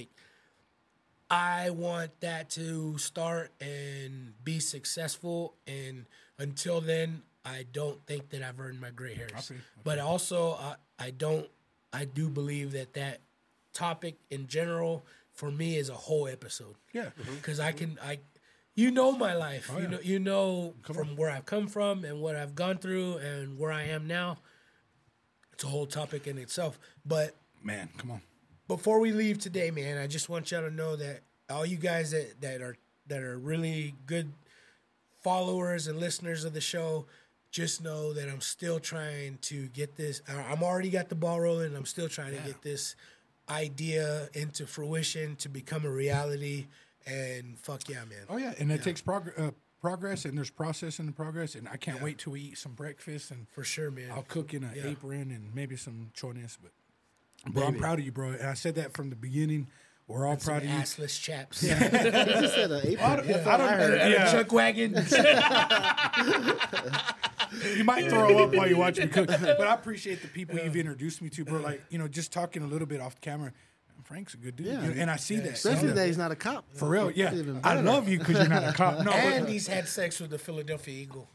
I want that to start and be successful. And until then, I don't think that I've earned my gray hairs. But also, I do believe that topic in general for me is a whole episode. Yeah. Because you know my life. You know from where I've come from and what I've gone through and where I am now. It's a whole topic in itself. But man, come on. Before we leave today, man, I just want y'all to know that all you guys that are really good followers and listeners of the show, just know that I'm still trying to get this. I'm already got the ball rolling. I'm still trying to get this idea into fruition to become a reality. And fuck yeah, man. Oh yeah, and it takes progress, and there's process in the progress. And I can't wait till we eat some breakfast. And for sure, man. I'll cook in an apron and maybe some chones. But bro, I'm proud of you, bro. And I said that from the beginning. We're all proud of you. Assless chaps. He just said an apron. I don't heard. Chuck wagon. You might throw up while you watch me cook, but I appreciate the people you've introduced me to, bro. Like, just talking a little bit off camera. Frank's a good dude, and I see that. Especially that he's not a cop. For real, yeah. I love you because you're not a cop. No, and he's had sex with the Philadelphia Eagle.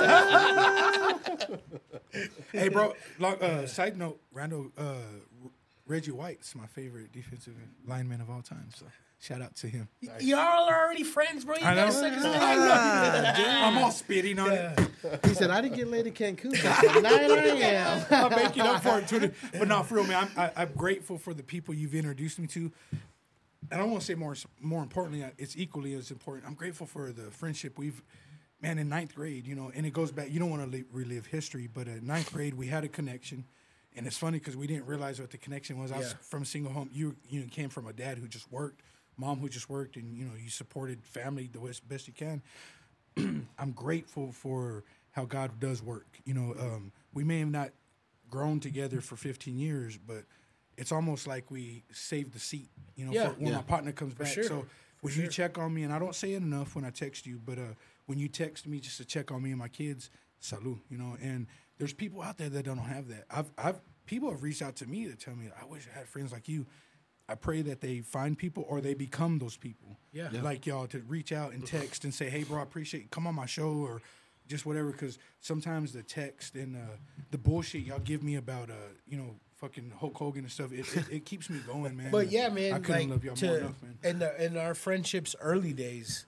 Hey, bro. Side note, Reggie White's my favorite defensive lineman of all time. So shout out to him. Y'all are already friends, bro. I know. I'm all spitting on it. He said, I didn't get laid in Cancun. But tonight I am. I'm making up for it, Twitter. But no, for real, man, I'm grateful for the people you've introduced me to. And I want to say more importantly, it's equally as important. I'm grateful for the friendship in ninth grade, and it goes back. You don't want to relive history, but in ninth grade, we had a connection. And it's funny because we didn't realize what the connection was. I was from a single home. You came from a dad who just worked, mom who just worked, and you supported family the best you can. I'm grateful for how God does work. We may have not grown together for 15 years, but it's almost like we saved the seat. For when my partner comes back. Sure. So when you check on me, and I don't say it enough when I text you, but when you text me just to check on me and my kids, salud. And there's people out there that don't have that. People have reached out to me to tell me, I wish I had friends like you. I pray that they find people or they become those people. Yeah. Like y'all to reach out and text and say, hey, bro, I appreciate you. Come on my show or just whatever. Because sometimes the text and the bullshit y'all give me about, fucking Hulk Hogan and stuff, it keeps me going, man. But yeah, man. I couldn't love y'all more enough, man. In our friendship's early days,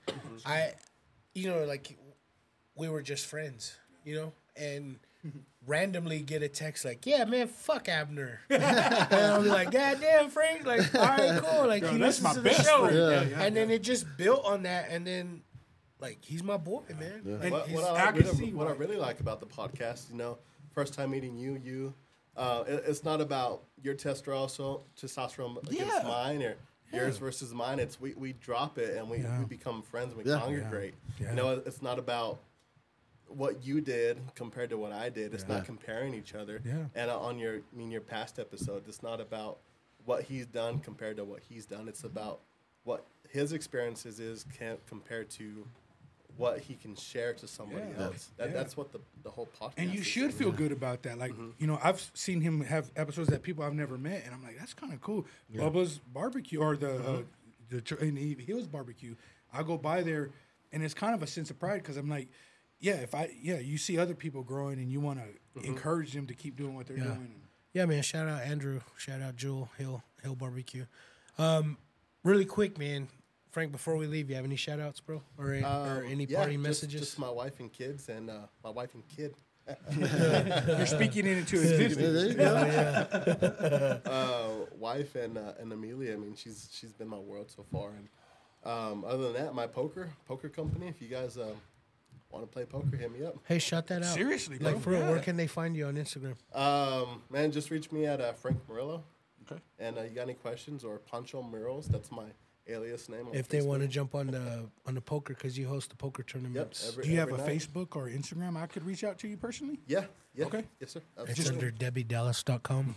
we were just friends, and randomly get a text like, yeah, man, fuck Abner. And I'm like, God damn, Frank. Like, all right, cool. Like, he listens to the show. And then it just built on that. And then, he's my boy, man. Yeah. And What I really like about the podcast, first time meeting you, it's not about your testosterone against mine or yours versus mine. It's we drop it and we become friends and we congregate. Yeah. It's not about what you did compared to what I did. It's not comparing each other. Yeah. And on your past episode, it's not about what he's done compared to what he's done. It's about what his experiences compared to what he can share to somebody else. That's what the whole podcast and you is. should feel good about that. Like, I've seen him have episodes that people I've never met, and I'm like, that's kind of cool. Yeah. Bubba's barbecue or and Hill's barbecue. I go by there, and it's kind of a sense of pride because I'm like, you see other people growing, and you want to encourage them to keep doing what they're doing. Yeah, man. Shout out Andrew. Shout out Jewel Hill Barbecue. Really quick, man. Frank, before we leave, you have any shout outs, bro? Or any party messages? Just my wife and kids and my wife and kid. You're speaking it into existence. There you go. Wife and Amelia. I mean, she's been my world so far. And other than that, my poker company. If you guys want to play poker, hit me up. Hey, shout that out. Seriously, bro. Like, for real, where can they find you on Instagram? Man, just reach me at Frank Murillo. Okay. And you got any questions or Pancho Murals? That's my alias name. If they want to jump on the poker, because you host the poker tournaments. Yep, do you have a Facebook or Instagram I could reach out to you personally? Yeah. Okay. Yes, sir. It's under DebbieDallas.com.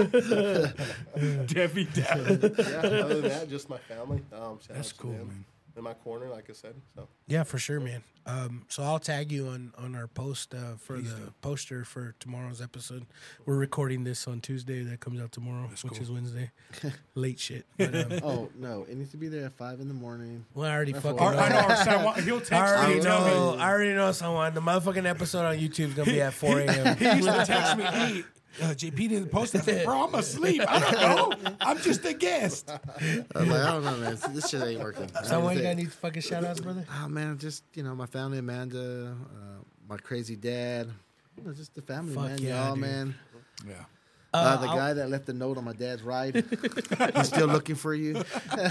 Debbie Dallas. Yeah, other than that, just my family. That's cool, man. in my corner, like I said. So Yeah, for sure, man. So I'll tag you on our post for the poster for tomorrow's episode. We're recording this on Tuesday. That comes out tomorrow, which is Wednesday. Late shit. But, Oh no, it needs to be there at 5 a.m. well, I already fucking I know. know. Someone, he'll text me. and tell me. I already know someone. The motherfucking episode on YouTube is gonna be at 4 a.m. He used to text me, hey, JP didn't post that. Like, bro, I'm asleep. I don't know. I'm just a guest. I'm like, I don't know, man. This shit ain't working. Someone got any fucking shout outs, brother? Oh man, just my family, Amanda, my crazy dad, just the family, Fuck man. yeah, Y'all, dude. man. Yeah. The guy that left the note on my dad's ride, he's still looking for you.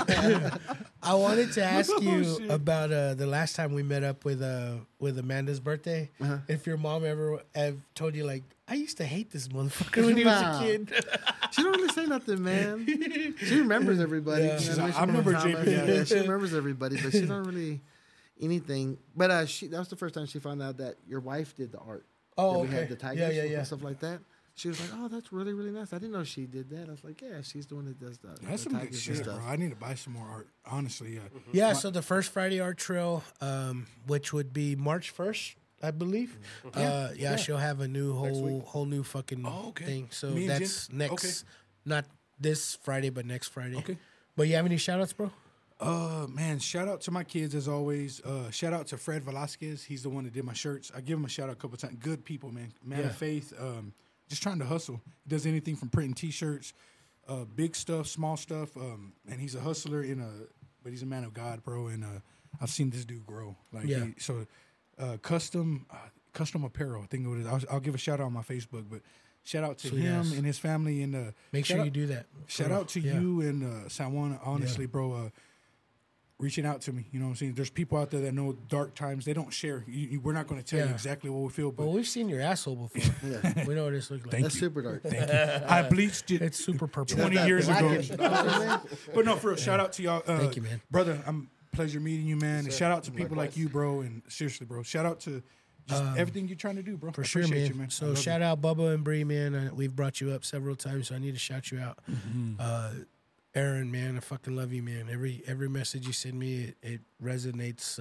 I wanted to ask you about the last time we met up with Amanda's birthday. If your mom ever have told you like, I used to hate this motherfucker when he was a kid. She don't really say nothing, man. She remembers everybody. Yeah. You know, I remember JP. Yeah, she remembers everybody, but she don't really anything. But that was the first time she found out that your wife did the art. Oh, that we okay. had the tigers Yeah. and stuff like that. She was like, "Oh, that's really, really nice. I didn't know she did that." I was like, "Yeah, she's the one that does that." That's some good shit, bro. I need to buy some more art. Honestly, yeah. Yeah, so the first Friday Art Trail, which would be March 1st, I believe. Yeah, she'll have a new whole new fucking thing. So Me and that's Jen? next, not this Friday, but next Friday. Okay. But you have any shout outs, bro? Man, shout out to my kids as always. Shout out to Fred Velasquez. He's the one that did my shirts. I give him a shout out a couple times. Good people, man. Man of faith. Just trying to hustle. He does anything from printing T-shirts, big stuff, small stuff. And he's a hustler but he's a man of God, bro. And I've seen this dude grow. Like custom apparel. I think it is. I'll give a shout out on my Facebook, but shout out to him and his family. And make sure you do that. Shout out to you and San Juan. Honestly, bro. Reaching out to me, you know what I'm saying? There's people out there that know dark times. They don't share. We're not going to tell you exactly what we feel. But well, we've seen your asshole before. We know what this looks like. That's super dark. Thank you. I bleached it. It's super purple. 20 years ago. But no, for real, shout out to y'all. Thank you, man. Brother, pleasure meeting you, man. And shout out to people like you, bro. And seriously, bro, shout out to just everything you're trying to do, bro. For sure, man. You, man. So shout out Bubba and Bree, man. We've brought you up several times, so I need to shout you out. Aaron, man, I fucking love you, man. Every message you send me, it resonates.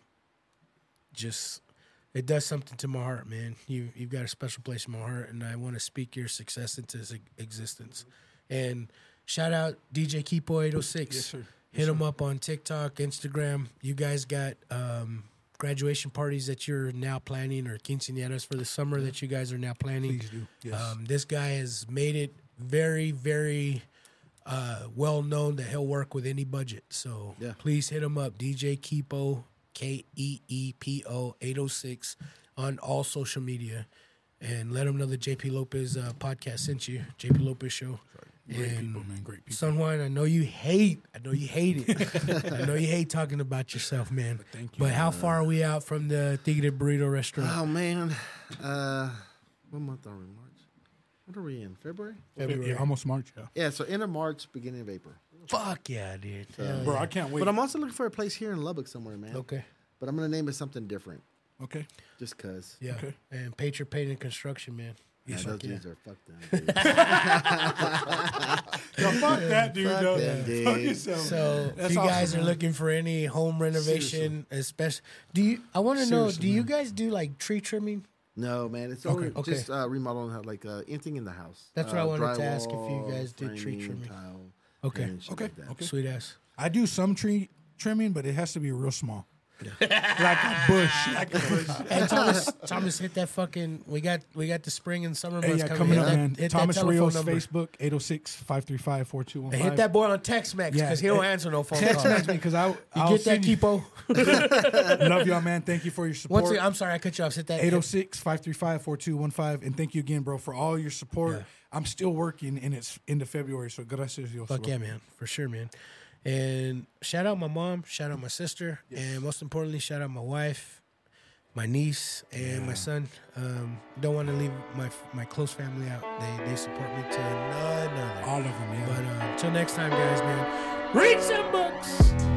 It does something to my heart, man. You've got a special place in my heart, and I want to speak your success into existence. And shout out DJ Keepo 806. Yes, sir. Hit him up on TikTok, Instagram. You guys got graduation parties that you're now planning, or quinceañeras for the summer that you guys are now planning. Please do. Yes. This guy has made it very, very well known that he'll work with any budget. So please hit him up, DJ Keepo, Keepo 806 on all social media, and let him know the JP Lopez podcast sent you. JP Lopez Show. Great people, man. Great people. San Juan, I know you hate it. I know you hate talking about yourself, man. But thank you. But how far are we out from the Tigre Burrito restaurant? Oh man, what month are we? March. What are we in? February? Yeah, almost March. Yeah. Yeah, so end of March, beginning of April. Fuck yeah, dude. Bro, I can't wait. But I'm also looking for a place here in Lubbock somewhere, man. Okay. But I'm gonna name it something different. Okay. Just cause. Yeah. Okay. And Patriot Paint and Construction, man. Yeah, Yes, those sir. dudes are fuck them. Yo, fuck that dude, Fuck though. them, dude. Fuck yourself. So That's if you guys awesome, are man. looking for any home renovation, especially, I want to know, Seriously, do you man. guys do like tree trimming? No, man, it's Okay. only just remodeling, like anything in the house. That's what I wanted to ask, if you drywall, guys did tree framing, trimming. tile, Okay. and shit Okay. like that. Okay. Sweet ass. I do some tree trimming, but it has to be real small. Like a bush. Like a bush. And Thomas hit that fucking. We got the spring and summer Hey, months yeah, coming. coming up, Hit man. that Thomas telephone Rios number. Facebook, 806-535-4215. And hit that boy on Text-Mex, because he don't answer no phone Text calls. message me, because I'll You get that, Keepo? Love y'all, man. Thank you for your support. Once again, I'm sorry I cut you off. Hit that. 806-535-4215. And thank you again, bro, for all your support. Yeah. I'm still working, and it's into February, so gracias, Dios. Fuck bro. yeah, man. For sure, man. And shout out my mom, shout out my sister, and most importantly, shout out my wife, my niece, and my son. Don't want to leave my close family out. They support me to none other. All of them, yeah. But until next time, guys, man, read some books.